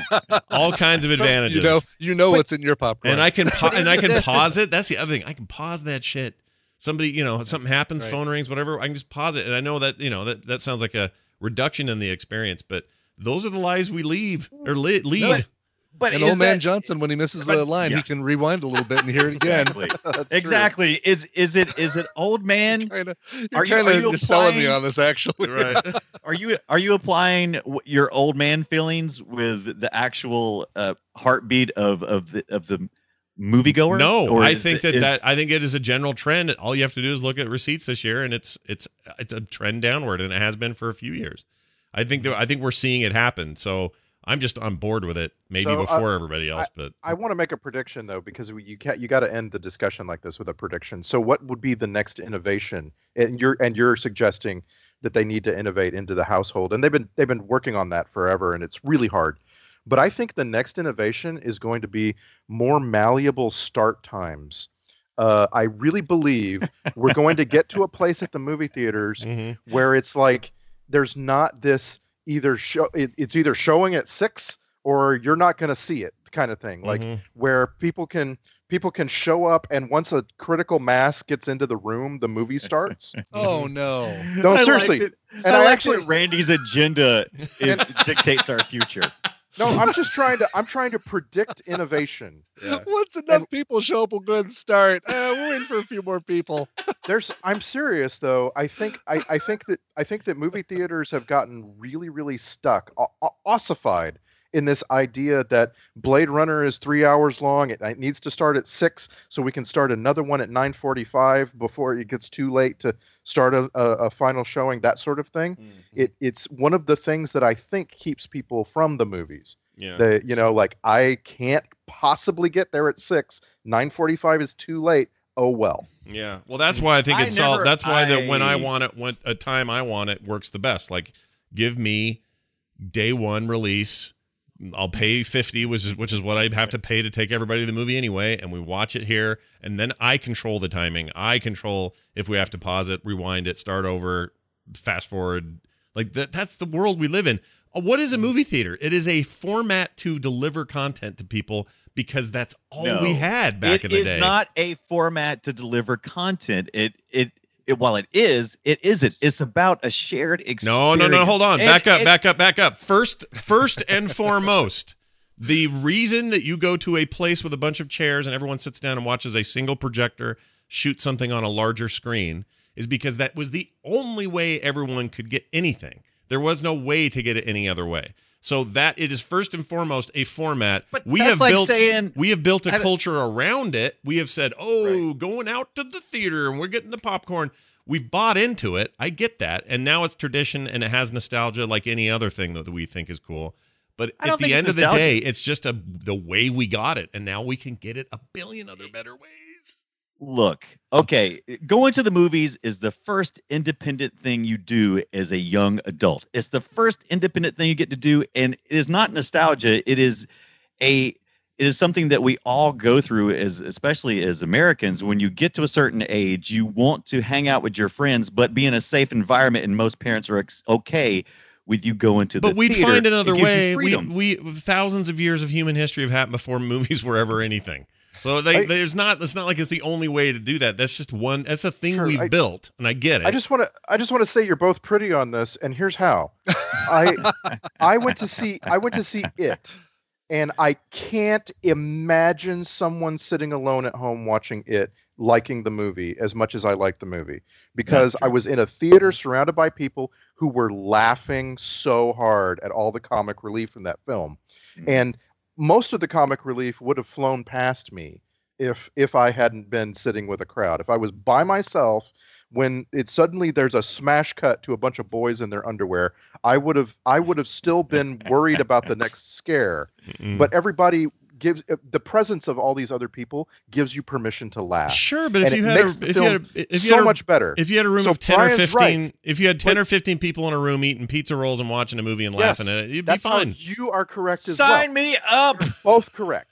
Speaker 4: all kinds of advantages.
Speaker 7: You know, you know what's in your popcorn.
Speaker 4: and I can pa- and I can
Speaker 5: That's
Speaker 4: pause it. That's the other thing. I can pause that shit. Somebody, you know, something happens,
Speaker 7: Right.
Speaker 4: phone rings, whatever. I can just pause it, and I know that you know that that sounds like a reduction in the experience, but those are the lives we leave or li- lead.
Speaker 5: No, But
Speaker 7: and
Speaker 5: is
Speaker 7: old man
Speaker 5: that-
Speaker 7: Johnson, when he misses
Speaker 5: but-
Speaker 7: a line,
Speaker 5: yeah.
Speaker 7: he can rewind a little bit and hear it again.
Speaker 5: Exactly.
Speaker 6: That's true.
Speaker 5: Exactly. Is is it is it old man?
Speaker 7: Kinda, you're
Speaker 5: Are you-
Speaker 7: kind
Speaker 5: are
Speaker 7: of
Speaker 5: you
Speaker 7: selling me
Speaker 5: applying-
Speaker 7: on this, actually.
Speaker 4: Right.
Speaker 5: Are you are you applying w- your old man feelings with the actual uh, heartbeat of of the of the moviegoer?
Speaker 4: No,
Speaker 5: Or
Speaker 4: I
Speaker 5: is
Speaker 4: think
Speaker 5: it-
Speaker 4: that
Speaker 5: is-
Speaker 4: that I think it is a general trend. All you have to do is look at receipts this year, and it's it's it's a trend downward, and it has been for a few years. I think that I think we're seeing it happen. So I'm just on board with it. Maybe
Speaker 6: So, uh,
Speaker 4: before everybody else, but
Speaker 6: I want to make a prediction though, because we- you can't, you got to end the discussion like this with a prediction. So, what would be the next innovation? And you're and you're suggesting that they need to innovate into the household, and they've been they've been working on that forever, and it's really hard. But I think the next innovation is going to be more malleable start times. Uh, I really believe we're going to get to a place at the movie theaters
Speaker 4: Mhm.
Speaker 6: where it's like there's not this either show it, it's either showing at six or you're not going to see it kind of thing, like
Speaker 4: Mhm.
Speaker 6: where people can people can show up, and once a critical mass gets into the room, the movie starts.
Speaker 7: Oh no.
Speaker 6: No,
Speaker 5: I
Speaker 6: seriously.
Speaker 5: Like
Speaker 6: And
Speaker 5: I,
Speaker 6: I
Speaker 5: like
Speaker 6: actually-
Speaker 5: that Randy's agenda is, dictates our future.
Speaker 6: No, I'm just trying to I'm trying to predict innovation.
Speaker 7: Once enough people show up, we'll go ahead and start. Uh, we're waiting for a few more people.
Speaker 6: There's I'm serious though. I think I, I think that I think that movie theaters have gotten really really stuck, o- o- ossified in this idea that Blade Runner is three hours long. It, it needs to start at six, so we can start another one at nine forty-five before it gets too late to start a, a, a final showing. That sort of thing. It it's one of the things that I think keeps people from the movies.
Speaker 4: Yeah.
Speaker 6: The you know like I can't possibly get there at six. nine forty-five is too late. Oh well.
Speaker 4: Yeah. Well, that's why I think
Speaker 5: I
Speaker 4: it's all.
Speaker 5: never-
Speaker 4: That's why that when I
Speaker 5: I-
Speaker 4: want it, when a time I want it works the best. Like, give me day one release. I'll pay fifty, which is which is what I have to pay to take everybody to the movie anyway, and we watch it here, and then I control the timing. I control if we have to pause it, rewind it, start over, fast forward. Like that. That's the world we live in. Uh, What is a movie theater? It is a format to deliver content to people because that's all
Speaker 5: No.
Speaker 4: we had back
Speaker 5: It
Speaker 4: in the
Speaker 5: is
Speaker 4: day.
Speaker 5: not a format to deliver content. It it. It, while it is, it isn't. It's about a shared experience.
Speaker 4: No, no, no. Hold on.
Speaker 5: And-
Speaker 4: Back up,
Speaker 5: and-
Speaker 4: back up, back up. First, first and foremost, the reason that you go to a place with a bunch of chairs and everyone sits down and watches a single projector shoot something on a larger screen is because that was the only way everyone could get anything. There was no way to get it any other way. So that it is first and foremost a format.
Speaker 5: But
Speaker 4: we
Speaker 5: that's
Speaker 4: have
Speaker 5: like
Speaker 4: built
Speaker 5: saying-
Speaker 4: we have built a
Speaker 5: I-
Speaker 4: culture around it. We have said, "Oh,
Speaker 6: Right.
Speaker 4: going out to the theater and we're getting the popcorn." We've bought into it. I get that. And now it's tradition and it has nostalgia like any other thing that we think is cool. But
Speaker 5: I
Speaker 4: at
Speaker 5: don't
Speaker 4: the
Speaker 5: think it's
Speaker 4: end of the
Speaker 5: nostalgia.
Speaker 4: day, it's just a the way we got it, and now we can get it a billion other better ways.
Speaker 5: Look, okay, going to the movies is the first independent thing you do as a young adult. It's the first independent thing you get to do, and it is not nostalgia. It is a it is something that we all go through, as especially as Americans. When you get to a certain age, you want to hang out with your friends, but be in a safe environment, and most parents are ex- okay with you going to the
Speaker 4: But we'd
Speaker 5: theater.
Speaker 4: find another
Speaker 5: It gives you
Speaker 4: way. We,
Speaker 5: freedom.
Speaker 4: we thousands of years of human history have happened before movies were ever anything. So they,
Speaker 6: I-
Speaker 4: there's not. It's not like it's the only way to do that. That's just one. That's a thing
Speaker 6: Sure,
Speaker 4: we've
Speaker 6: I-
Speaker 4: built, and I get it.
Speaker 6: I just want to I just want to say you're both pretty on this, and here's how. I I went to see I went to see it, and I can't imagine someone sitting alone at home watching it liking the movie as much as I liked the movie, because I was in a theater surrounded by people who were laughing so hard at all the comic relief in that film.
Speaker 5: Mhm.
Speaker 6: And most of the comic relief would have flown past me if if I hadn't been sitting with a crowd. If I was by myself when it suddenly there's a smash cut to a bunch of boys in their underwear, I would have I would have still been worried about the next scare.
Speaker 4: Mm-mm.
Speaker 6: But everybody gives the presence of all these other people gives you permission to laugh.
Speaker 4: Sure, but if
Speaker 6: and
Speaker 4: you
Speaker 6: it
Speaker 4: had
Speaker 6: makes
Speaker 4: a,
Speaker 6: the
Speaker 4: if you had a,
Speaker 6: film
Speaker 4: if you
Speaker 6: so
Speaker 4: had a,
Speaker 6: much better.
Speaker 4: if you had a room
Speaker 6: So
Speaker 4: of ten or
Speaker 6: Brian's
Speaker 4: fifteen,
Speaker 6: right.
Speaker 4: if you had ten
Speaker 6: But-
Speaker 4: or fifteen people in a room eating pizza rolls and watching a movie and
Speaker 6: Yes,
Speaker 4: laughing at it, you'd
Speaker 6: That's
Speaker 4: be
Speaker 6: how
Speaker 4: fine.
Speaker 6: you are correct as
Speaker 5: Sign
Speaker 6: well.
Speaker 5: me up.
Speaker 6: Both correct.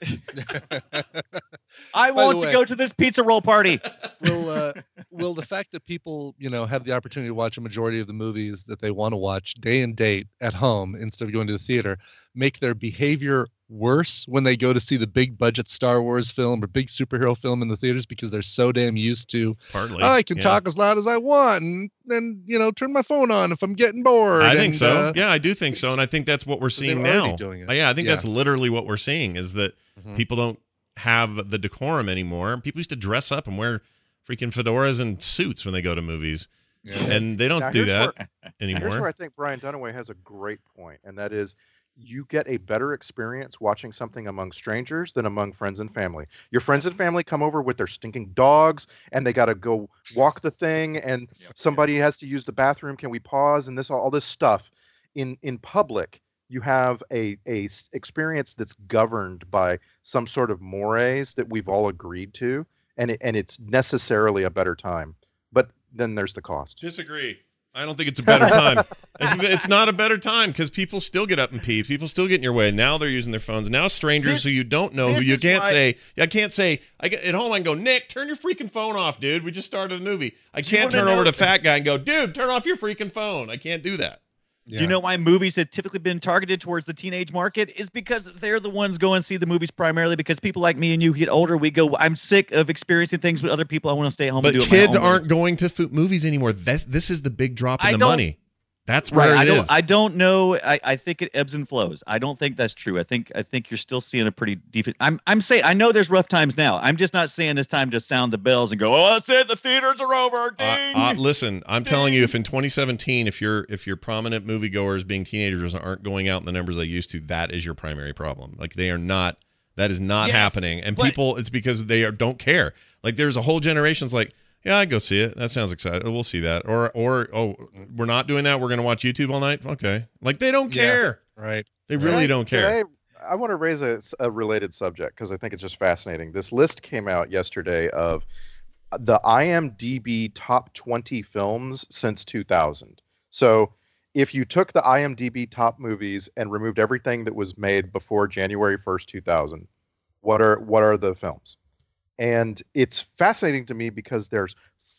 Speaker 5: I
Speaker 7: By the
Speaker 5: want to
Speaker 7: way-
Speaker 5: go to this pizza roll party.
Speaker 7: will uh, will the fact that people, you know, have the opportunity to watch a majority of the movies that they want to watch day and date at home instead of going to the theater make their behavior worse when they go to see the big budget Star Wars film or big superhero film in the theaters because they're so damn used to
Speaker 4: Partly,
Speaker 7: I can
Speaker 4: yeah.
Speaker 7: talk as loud as I want and then, you know, turn my phone on if I'm getting bored.
Speaker 4: I think
Speaker 7: and,
Speaker 4: so.
Speaker 7: uh,
Speaker 4: yeah, I do think so, and I think that's what we're
Speaker 7: so
Speaker 4: seeing
Speaker 7: they're already
Speaker 4: now.
Speaker 7: doing it.
Speaker 4: Uh, yeah, I think
Speaker 7: Yeah.
Speaker 4: that's literally what we're seeing is that
Speaker 7: Mhm.
Speaker 4: people don't have the decorum anymore. People used to dress up and wear freaking fedoras and suits when they go to movies,
Speaker 7: Yeah.
Speaker 4: and they don't
Speaker 6: Now,
Speaker 4: do
Speaker 6: here's
Speaker 4: that
Speaker 6: where-
Speaker 4: anymore.
Speaker 6: Here's where I think Brian Dunaway has a great point, and that is you get a better experience watching something among strangers than among friends and family. Your friends and family come over with their stinking dogs, and they got to go walk the thing, and somebody has to use the bathroom. Can we pause? And this all, all this stuff. In in public, you have a a s- experience that's governed by some sort of mores that we've all agreed to, and it, and it's necessarily a better time. But then there's the cost.
Speaker 4: Disagree. I don't think it's a better time. It's, it's not a better time because people still get up and pee. People still get in your way. Now they're using their phones. Now strangers
Speaker 5: This-
Speaker 4: who you don't know, who
Speaker 5: this
Speaker 4: you
Speaker 5: is
Speaker 4: can't
Speaker 5: why-
Speaker 4: say, I can't say, I get at home I can go, Nick, turn your freaking phone off, dude. We just started the movie. I
Speaker 5: Do you
Speaker 4: can't
Speaker 5: wanna
Speaker 4: turn over
Speaker 5: know-
Speaker 4: to fat guy and go, dude, turn off your freaking phone. I can't do that.
Speaker 7: Yeah.
Speaker 5: Do you know why movies have typically been targeted towards the teenage market? Is because they're the ones go and see the movies primarily because people like me and you get older. We go, I'm sick of experiencing things with other people. I want to stay home
Speaker 4: But
Speaker 5: and do it my
Speaker 4: kids
Speaker 5: own way."
Speaker 4: aren't going to food movies anymore. This, this is the big drop in
Speaker 5: I
Speaker 4: the
Speaker 5: don't-
Speaker 4: money. That's
Speaker 5: Right.
Speaker 4: where
Speaker 5: I
Speaker 4: it
Speaker 5: don't
Speaker 4: is.
Speaker 5: I don't know. I, I think it ebbs and flows. I don't think that's true. I think I think you're still seeing a pretty deep I'm I'm saying I know there's rough times now. I'm just not saying it's time to sound the bells and go, oh, that's it, the theaters are over. Ding.
Speaker 4: Uh, uh, listen, I'm telling you, if in twenty seventeen, if your if your prominent moviegoers being teenagers aren't going out in the numbers they used to, that is your primary problem. Like they are not. That is not
Speaker 5: Yes,
Speaker 4: happening. And
Speaker 5: but-
Speaker 4: people, it's because they are, don't care. Like there's a whole generation's like, yeah, I'd go see it. That sounds exciting. We'll see that. Or or oh, we're not doing that. We're gonna watch YouTube all night. Okay. Like they don't
Speaker 7: Yeah.
Speaker 4: care.
Speaker 7: Right.
Speaker 4: They
Speaker 6: Can
Speaker 4: really
Speaker 6: I-
Speaker 4: don't
Speaker 6: can
Speaker 4: care.
Speaker 6: I, I want to raise a, a related subject because I think it's just fascinating. This list came out yesterday of the I M D B top twenty films since two thousand. So if you took the I M D B top movies and removed everything that was made before January first, two thousand, what are what are the films? And it's fascinating to me because there's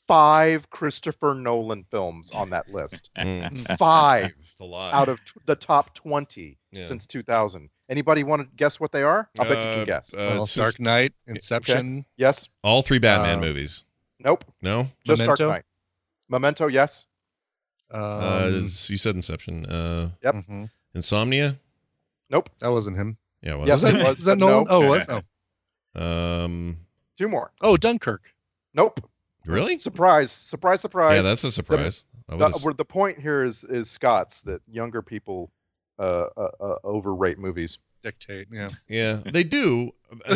Speaker 6: five Christopher Nolan films on that list.
Speaker 4: Mm,
Speaker 6: Five
Speaker 4: it's a lot.
Speaker 6: out of t- the top twenty
Speaker 4: Yeah.
Speaker 6: since two thousand. Anybody want to guess what they are? I'll bet you
Speaker 4: Uh,
Speaker 6: can guess.
Speaker 4: uh,
Speaker 7: Well,
Speaker 4: since-
Speaker 7: Dark Knight, Inception.
Speaker 6: Yes?
Speaker 4: all three Batman
Speaker 7: uh,
Speaker 4: movies.
Speaker 6: Nope.
Speaker 4: No.
Speaker 6: Just
Speaker 7: Memento?
Speaker 6: Dark Knight. Memento, yes.
Speaker 7: Um,
Speaker 4: Uh, you said Inception. Uh,
Speaker 6: Yep.
Speaker 7: mhm.
Speaker 4: Insomnia.
Speaker 6: Nope.
Speaker 7: That wasn't him.
Speaker 4: Yeah. It was.
Speaker 6: Yes,
Speaker 7: Was
Speaker 6: it
Speaker 7: that,
Speaker 6: was,
Speaker 7: was that
Speaker 6: but
Speaker 7: Nolan?
Speaker 6: no.
Speaker 7: Oh, it was. Oh.
Speaker 4: Um.
Speaker 6: Two more.
Speaker 7: oh, Dunkirk.
Speaker 6: Nope.
Speaker 4: Really?
Speaker 6: Surprise, surprise, surprise.
Speaker 4: Yeah, that's a surprise. I
Speaker 6: The,
Speaker 4: would've-
Speaker 6: where the point here is is Scott's that younger people uh, uh, uh, overrate movies.
Speaker 7: Dictate, yeah.
Speaker 4: yeah, they do.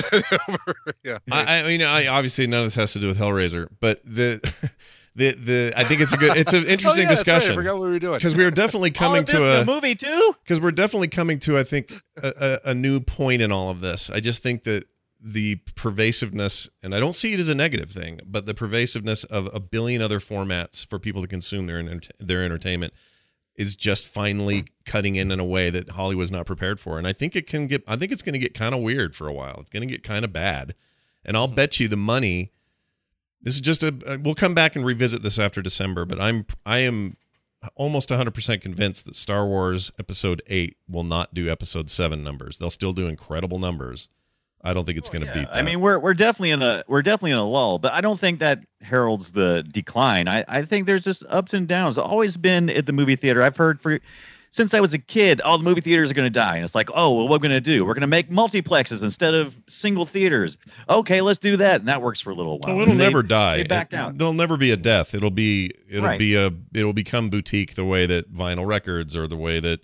Speaker 7: yeah.
Speaker 4: I, I mean, I obviously none of this has to do with Hellraiser, but the the the I think it's a good, it's an interesting
Speaker 7: oh, yeah, that's right. I
Speaker 4: discussion
Speaker 7: forgot what we were doing.
Speaker 4: because we are definitely coming
Speaker 5: oh, this
Speaker 4: to
Speaker 5: is
Speaker 4: a
Speaker 5: a movie too.
Speaker 4: because we're definitely coming to I think a, a, a new point in all of this. I just think that the pervasiveness, and I don't see it as a negative thing, but the pervasiveness of a billion other formats for people to consume their enter- their entertainment is just finally cutting in in a way that Hollywood's not prepared for. And I think it can get, I think it's going to get kind of weird for a while. It's going to get kind of bad. And I'll bet you the money, this is just a, we'll come back and revisit this after December, but I'm, I am almost one hundred percent convinced that Star Wars Episode eight will not do Episode seven numbers. They'll still do incredible numbers. I don't think it's going to
Speaker 5: Yeah,
Speaker 4: beat that.
Speaker 5: I mean, we're we're definitely in a we're definitely in a lull, but I don't think that heralds the decline. I, I think there's just ups and downs. It's always been at the movie theater. I've heard for since I was a kid, all the movie theaters are going to die, and it's like, oh, well, what we're going to do? We're going to make multiplexes instead of single theaters. Okay, let's do that, and that works for a little while.
Speaker 4: Oh, it'll
Speaker 5: And they-
Speaker 4: never die.
Speaker 5: They backed
Speaker 4: It-
Speaker 5: out.
Speaker 4: There'll never be a death. It'll be it'll
Speaker 5: Right.
Speaker 4: be a it'll become boutique the way that vinyl records or the way that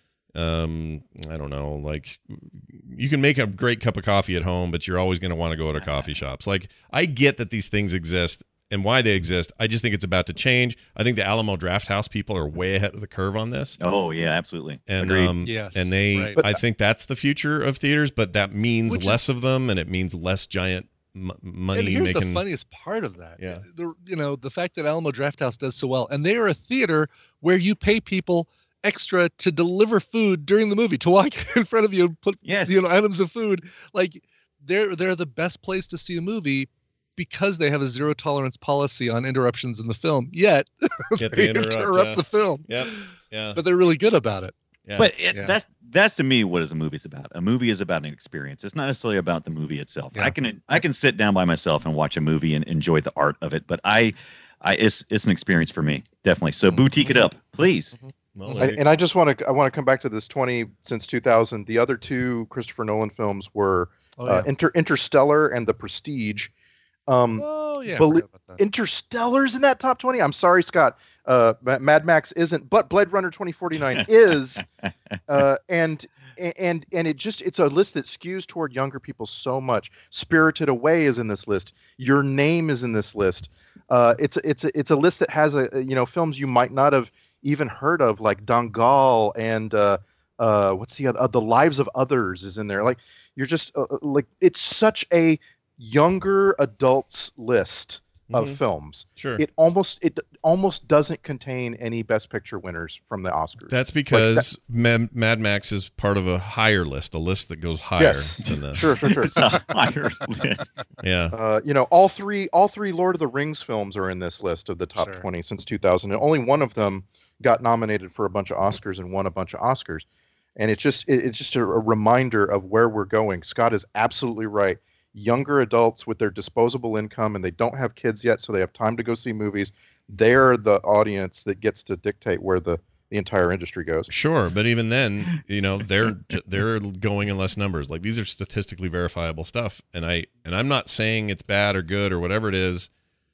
Speaker 4: um I don't know, like you can make a great cup of coffee at home, but you're always going to want to go to coffee shops. Like I get that these things exist and why they exist. I just think it's about to change. I think the Alamo Drafthouse people are way ahead of the curve on this.
Speaker 5: Oh yeah, absolutely.
Speaker 4: And
Speaker 5: Agreed.
Speaker 4: um
Speaker 7: Yes,
Speaker 4: and they
Speaker 7: right.
Speaker 4: I think that's the future of theaters, but that means
Speaker 7: Which is-
Speaker 4: less of them and it means less giant m- money
Speaker 7: and here's
Speaker 4: making
Speaker 7: the funniest part of that.
Speaker 4: Yeah.
Speaker 7: The, you know, the fact that Alamo Drafthouse does so well, and they are a theater where you pay people extra to deliver food during the movie, to walk in front of you and put
Speaker 5: Yes.
Speaker 7: you know items of food. Like they're they're the best place to see a movie because they have a zero tolerance policy on interruptions in the film. Yet
Speaker 4: Yet
Speaker 7: they
Speaker 4: they interrupt,
Speaker 7: interrupt
Speaker 4: yeah.
Speaker 7: the film.
Speaker 4: Yep. Yeah.
Speaker 7: But they're really good about it.
Speaker 4: Yeah,
Speaker 5: but
Speaker 4: it's-
Speaker 5: it,
Speaker 7: yeah.
Speaker 5: that's that's to me what is a movie's about. A movie is about an experience. It's not necessarily about the movie itself.
Speaker 7: Yeah.
Speaker 5: I can I can sit down by myself and watch a movie and enjoy the art of it, but I, I it's it's an experience for me definitely. So boutique it up, please.
Speaker 4: well,
Speaker 6: I,
Speaker 4: there you-
Speaker 6: and I just want to I want to come back to this twenty since two thousand. The other two Christopher Nolan films were
Speaker 7: Oh,
Speaker 6: uh,
Speaker 7: yeah.
Speaker 6: Inter- Interstellar and The Prestige. Um,
Speaker 7: oh yeah. I
Speaker 6: belie-
Speaker 7: forgot about that.
Speaker 6: Interstellar's in that top twenty. I'm sorry, Scott. Uh, Ma- Mad Max isn't, but Blade Runner twenty forty-nine is. Uh, and and and it just it's a list that skews toward younger people so much. Spirited Away is in this list. Your Name is in this list. Uh, it's it's a, it's a list that has a you know films you might not have even heard of, like Dangal and uh, uh, what's the other? Uh, The Lives of Others is in there. Like you're just uh, like it's such a younger adults list of
Speaker 4: Mhm.
Speaker 6: films.
Speaker 4: Sure.
Speaker 6: It almost it almost doesn't contain any Best Picture winners from the Oscars.
Speaker 4: That's because Mad, Mad Max is part of a higher list, a list that goes higher
Speaker 6: Yes.
Speaker 4: than this.
Speaker 6: Sure, sure, sure.
Speaker 5: It's a higher list.
Speaker 4: Yeah.
Speaker 6: Uh, you know, all three all three Lord of the Rings films are in this list of the top
Speaker 7: Sure.
Speaker 6: twenty since two thousand, and only one of them got nominated for a bunch of Oscars and won a bunch of Oscars. And it's just it, it's just a, a reminder of where we're going. Scott is absolutely right. Younger adults with their disposable income, and they don't have kids yet, so they have time to go see movies. They're the audience that gets to dictate where the, the entire industry goes.
Speaker 4: Sure, but even then, you know, they're they're going in less numbers. Like these are statistically verifiable stuff, and I and I'm not saying it's bad or good or whatever it is.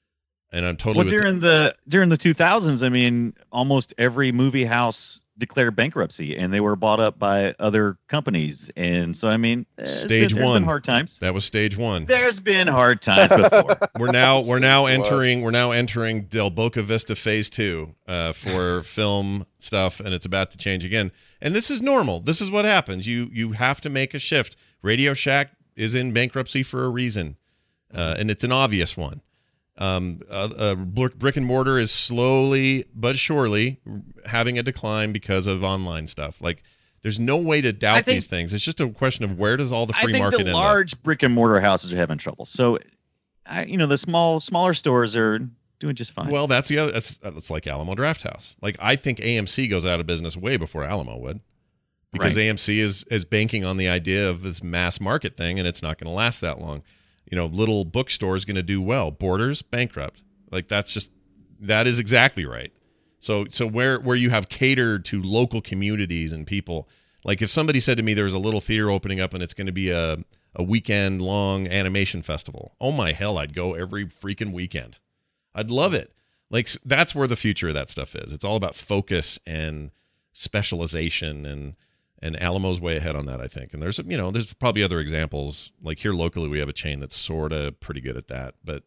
Speaker 4: And I'm totally
Speaker 5: Well,
Speaker 4: with the-
Speaker 5: during the during the two thousands, I mean, almost every movie house declared bankruptcy, and they were bought up by other companies. And so, I mean, it's
Speaker 4: Stage
Speaker 5: been, there's
Speaker 4: one.
Speaker 5: been hard times.
Speaker 4: that was stage one.
Speaker 5: There's been hard times before.
Speaker 4: We're now we're now
Speaker 6: Stage one.
Speaker 4: entering we're now entering Del Boca Vista Phase Two uh, for film stuff, and it's about to change again. And this is normal. This is what happens. You you have to make a shift. Radio Shack is in bankruptcy for a reason, uh, and it's an obvious one. Um, uh, uh, brick and mortar is slowly but surely having a decline because of online stuff. Like, there's no way to doubt
Speaker 5: I think-
Speaker 4: these things. It's just a question of where does all the
Speaker 5: I
Speaker 4: free
Speaker 5: think
Speaker 4: market
Speaker 5: the
Speaker 4: end up?
Speaker 5: large brick and mortar houses are having trouble. So, I, you know, the small smaller stores are doing just fine.
Speaker 4: Well, that's the other. That's that's like Alamo Drafthouse. Like, I think A M C goes out of business way before Alamo would, because
Speaker 5: Right.
Speaker 4: A M C is is banking on the idea of this mass market thing, and it's not going to last that long. You know, little bookstore is going to do well. Borders bankrupt. Like, that's just that is exactly right. So so where where you have catered to local communities and people. Like, if somebody said to me there was a little theater opening up and it's going to be a a weekend long animation festival, oh my hell, I'd go every freaking weekend. I'd love it. Like, that's where the future of that stuff is. It's all about focus and specialization, and and Alamo's way ahead on that, I think. And there's, you know, there's probably other examples. Like here locally, we have a chain that's sort of pretty good at that. But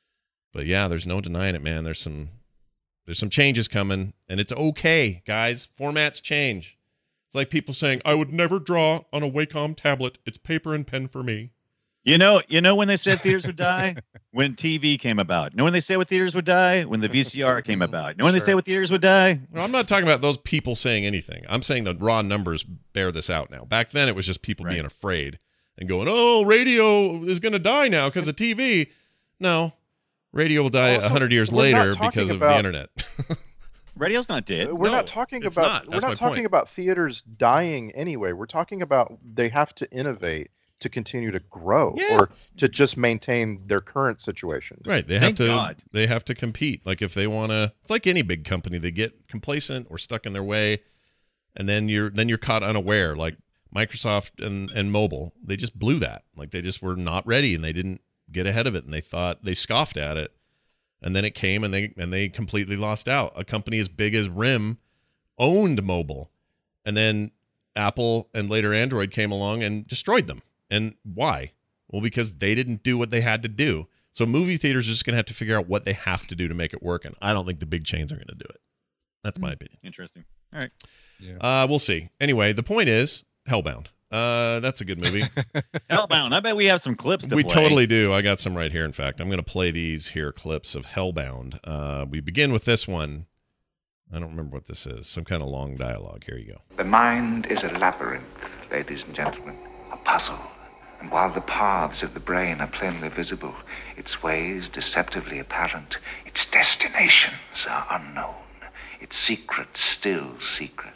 Speaker 4: but yeah, there's no denying it, man. There's some there's some changes coming, and it's okay, guys. Formats change. It's like people saying, I would never draw on a Wacom tablet. It's paper and pen for me.
Speaker 5: You know, you know when they said theaters would die? When T V came about. You know when they say what theaters would die? When the V C R came about. You know when
Speaker 7: Sure.
Speaker 5: they say what theaters would die?
Speaker 4: No, I'm not talking about those people saying anything. I'm saying the raw numbers bear this out now. Back then, it was just people
Speaker 5: Right.
Speaker 4: being afraid and going, oh, radio is going to die now because of T V. No, radio will die
Speaker 6: Also,
Speaker 4: a hundred years
Speaker 6: we're not
Speaker 4: later
Speaker 6: talking
Speaker 4: because of
Speaker 6: about-
Speaker 4: the internet.
Speaker 5: Radio's not dead.
Speaker 6: We're
Speaker 4: No,
Speaker 6: not talking
Speaker 4: it's
Speaker 6: about
Speaker 4: not.
Speaker 6: we're
Speaker 4: That's
Speaker 6: not
Speaker 4: my
Speaker 6: talking
Speaker 4: point.
Speaker 6: about theaters dying anyway. We're talking about they have to innovate to continue to grow
Speaker 4: Yeah.
Speaker 6: or to just maintain their current situation.
Speaker 4: Right. They have
Speaker 5: Thank
Speaker 4: to
Speaker 5: God.
Speaker 4: they have to compete. Like if they want to, it's like any big company, they get complacent or stuck in their way, and then you're then you're caught unaware. Like Microsoft and and mobile, they just blew that. Like they just were not ready, and they didn't get ahead of it, and they thought they scoffed at it. And then it came, and they and they completely lost out. A company as big as RIM owned mobile, and then Apple and later Android came along and destroyed them. And why? Well, because they didn't do what they had to do. So movie theaters are just going to have to figure out what they have to do to make it work. And I don't think the big chains are going to do it. That's my opinion.
Speaker 5: Interesting. All right.
Speaker 7: Yeah.
Speaker 4: Uh, we'll see. Anyway, the point is Hellbound. Uh, that's a good movie.
Speaker 5: Hellbound. I bet we have some clips to
Speaker 4: We
Speaker 5: play.
Speaker 4: totally do. I got some right here. In fact, I'm going to play these here clips of Hellbound. Uh, we begin with this one. I don't remember what this is. Some kind of long dialogue. Here you go.
Speaker 8: The mind is a labyrinth, ladies and gentlemen, a puzzle. And while the paths of the brain are plainly visible, its ways deceptively apparent, its destinations are unknown, its secrets still secrets.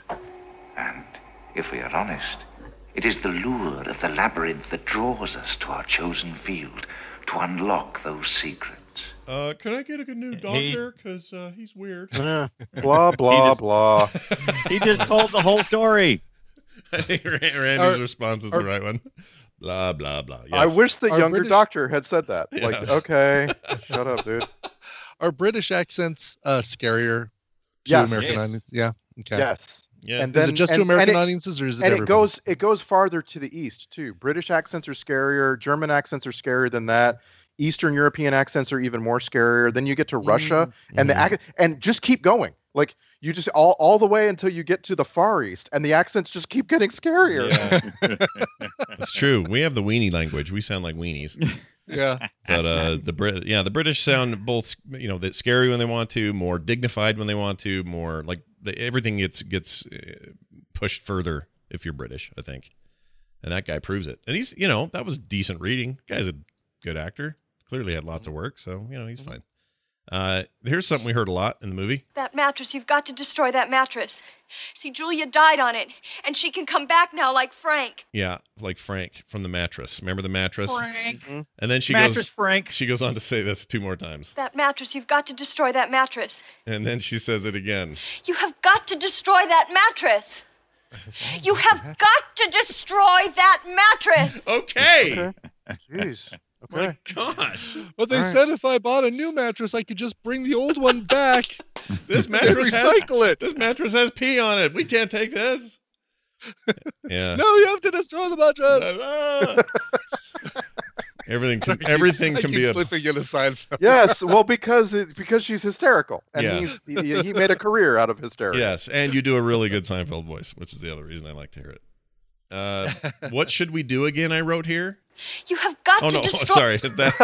Speaker 8: And, if we are honest, it is the lure of the labyrinth that draws us to our chosen field to unlock those secrets.
Speaker 4: Uh, can I get a new
Speaker 5: Hey.
Speaker 4: doctor? Because uh, he's weird.
Speaker 6: Eh, blah blah
Speaker 5: just-
Speaker 6: blah.
Speaker 5: He just told the whole story.
Speaker 4: I think Randy's
Speaker 7: Our-
Speaker 4: response is
Speaker 7: our-
Speaker 4: the right one. Blah, blah, blah.
Speaker 6: I
Speaker 4: Yes.
Speaker 6: wish the
Speaker 7: Our
Speaker 6: younger
Speaker 7: British-
Speaker 6: doctor had said that. Like,
Speaker 4: Yeah.
Speaker 6: okay, shut up, dude.
Speaker 7: Are British accents uh, scarier to
Speaker 6: Yes.
Speaker 7: American
Speaker 5: Yes.
Speaker 7: audiences? Yeah. Okay.
Speaker 6: Yes.
Speaker 4: Yeah.
Speaker 6: And
Speaker 7: Is
Speaker 6: then
Speaker 7: it just
Speaker 6: and,
Speaker 7: to American
Speaker 6: and it,
Speaker 7: audiences, or is it
Speaker 6: and it
Speaker 7: everybody?
Speaker 6: goes it goes farther to the east too. British accents are scarier. German accents are scarier than that. Eastern European accents are even more scarier. Then you get to Russia, and the
Speaker 4: Mhm.
Speaker 6: ac- and just keep going. Like you just all all the way until you get to the Far East, and the accents just keep getting scarier.
Speaker 4: Yeah. That's true. We have the weenie language. We sound like weenies.
Speaker 7: Yeah.
Speaker 4: But uh, the Brit, yeah, the British sound both, you know, that scary when they want to, more dignified when they want to, more like the, everything gets gets uh, pushed further if you're British, I think. And that guy proves it. And he's, you know, that was decent reading. Guy's a good actor. Clearly had lots of work, so you know he's fine. Uh, here's something we heard a lot in the movie.
Speaker 2: That mattress, you've got to destroy that mattress. See, Julia died on it, and she can come back now like Frank.
Speaker 4: Yeah, like Frank from the mattress. Remember the mattress?
Speaker 5: Frank.
Speaker 4: And then she
Speaker 5: Mattress
Speaker 4: goes,
Speaker 5: Frank.
Speaker 4: she goes on to say this two more times,
Speaker 2: That mattress, you've got to destroy that mattress.
Speaker 4: and then she says it again.
Speaker 2: You have got to destroy that mattress. You have got to destroy that mattress.
Speaker 4: Okay.
Speaker 6: Jeez.
Speaker 4: My
Speaker 6: Okay.
Speaker 4: gosh,
Speaker 7: But they
Speaker 6: All right.
Speaker 7: said if I bought a new mattress, I could just bring the old one back
Speaker 4: this
Speaker 7: and
Speaker 4: mattress has
Speaker 7: recycle it.
Speaker 4: this mattress has pee on it. We can't take this. Yeah.
Speaker 7: No, you have to destroy the mattress.
Speaker 4: Ah. everything can everything
Speaker 7: I
Speaker 4: can
Speaker 7: keep
Speaker 4: be a
Speaker 7: slipping in a Seinfeld.
Speaker 6: Yes. Well, because it, because she's hysterical, and
Speaker 4: Yeah.
Speaker 6: he's he, he made a career out of hysteria.
Speaker 4: yes, and you do a really good Seinfeld voice, which is the other reason I like to hear it. Uh, what should we do again? I wrote here.
Speaker 2: You have got
Speaker 4: Oh
Speaker 2: to
Speaker 4: no,
Speaker 2: destroy.
Speaker 4: sorry. That...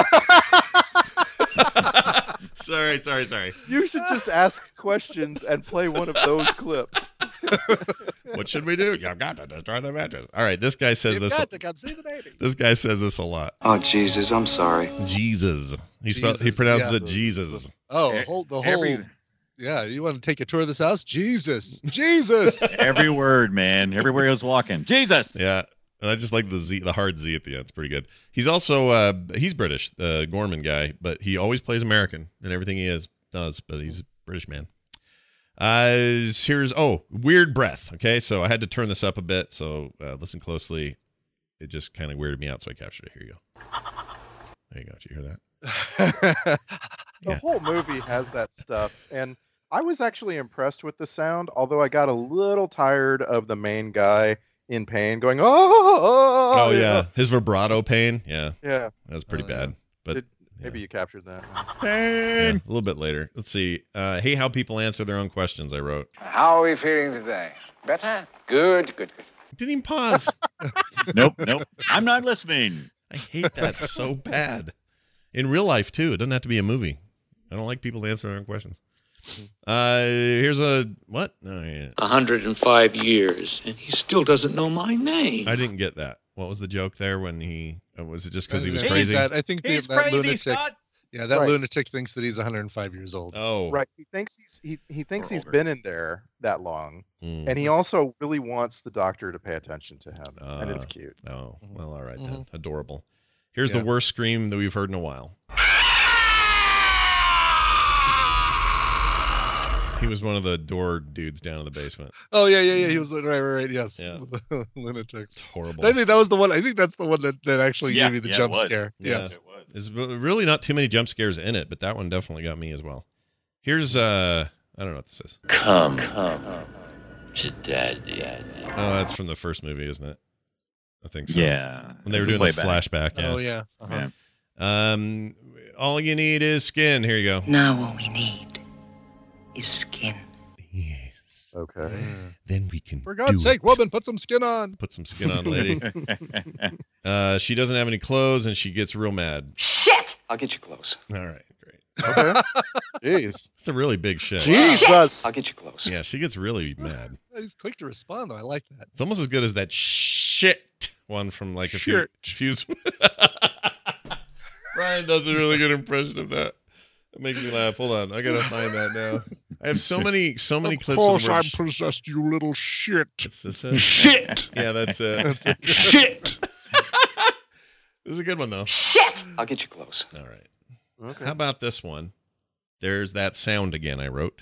Speaker 4: sorry, sorry, sorry.
Speaker 6: You should just ask questions and play one of those clips.
Speaker 4: What should we do? You've got to destroy the mattress. All right, this guy says
Speaker 7: You've
Speaker 4: this.
Speaker 7: got to come see the baby.
Speaker 4: This guy says this a lot.
Speaker 8: Oh, Jesus, I'm sorry.
Speaker 4: Jesus. He spelled. He
Speaker 7: Jesus,
Speaker 4: pronounces
Speaker 7: yeah.
Speaker 4: it Jesus.
Speaker 7: Oh,
Speaker 5: E-
Speaker 7: whole, the whole.
Speaker 5: every-
Speaker 7: Yeah, you want to take a tour of this house? Jesus, Jesus.
Speaker 5: Every word, man. Everywhere he was walking. Jesus.
Speaker 4: Yeah, and I just like the Z, the hard Z at the end. It's pretty good. He's also uh, he's British, the Gorman guy, but he always plays American in everything he is does. But he's a British man. Uh, here's oh weird breath. Okay, so I had to turn this up a bit. So uh, listen closely. It just kind of weirded me out, so I captured it. Here you go. There you go. Did you hear that?
Speaker 6: The
Speaker 4: Yeah.
Speaker 6: whole movie has that stuff, and I was actually impressed with the sound, although I got a little tired of the main guy in pain going, oh, oh,
Speaker 4: Oh
Speaker 6: you
Speaker 4: yeah,
Speaker 6: know?
Speaker 4: his vibrato pain. Yeah,
Speaker 6: Yeah.
Speaker 4: that was pretty
Speaker 7: Oh, yeah.
Speaker 4: bad. But
Speaker 6: Did- Maybe you captured that.
Speaker 4: yeah, a little bit later. Let's see. Uh, hey, how people answer their own questions. I wrote.
Speaker 9: How are we feeling today? Better? Good, good, good.
Speaker 4: Didn't even pause.
Speaker 5: Nope, nope. I'm not listening.
Speaker 4: I hate that so bad. In real life too. It doesn't have to be a movie. I don't like people answering their own questions. Uh, here's a what? Oh, yeah.
Speaker 10: one hundred five years, and he still doesn't know my name.
Speaker 4: I didn't get that. What was the joke there when he? Uh, was it just because he was
Speaker 7: I think
Speaker 4: crazy?
Speaker 7: That, I think the,
Speaker 5: He's
Speaker 7: that
Speaker 5: crazy,
Speaker 7: lunatic.
Speaker 5: Scott.
Speaker 7: Yeah, that
Speaker 6: Right.
Speaker 7: lunatic thinks that he's one hundred five years old.
Speaker 4: Oh,
Speaker 6: Right. He thinks he's he, he thinks
Speaker 5: Or
Speaker 6: he's
Speaker 5: older.
Speaker 6: been in there that long.
Speaker 4: Mm.
Speaker 6: And he also really wants the doctor to pay attention to him. and it's
Speaker 4: Uh,
Speaker 6: cute.
Speaker 4: Oh, well, all right then.
Speaker 7: Mhm.
Speaker 4: Adorable. Here's
Speaker 7: Yeah.
Speaker 4: the worst scream that we've heard in a while. He was one of the door dudes down in the basement.
Speaker 7: Oh yeah, yeah, yeah. He was right, right, right. Yes,
Speaker 4: Yeah.
Speaker 7: lunatics.
Speaker 4: It's horrible.
Speaker 7: I think that was the one. I think that's the one that, that actually
Speaker 5: Yeah,
Speaker 7: gave me the
Speaker 5: yeah, it
Speaker 7: jump
Speaker 5: was.
Speaker 7: scare.
Speaker 4: Yeah.
Speaker 7: Yes.
Speaker 4: There's really not too many jump scares in it, but that one definitely got me as well. Here's uh I don't know what this is.
Speaker 10: Come, come to daddy.
Speaker 4: Oh, that's from the first movie, isn't it? I think so.
Speaker 5: Yeah.
Speaker 4: When they were
Speaker 5: It's a
Speaker 4: doing the
Speaker 5: playback.
Speaker 4: flashback, yeah.
Speaker 7: Oh yeah. Uh-huh.
Speaker 5: Yeah.
Speaker 4: Um all you need is skin. Here you go.
Speaker 11: Now all we need is skin.
Speaker 4: Yes.
Speaker 6: Okay.
Speaker 4: Then we can
Speaker 7: For God's
Speaker 4: do
Speaker 7: sake,
Speaker 4: it.
Speaker 7: woman, put some skin on.
Speaker 4: Put some skin on, lady. uh she doesn't have any clothes and she gets real mad.
Speaker 2: Shit!
Speaker 9: I'll get you close.
Speaker 4: All right, great.
Speaker 6: Okay. Jeez.
Speaker 4: It's a really big shit.
Speaker 6: Jesus.
Speaker 9: I'll get you close.
Speaker 4: Yeah, she gets really mad.
Speaker 7: He's quick to respond, though. I like that.
Speaker 4: It's almost as good as that shit one from like a few.
Speaker 7: Shit.
Speaker 4: few Brian does a really good impression of that. It makes me laugh. Hold on, I gotta find that now. I have so many, so many
Speaker 7: Of
Speaker 4: clips.
Speaker 7: course,
Speaker 4: of the word
Speaker 7: I'm
Speaker 4: sh-
Speaker 7: possessed, you little shit.
Speaker 4: Is this it?
Speaker 10: Shit!
Speaker 4: Yeah, that's it.
Speaker 10: Shit!
Speaker 4: This is a good one though.
Speaker 2: Shit!
Speaker 9: I'll get you close.
Speaker 4: All right.
Speaker 6: Okay.
Speaker 4: How about this one? There's that sound again. I wrote.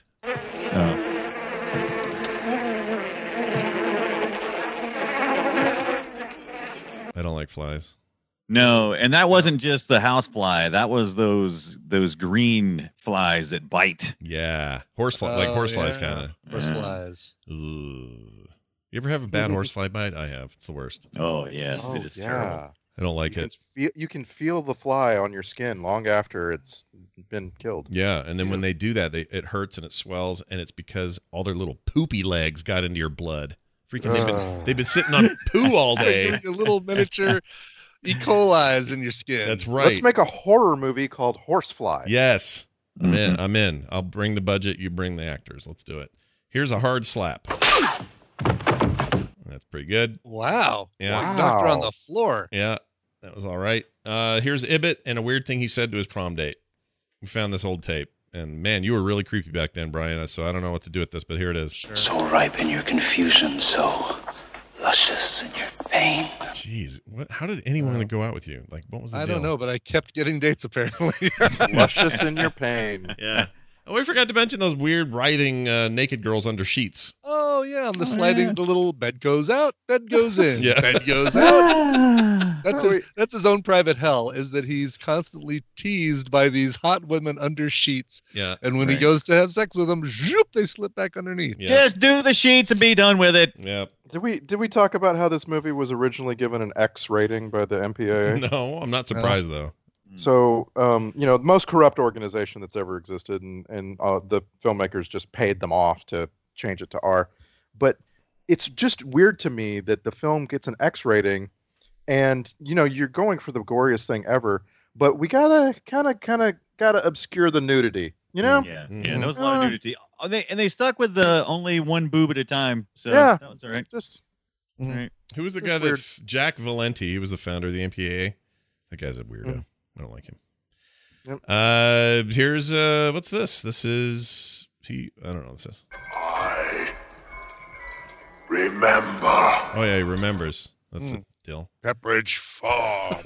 Speaker 4: I don't like flies.
Speaker 5: No, and that wasn't just the housefly. That was those those green flies that bite.
Speaker 4: Yeah, horsefly, like
Speaker 7: Oh,
Speaker 4: horseflies,
Speaker 7: yeah.
Speaker 4: kind of.
Speaker 7: Horse
Speaker 5: Yeah.
Speaker 7: flies.
Speaker 4: You ever have a bad horsefly bite? I have. It's the worst.
Speaker 5: Oh yes,
Speaker 6: Oh,
Speaker 5: it is
Speaker 6: yeah.
Speaker 5: terrible.
Speaker 4: I don't like
Speaker 6: You
Speaker 4: it.
Speaker 6: can, feel, you can feel the fly on your skin long after it's been killed.
Speaker 4: Yeah, and then when they do that, they, it hurts and it swells, and it's because all their little poopy legs got into your blood. Freaking, they've been,
Speaker 6: Ugh.
Speaker 4: they've been sitting on poo all day.
Speaker 7: Like a little miniature E. coli's in your skin.
Speaker 4: That's right.
Speaker 6: Let's make a horror movie called Horsefly.
Speaker 4: Yes, I'm in.
Speaker 5: Mhm.
Speaker 4: I'm in. I'll bring the budget. You bring the actors. Let's do it. Here's a hard slap. That's pretty good.
Speaker 7: Wow.
Speaker 4: Yeah.
Speaker 7: Like knocked her on
Speaker 6: Wow.
Speaker 7: the floor.
Speaker 4: Yeah, that was all right. Uh, here's Ibbot and a weird thing he said to his prom date. We found this old tape, and man, you were really creepy back then, Brian. So I don't know what to do with this, but here it is.
Speaker 10: So ripe in your confusion, so luscious in your pain.
Speaker 4: Jeez, what? How did anyone want to go out with you? Like, what was the
Speaker 7: I
Speaker 4: deal?
Speaker 7: don't know, but I kept getting dates apparently.
Speaker 6: Luscious in your pain.
Speaker 4: Yeah. Oh, we forgot to mention those weird writhing uh, naked girls under sheets.
Speaker 7: Oh yeah, on the
Speaker 5: Oh,
Speaker 7: sliding,
Speaker 5: yeah.
Speaker 7: the little bed goes out, bed goes in,
Speaker 4: Yeah.
Speaker 7: bed goes out. That's
Speaker 6: Oh,
Speaker 7: his.
Speaker 6: wait.
Speaker 7: That's his own private hell. Is that he's constantly teased by these hot women under sheets,
Speaker 4: Yeah.
Speaker 7: and when he
Speaker 5: Right.
Speaker 7: goes to have sex with them, zoop, they slip back underneath.
Speaker 4: Yeah.
Speaker 5: Just do the sheets and be done with it.
Speaker 4: Yeah.
Speaker 6: Did we did we talk about how this movie was originally given an X rating by the M P A A?
Speaker 4: No, I'm not surprised though.
Speaker 6: So, um, you know, the most corrupt organization that's ever existed, and and uh, the filmmakers just paid them off to change it to R. But it's just weird to me that the film gets an X rating, and you know, you're going for the goriest thing ever, but we gotta kind of kind of gotta obscure the nudity, you know?
Speaker 5: Yeah,
Speaker 4: Mhm.
Speaker 5: yeah, there was a lot of
Speaker 6: Uh,
Speaker 5: nudity. Oh, they and they stuck with the only one boob at a time. So
Speaker 6: Yeah.
Speaker 5: that was all right.
Speaker 6: Just
Speaker 5: All right.
Speaker 4: Who was the
Speaker 6: Just
Speaker 4: guy that
Speaker 6: weird.
Speaker 4: f- Jack Valenti? He was the founder of the M P A A. That guy's a weirdo.
Speaker 6: Mm.
Speaker 4: I don't like him.
Speaker 6: Yep.
Speaker 4: Uh, here's uh, what's this? This is he. I don't know what this is.
Speaker 3: I remember.
Speaker 4: Oh yeah, he remembers. That's
Speaker 6: Mm.
Speaker 4: a deal.
Speaker 7: Pepperidge Farm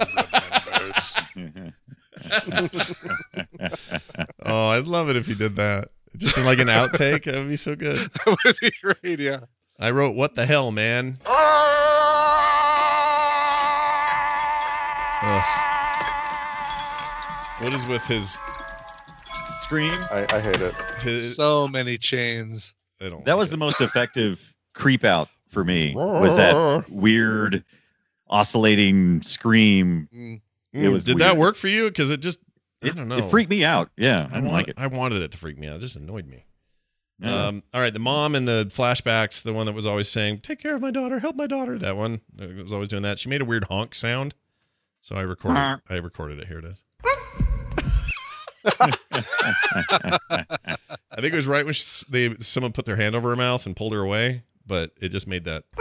Speaker 7: remembers.
Speaker 4: Oh, I'd love it if he did that. Just in like an outtake. That would be so good.
Speaker 7: That would be great. Yeah.
Speaker 4: I wrote, "What the hell, man." Ugh. What is with his
Speaker 5: scream.
Speaker 6: I, I hate it.
Speaker 7: So many chains.
Speaker 4: I don't
Speaker 5: That
Speaker 4: like
Speaker 5: was
Speaker 4: it.
Speaker 5: the most effective creep out for me. Was that weird oscillating scream?
Speaker 7: Mm.
Speaker 5: It was
Speaker 4: Did
Speaker 5: weird.
Speaker 4: that work for you? Because it just I don't know.
Speaker 5: It freaked me out. Yeah, I
Speaker 4: I,
Speaker 5: don't
Speaker 4: want,
Speaker 5: like it.
Speaker 4: I wanted it to freak me out. It just annoyed me.
Speaker 5: Yeah.
Speaker 4: Um, all right, the mom in the flashbacks, the one that was always saying, "Take care of my daughter, help my daughter." That one uh, was always doing that. She made a weird honk sound, so I recorded. I recorded it. Here it is. I think it was right when she, they someone put their hand over her mouth and pulled her away, but it just made that.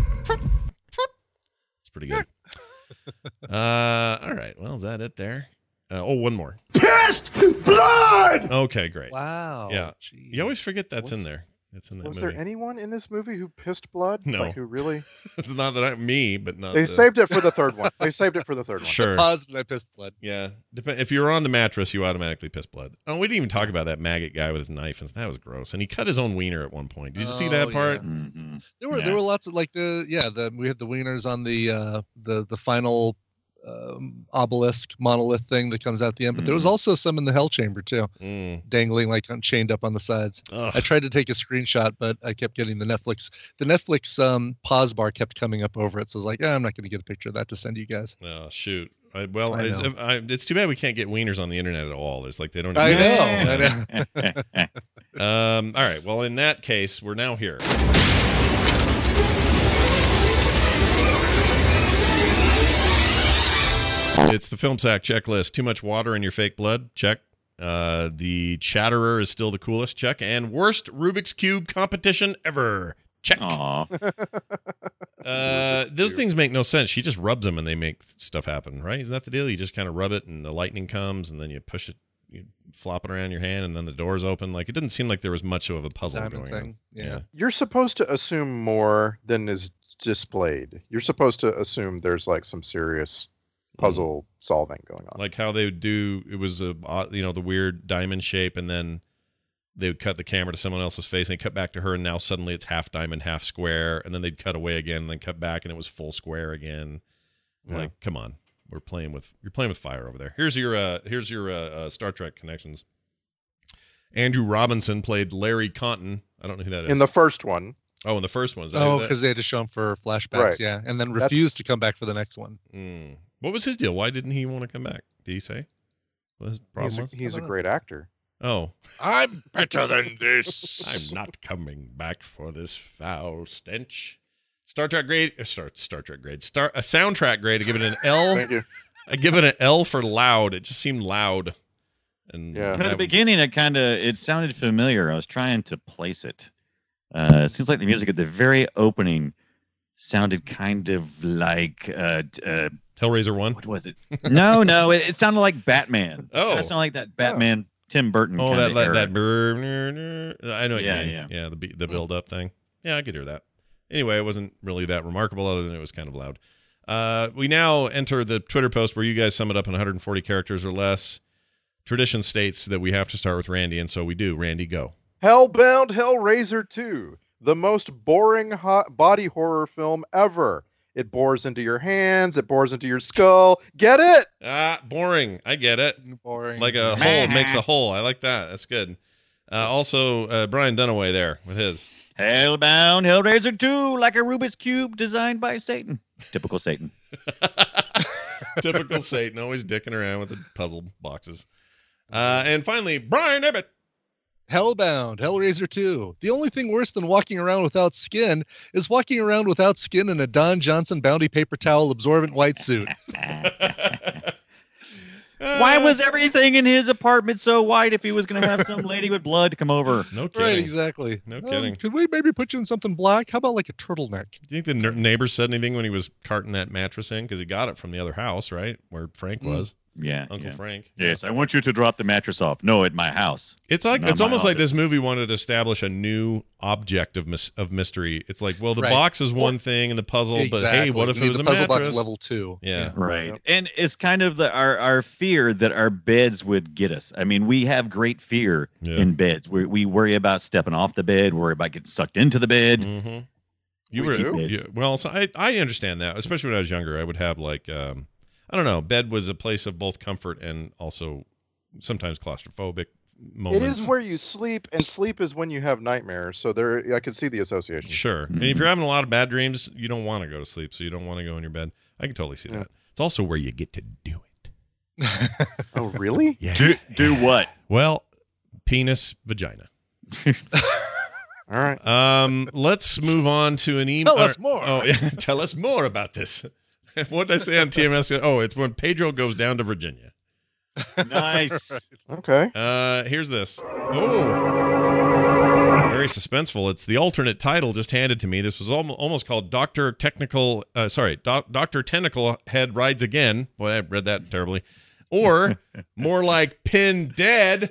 Speaker 4: It's pretty good. Uh, all right. Well, is that it there? Uh, oh, one more.
Speaker 6: Pissed blood.
Speaker 4: Okay, great.
Speaker 7: Wow.
Speaker 4: Yeah.
Speaker 7: Jeez.
Speaker 4: You always forget that's
Speaker 6: Was-
Speaker 4: in there. It's in that
Speaker 6: Was
Speaker 4: movie.
Speaker 6: there anyone in this movie who pissed blood?
Speaker 4: No.
Speaker 6: Like, who really?
Speaker 4: It's not that I, me, but not.
Speaker 6: They
Speaker 4: the-
Speaker 6: saved it for the third one. They saved it for the third one.
Speaker 4: Sure.
Speaker 7: Paused and I pissed blood.
Speaker 4: Yeah. Dep- if you're on the mattress, you automatically piss blood. Oh, we didn't even talk about that maggot guy with his knife, and that was gross. And he cut his own wiener at one point. Did you see
Speaker 7: Oh,
Speaker 4: that part?
Speaker 7: yeah.
Speaker 5: Mhm.
Speaker 7: There were
Speaker 5: Yeah.
Speaker 7: there were lots of like the yeah the we had the wieners on the uh the the final um, obelisk monolith thing that comes out at the end, but there was
Speaker 5: Mhm.
Speaker 7: also some in the hell chamber too,
Speaker 4: Mm.
Speaker 7: dangling like on, chained up on the sides.
Speaker 4: Ugh.
Speaker 7: I tried to take a screenshot, but I kept getting the Netflix the Netflix um pause bar kept coming up over it, so I was like, eh, I'm not going to get a picture of that to send you guys.
Speaker 4: Oh, shoot. I, well,
Speaker 7: I
Speaker 4: it's,
Speaker 7: know.
Speaker 4: I, it's too bad we can't get wieners on the internet at all. It's like they don't.
Speaker 7: I
Speaker 4: exist.
Speaker 7: know. I know.
Speaker 4: Um, all right. Well, in that case, we're now here. It's the Film Sack checklist. Too much water in your fake blood? Check. Uh, the Chatterer is still the coolest? Check. And worst Rubik's Cube competition ever? Check.
Speaker 5: Aw.
Speaker 4: Uh, those things make no sense. She just rubs them and they make stuff happen, right? Isn't that the deal? You just kind of rub it and the lightning comes and then you push it, you flop it around your hand and then the doors open. Like, it didn't seem like there was much of a puzzle
Speaker 7: Diamond
Speaker 4: going
Speaker 7: thing.
Speaker 4: on.
Speaker 7: Yeah.
Speaker 6: You're supposed to assume more than is displayed. You're supposed to assume there's like some serious puzzle solving going on.
Speaker 4: Like how they would do, it was a, odd- you know, the weird diamond shape, and then they would cut the camera to someone else's face and they cut back to her, and now suddenly it's half diamond, half square, and then they'd cut away again and then cut back and it was full square again.
Speaker 6: Yeah.
Speaker 4: Like, come on. We're playing with you're playing with fire over there. Here's your uh here's your uh, uh Star Trek connections. Andrew Robinson played Larry Conton. I don't know who that is.
Speaker 6: In the first one,
Speaker 4: oh, in the first one. Is that
Speaker 7: Oh,
Speaker 4: who that-
Speaker 7: because they had to show him for flashbacks,
Speaker 6: Right.
Speaker 7: yeah, and then
Speaker 6: That's-
Speaker 7: refused to come back for the next one.
Speaker 4: Mm. What was his deal? Why didn't he want to come back? Did he say? What his problem
Speaker 6: he's a,
Speaker 4: was?
Speaker 6: he's a
Speaker 7: don't know.
Speaker 6: great actor.
Speaker 4: Oh.
Speaker 7: I'm better than this.
Speaker 4: I'm not coming back for this foul stench. Star Trek grade, uh, Star Star Trek grade, Star a soundtrack grade. I give it an L.
Speaker 6: Thank you.
Speaker 4: I give it an L for loud. It just seemed loud. And
Speaker 6: Yeah.
Speaker 5: At the
Speaker 4: that-
Speaker 5: beginning, it kind of it sounded familiar. I was trying to place it. Uh, it seems like the music at the very opening sounded kind of like uh, d- uh
Speaker 4: Hellraiser one.
Speaker 5: what was it? No, no, it, it sounded like Batman.
Speaker 4: Oh.
Speaker 5: It sounded like that Batman Tim Burton.
Speaker 4: Oh,
Speaker 5: kinda
Speaker 4: that that,
Speaker 5: era.
Speaker 4: that brr, nr, nr. I know what
Speaker 5: Yeah,
Speaker 4: you mean.
Speaker 5: yeah.
Speaker 4: Yeah, the be- the build up thing. Yeah, I could hear that. Anyway, it wasn't really that remarkable, other than it was kind of loud. Uh, we now enter the Twitter post where you guys sum it up in one hundred forty characters or less. Tradition states that we have to start with Randy, and so we do. Randy, go.
Speaker 6: Hellbound Hellraiser two, the most boring hot body horror film ever. It bores into your hands, it bores into your skull. Get it?
Speaker 4: Ah, boring. I get it.
Speaker 7: Boring.
Speaker 4: Like a hole makes a hole. I like that. That's good. Uh, also, uh, Brian Dunaway there with his.
Speaker 5: Hellbound Hellraiser two, like a Rubik's Cube designed by Satan. Typical Satan.
Speaker 4: Typical Satan, always dicking around with the puzzle boxes. Uh, and finally, Brian Ibbett.
Speaker 7: Hellbound, Hellraiser two. The only thing worse than walking around without skin is walking around without skin in a Don Johnson Bounty paper towel absorbent white suit.
Speaker 5: Why was everything in his apartment so white if he was going to have some lady with blood come over?
Speaker 4: No kidding.
Speaker 7: Right, exactly.
Speaker 4: No
Speaker 7: Um,
Speaker 4: kidding.
Speaker 7: could we maybe put you in something black? How about like a turtleneck?
Speaker 4: Do you think the n- neighbor said anything when he was carting that mattress in? Because he got it from the other house, right? Where Frank
Speaker 7: Mm.
Speaker 4: was.
Speaker 5: Yeah.
Speaker 4: Uncle
Speaker 5: yeah.
Speaker 4: Frank.
Speaker 5: Yes, I want you to drop the mattress off. No, at my house.
Speaker 4: It's like
Speaker 5: Not
Speaker 4: it's
Speaker 5: my
Speaker 4: almost like
Speaker 5: office.
Speaker 4: this movie wanted to establish a new object of mis- of mystery. It's like, well, the
Speaker 7: Right.
Speaker 4: box is one thing in the puzzle, but hey, what if
Speaker 7: We
Speaker 4: it
Speaker 7: need
Speaker 4: was
Speaker 7: the
Speaker 4: a
Speaker 7: puzzle
Speaker 4: mattress?
Speaker 7: box level two?
Speaker 4: Yeah.
Speaker 5: Right.
Speaker 6: Yep.
Speaker 5: And it's kind of the our, our fear that our beds would get us. I mean, we have great fear
Speaker 4: Yeah.
Speaker 5: in beds. We we worry about stepping off the bed, worry about getting sucked into the bed.
Speaker 4: Mm-hmm. You
Speaker 5: We
Speaker 4: were
Speaker 5: keep
Speaker 4: you,
Speaker 5: beds.
Speaker 4: well. So I I understand that, especially when I was younger. I would have like um, I don't know. Bed was a place of both comfort and also sometimes claustrophobic
Speaker 6: It
Speaker 4: moments.
Speaker 6: is where you sleep, and sleep is when you have nightmares. So there, I can see the association.
Speaker 4: Sure. And if you're having a lot of bad dreams, you don't want to go to sleep, so you don't want to go in your bed. I can totally see
Speaker 6: Yeah.
Speaker 4: that. It's also where you get to do it.
Speaker 6: Oh, really?
Speaker 4: Yeah.
Speaker 5: Do, do what?
Speaker 4: Well, penis, vagina.
Speaker 6: All right.
Speaker 4: Um, let's move on to an email.
Speaker 7: Tell us more.
Speaker 4: Oh, yeah. Tell us more about this. What did I say on T M S? Oh, it's when Pedro goes down to Virginia.
Speaker 5: Nice.
Speaker 6: Okay.
Speaker 4: Uh, here's this. Oh, very suspenseful. It's the alternate title just handed to me. This was al- almost called Doctor Technical. Uh, sorry, Doc- Doctor Tentacle Head Rides Again. Boy, I read that terribly. Or more like Pin Dead.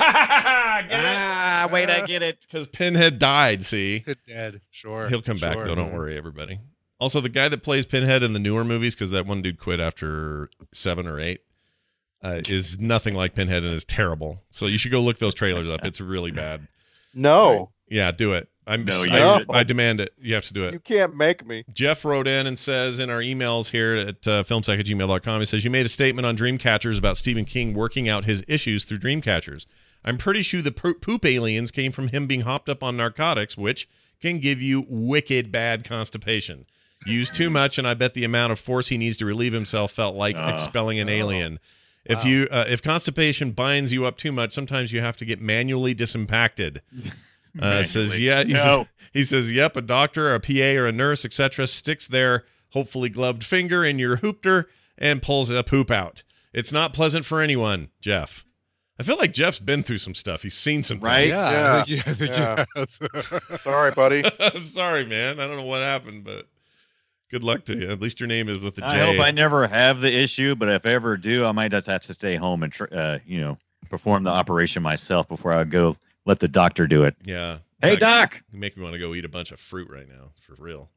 Speaker 5: Ah, wait, I get it.
Speaker 4: Because Pinhead died. See,
Speaker 7: Good dad. Sure.
Speaker 4: he'll come back
Speaker 7: Sure.
Speaker 4: though. Don't worry, everybody. Also, the guy that plays Pinhead in the newer movies, because that one dude quit after seven or eight, uh, is nothing like Pinhead and is terrible. So you should go look those trailers up. It's really bad.
Speaker 6: No,
Speaker 4: Yeah, do it. I'm.
Speaker 5: No,
Speaker 4: I,
Speaker 5: you
Speaker 6: No.
Speaker 4: I demand it. You have to do it.
Speaker 6: you can't make me.
Speaker 4: Jeff wrote in and says in our emails here at uh, filmsack at gmail dot com, he says, you made a statement on Dreamcatchers about Stephen King working out his issues through Dreamcatchers. I'm pretty sure the po- poop aliens came from him being hopped up on narcotics, which can give you wicked bad constipation. Used too much, and I bet the amount of force he needs to relieve himself felt like
Speaker 5: Oh.
Speaker 4: expelling an alien. If
Speaker 7: Wow.
Speaker 4: you uh, if constipation binds you up too much, sometimes you have to get manually disimpacted. Uh, says yeah. He,
Speaker 5: No.
Speaker 4: says, he says yep. A doctor, a P A, or a nurse, et cetera, sticks their hopefully gloved finger in your hoopter and pulls a poop out. It's not pleasant for anyone, Jeff. I feel like Jeff's been through some stuff. He's seen some
Speaker 5: Right?
Speaker 4: things.
Speaker 7: Yeah.
Speaker 6: Yeah.
Speaker 7: I think- I think he has.
Speaker 6: Sorry, buddy.
Speaker 4: I'm sorry, man. I don't know what happened, but good luck to you. At least your name is with a J.
Speaker 5: I hope I never have the issue, but if I ever do, I might just have to stay home and, tr- uh, you know, perform the operation myself before I go let the doctor do it.
Speaker 4: Yeah.
Speaker 5: Hey, Doc.
Speaker 4: You make me want to go eat a bunch of fruit right now, for real.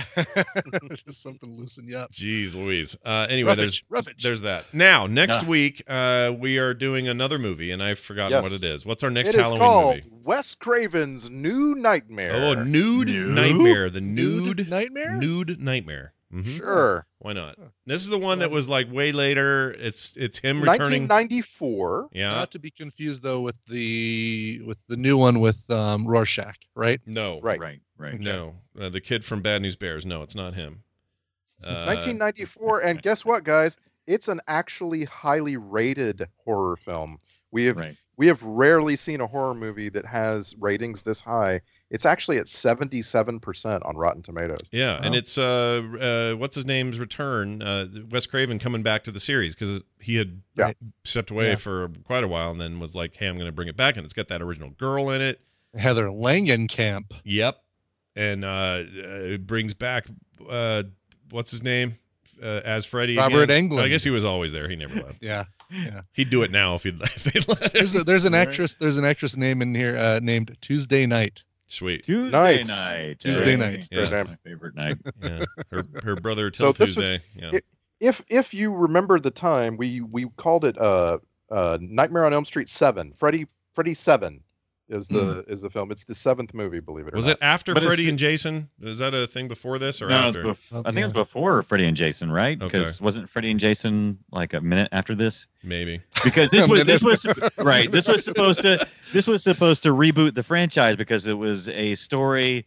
Speaker 7: Just something to loosen you up.
Speaker 4: Jeez Louise. Uh, anyway,
Speaker 7: Roughage,
Speaker 4: there's
Speaker 7: roughage.
Speaker 4: there's that. Now, next
Speaker 5: Ah.
Speaker 4: week, uh, we are doing another movie, and I've forgotten
Speaker 6: Yes.
Speaker 4: what it is. What's our next
Speaker 6: It is
Speaker 4: Halloween
Speaker 6: called
Speaker 4: movie?
Speaker 6: Wes Craven's New Nightmare.
Speaker 4: Oh, Nude
Speaker 5: Nude?
Speaker 4: Nightmare. The
Speaker 7: Nude
Speaker 4: Nude
Speaker 7: Nightmare?
Speaker 4: Nude Nightmare. Mhm.
Speaker 6: Sure.
Speaker 4: Why not? This is the one that was like way later. It's it's him returning.
Speaker 6: nineteen ninety-four.
Speaker 4: Yeah.
Speaker 7: Not to be confused though with the with the new one with um, Rorschach, right?
Speaker 4: No.
Speaker 6: Right.
Speaker 5: Right, right.
Speaker 4: No. Uh, the kid from Bad News Bears. No, it's not him. Uh,
Speaker 6: nineteen ninety-four, and guess what, guys? It's an actually highly rated horror film. We have
Speaker 5: Right.
Speaker 6: we have rarely seen a horror movie that has ratings this high. It's actually at seventy-seven percent on Rotten Tomatoes.
Speaker 4: Yeah, and
Speaker 5: Wow.
Speaker 4: it's uh, uh, what's his name's return? Uh, Wes Craven coming back to the series because he had
Speaker 6: Yeah.
Speaker 4: stepped away
Speaker 7: Yeah.
Speaker 4: for quite a while, and then was like, "Hey, I'm going to bring it back," and it's got that original girl in it.
Speaker 7: Heather Langenkamp.
Speaker 4: Yep, and uh, it brings back uh, what's his name uh, as Freddy.
Speaker 7: Robert
Speaker 4: again.
Speaker 7: Englund.
Speaker 4: I guess he was always there. He never left.
Speaker 7: Yeah. Yeah.
Speaker 4: He'd do it now if, he'd, if they let him.
Speaker 7: There's a, there's an actress there's an actress name in here uh, named Tuesday Night.
Speaker 4: Sweet.
Speaker 5: Tuesday
Speaker 6: Nice.
Speaker 5: night.
Speaker 7: Tuesday
Speaker 5: Yeah.
Speaker 7: night.
Speaker 4: Yeah.
Speaker 5: That's my favorite night.
Speaker 4: Yeah, her her brother
Speaker 6: So
Speaker 4: till
Speaker 6: this was-
Speaker 4: Tuesday. Yeah.
Speaker 6: it- If if you remember the time, we we called it uh, uh, Nightmare on Elm Street Seven. Freddy Freddy Seven is the is the film. It's the seventh movie, believe it or
Speaker 4: Was
Speaker 6: not.
Speaker 4: it after
Speaker 5: But it's-
Speaker 4: Freddy and Jason? Was that a thing before this or
Speaker 5: No, it's
Speaker 4: after?
Speaker 5: bef- I think it's before Freddy and Jason, right?
Speaker 4: Okay.
Speaker 5: Because wasn't Freddy and Jason like a minute after this?
Speaker 4: Maybe.
Speaker 5: Because this
Speaker 7: A
Speaker 5: was
Speaker 7: minute.
Speaker 5: this was right. This was supposed to this was supposed to reboot the franchise because it was a story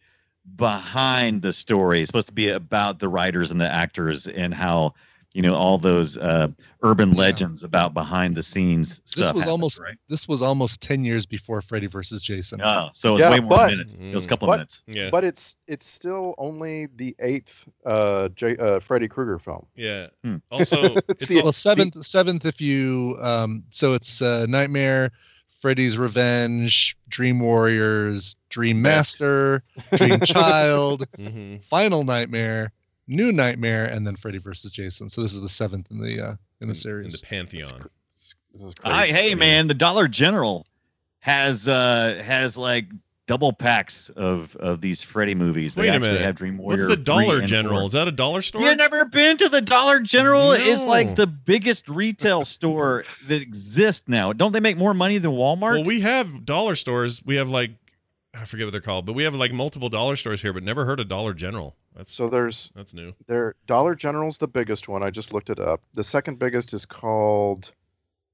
Speaker 5: behind the story. It's supposed to be about the writers and the actors and how you know all those uh, urban legends about behind the scenes stuff.
Speaker 7: This was
Speaker 5: happens,
Speaker 7: almost
Speaker 5: right.
Speaker 7: this was almost ten years before Freddy versus Jason.
Speaker 5: Oh, so it was
Speaker 6: Yeah,
Speaker 5: way more
Speaker 6: but-
Speaker 5: minutes. It was a
Speaker 4: Mm.
Speaker 5: couple
Speaker 6: But-
Speaker 5: of minutes.
Speaker 4: Yeah.
Speaker 6: But it's it's still only the eighth uh, J, uh, Freddy Krueger film.
Speaker 4: Yeah.
Speaker 5: Hmm.
Speaker 4: Also,
Speaker 6: It's
Speaker 4: it's
Speaker 6: the-
Speaker 4: al-
Speaker 7: Well, seventh seventh if you um so it's uh, Nightmare, Freddy's Revenge, Dream Warriors, Dream Master, Dream Child,
Speaker 4: Mhm.
Speaker 7: Final Nightmare, New Nightmare, and then Freddy versus Jason. So this is the seventh in the uh, in the
Speaker 4: in, in
Speaker 7: series.
Speaker 4: the pantheon.
Speaker 6: This is
Speaker 5: I,
Speaker 6: crazy.
Speaker 5: hey man, the Dollar General has uh has like double packs of of these Freddy movies. They
Speaker 4: Wait a
Speaker 5: actually
Speaker 4: minute.
Speaker 5: have Dream
Speaker 4: What's
Speaker 5: Warrior
Speaker 4: the
Speaker 5: three
Speaker 4: Dollar
Speaker 5: and
Speaker 4: General?
Speaker 5: four.
Speaker 4: Is that a dollar store?
Speaker 5: You've never been to the Dollar General? It's
Speaker 4: No.
Speaker 5: like the biggest retail store that exists now. Don't they make more money than Walmart?
Speaker 4: Well, we have dollar stores. We have like I forget what they're called, but we have like multiple dollar stores here, but never heard of Dollar General. That's
Speaker 6: So there's
Speaker 4: that's new.
Speaker 6: there Dollar General's the biggest one. I just looked it up. The second biggest is called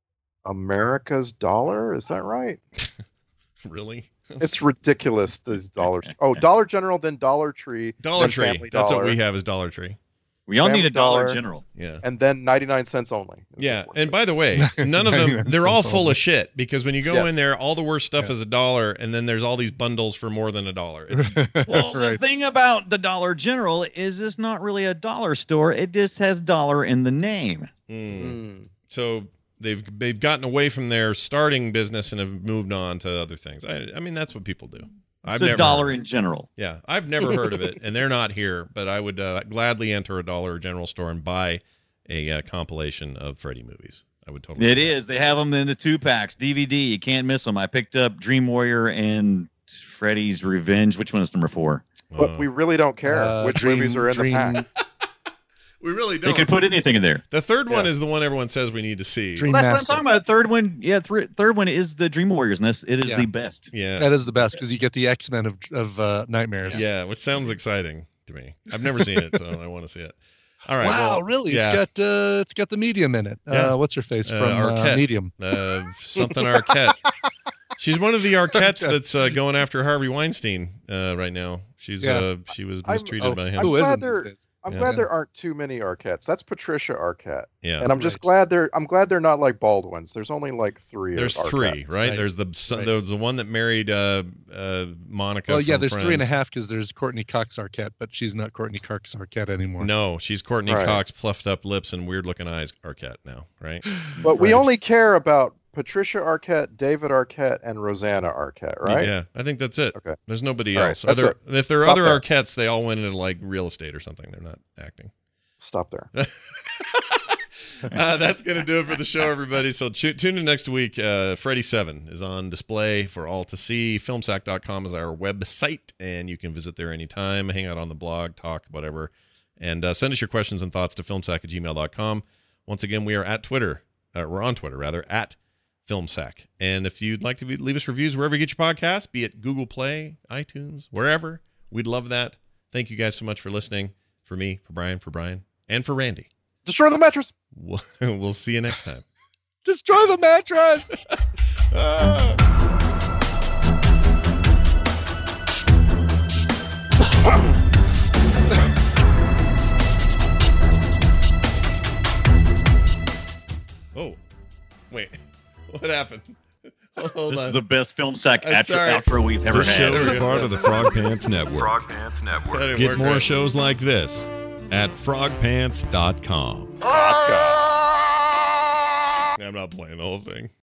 Speaker 6: America's dollar. Is that right?
Speaker 4: Really?
Speaker 6: It's ridiculous. These dollars. Oh, Dollar General, then Dollar Tree.
Speaker 4: Dollar
Speaker 6: then
Speaker 4: Tree.
Speaker 6: Family
Speaker 4: That's
Speaker 6: Dollar,
Speaker 4: what we have is Dollar Tree.
Speaker 5: We all
Speaker 6: Family
Speaker 5: need a Dollar,
Speaker 6: Dollar.
Speaker 5: General.
Speaker 4: Yeah.
Speaker 6: And then ninety-nine cents only.
Speaker 4: Yeah. And by the way, none of them, they're all full of shit because when you go
Speaker 6: Yes.
Speaker 4: in there, all the worst stuff
Speaker 7: Yeah.
Speaker 4: is a dollar, and then there's all these bundles for more than a dollar. It's
Speaker 5: Well, the
Speaker 7: Right.
Speaker 5: thing about the Dollar General is it's not really a dollar store. It just has dollar in the name.
Speaker 4: Mm.
Speaker 6: Mm.
Speaker 4: So they've they've gotten away from their starting business and have moved on to other things. I, I mean, that's what people do.
Speaker 5: It's
Speaker 4: I've
Speaker 5: a
Speaker 4: never
Speaker 5: dollar
Speaker 4: heard-
Speaker 5: in general.
Speaker 4: Yeah, I've never heard of it, and they're not here. But I would uh, gladly enter a Dollar General store and buy a uh, compilation of Freddy movies. I would totally.
Speaker 5: It
Speaker 4: do that.
Speaker 5: is. They have them in the two packs, D V D. You can't miss them. I picked up Dream Warrior and Freddy's Revenge. Which one is number four?
Speaker 6: But
Speaker 4: Uh,
Speaker 6: we really don't care
Speaker 7: Uh,
Speaker 6: which
Speaker 7: Dream-
Speaker 6: movies are in
Speaker 7: Dream-
Speaker 6: the pack.
Speaker 4: we really
Speaker 5: They
Speaker 4: don't.
Speaker 5: can put anything in there.
Speaker 4: The third one
Speaker 6: Yeah.
Speaker 4: is the one everyone says we need to see.
Speaker 7: Dream
Speaker 5: Well, that's
Speaker 7: Master.
Speaker 5: what I'm talking about. Third one, yeah, th- third one is the Dream Warriors, and this it is
Speaker 7: Yeah.
Speaker 5: the best.
Speaker 4: Yeah,
Speaker 7: That is the best because you get the X Men of of uh, Nightmares.
Speaker 4: yeah, which sounds exciting to me. I've never seen it, so I want to see it. All right.
Speaker 7: Wow,
Speaker 4: well,
Speaker 7: really?
Speaker 4: Yeah.
Speaker 7: It's got uh, it's got the Medium in it.
Speaker 4: Yeah.
Speaker 7: Uh, what's her face
Speaker 4: Uh,
Speaker 7: from uh,
Speaker 4: Arquette.
Speaker 7: Medium?
Speaker 4: uh, something Arquette. She's one of the Arquettes that's uh, going after Harvey Weinstein uh, right now. She's
Speaker 7: Yeah.
Speaker 4: uh, she was
Speaker 6: I'm-
Speaker 4: mistreated
Speaker 7: oh,
Speaker 4: by him.
Speaker 6: I'm
Speaker 7: Who
Speaker 6: glad
Speaker 7: isn't
Speaker 6: they're-
Speaker 7: these days?
Speaker 6: I'm
Speaker 4: Yeah.
Speaker 6: glad there aren't too many Arquettes. That's Patricia Arquette,
Speaker 4: Yeah,
Speaker 6: and I'm just
Speaker 7: Right.
Speaker 6: glad they're. I'm glad they're not like Baldwins. There's only like three. of
Speaker 4: there's three,
Speaker 6: Arquettes.
Speaker 4: right?
Speaker 7: Right.
Speaker 4: There's the son,
Speaker 7: Right.
Speaker 4: there's the one that married uh, uh, Monica.
Speaker 7: Well, yeah,
Speaker 4: from
Speaker 7: there's three and a
Speaker 4: Friends.
Speaker 7: half because there's Courtney Cox Arquette, but she's not Courtney Cox Arquette anymore.
Speaker 4: No, she's Courtney
Speaker 6: Right.
Speaker 4: Cox, fluffed up lips and weird looking eyes. Arquette now, right?
Speaker 6: But we
Speaker 7: Right.
Speaker 6: only care about Patricia Arquette, David Arquette, and Rosanna Arquette, right?
Speaker 4: Yeah, I think that's it.
Speaker 6: Okay.
Speaker 4: There's nobody
Speaker 6: All right,
Speaker 4: else.
Speaker 6: that's
Speaker 4: Other,
Speaker 6: it.
Speaker 4: if there are
Speaker 6: Stop
Speaker 4: other
Speaker 6: there.
Speaker 4: Arquettes, they all went into like real estate or something. They're not acting.
Speaker 6: Stop there.
Speaker 4: uh, that's going to do it for the show, everybody. So tu- tune in next week. Uh, Freddy seven is on display for all to see. filmsack dot com is our website, and you can visit there anytime, hang out on the blog, talk, whatever. And uh, send us your questions and thoughts to filmsack at gmail dot com. Once again, we are at Twitter. Uh, we're on Twitter, rather, at FilmSack. And if you'd like to be, leave us reviews wherever you get your podcasts, be it Google Play, iTunes, wherever, we'd love that. Thank you guys so much for listening. For me, for Brian, for Brian, and for Randy.
Speaker 6: Destroy the mattress.
Speaker 4: We'll, we'll see you next time.
Speaker 7: Destroy the mattress.
Speaker 4: Oh, wait. What happened? Hold
Speaker 5: This
Speaker 4: on.
Speaker 5: is the best film sack
Speaker 4: I'm
Speaker 5: outro,
Speaker 4: sorry.
Speaker 5: outro we've ever
Speaker 3: This
Speaker 5: had.
Speaker 3: show is
Speaker 4: There we go.
Speaker 3: part of the Frog Pants Network.
Speaker 12: Frog Pants Network.
Speaker 4: That didn't
Speaker 3: Get
Speaker 4: work
Speaker 3: more
Speaker 4: right.
Speaker 3: shows like this at frog pants dot com.
Speaker 4: I'm not playing the whole thing.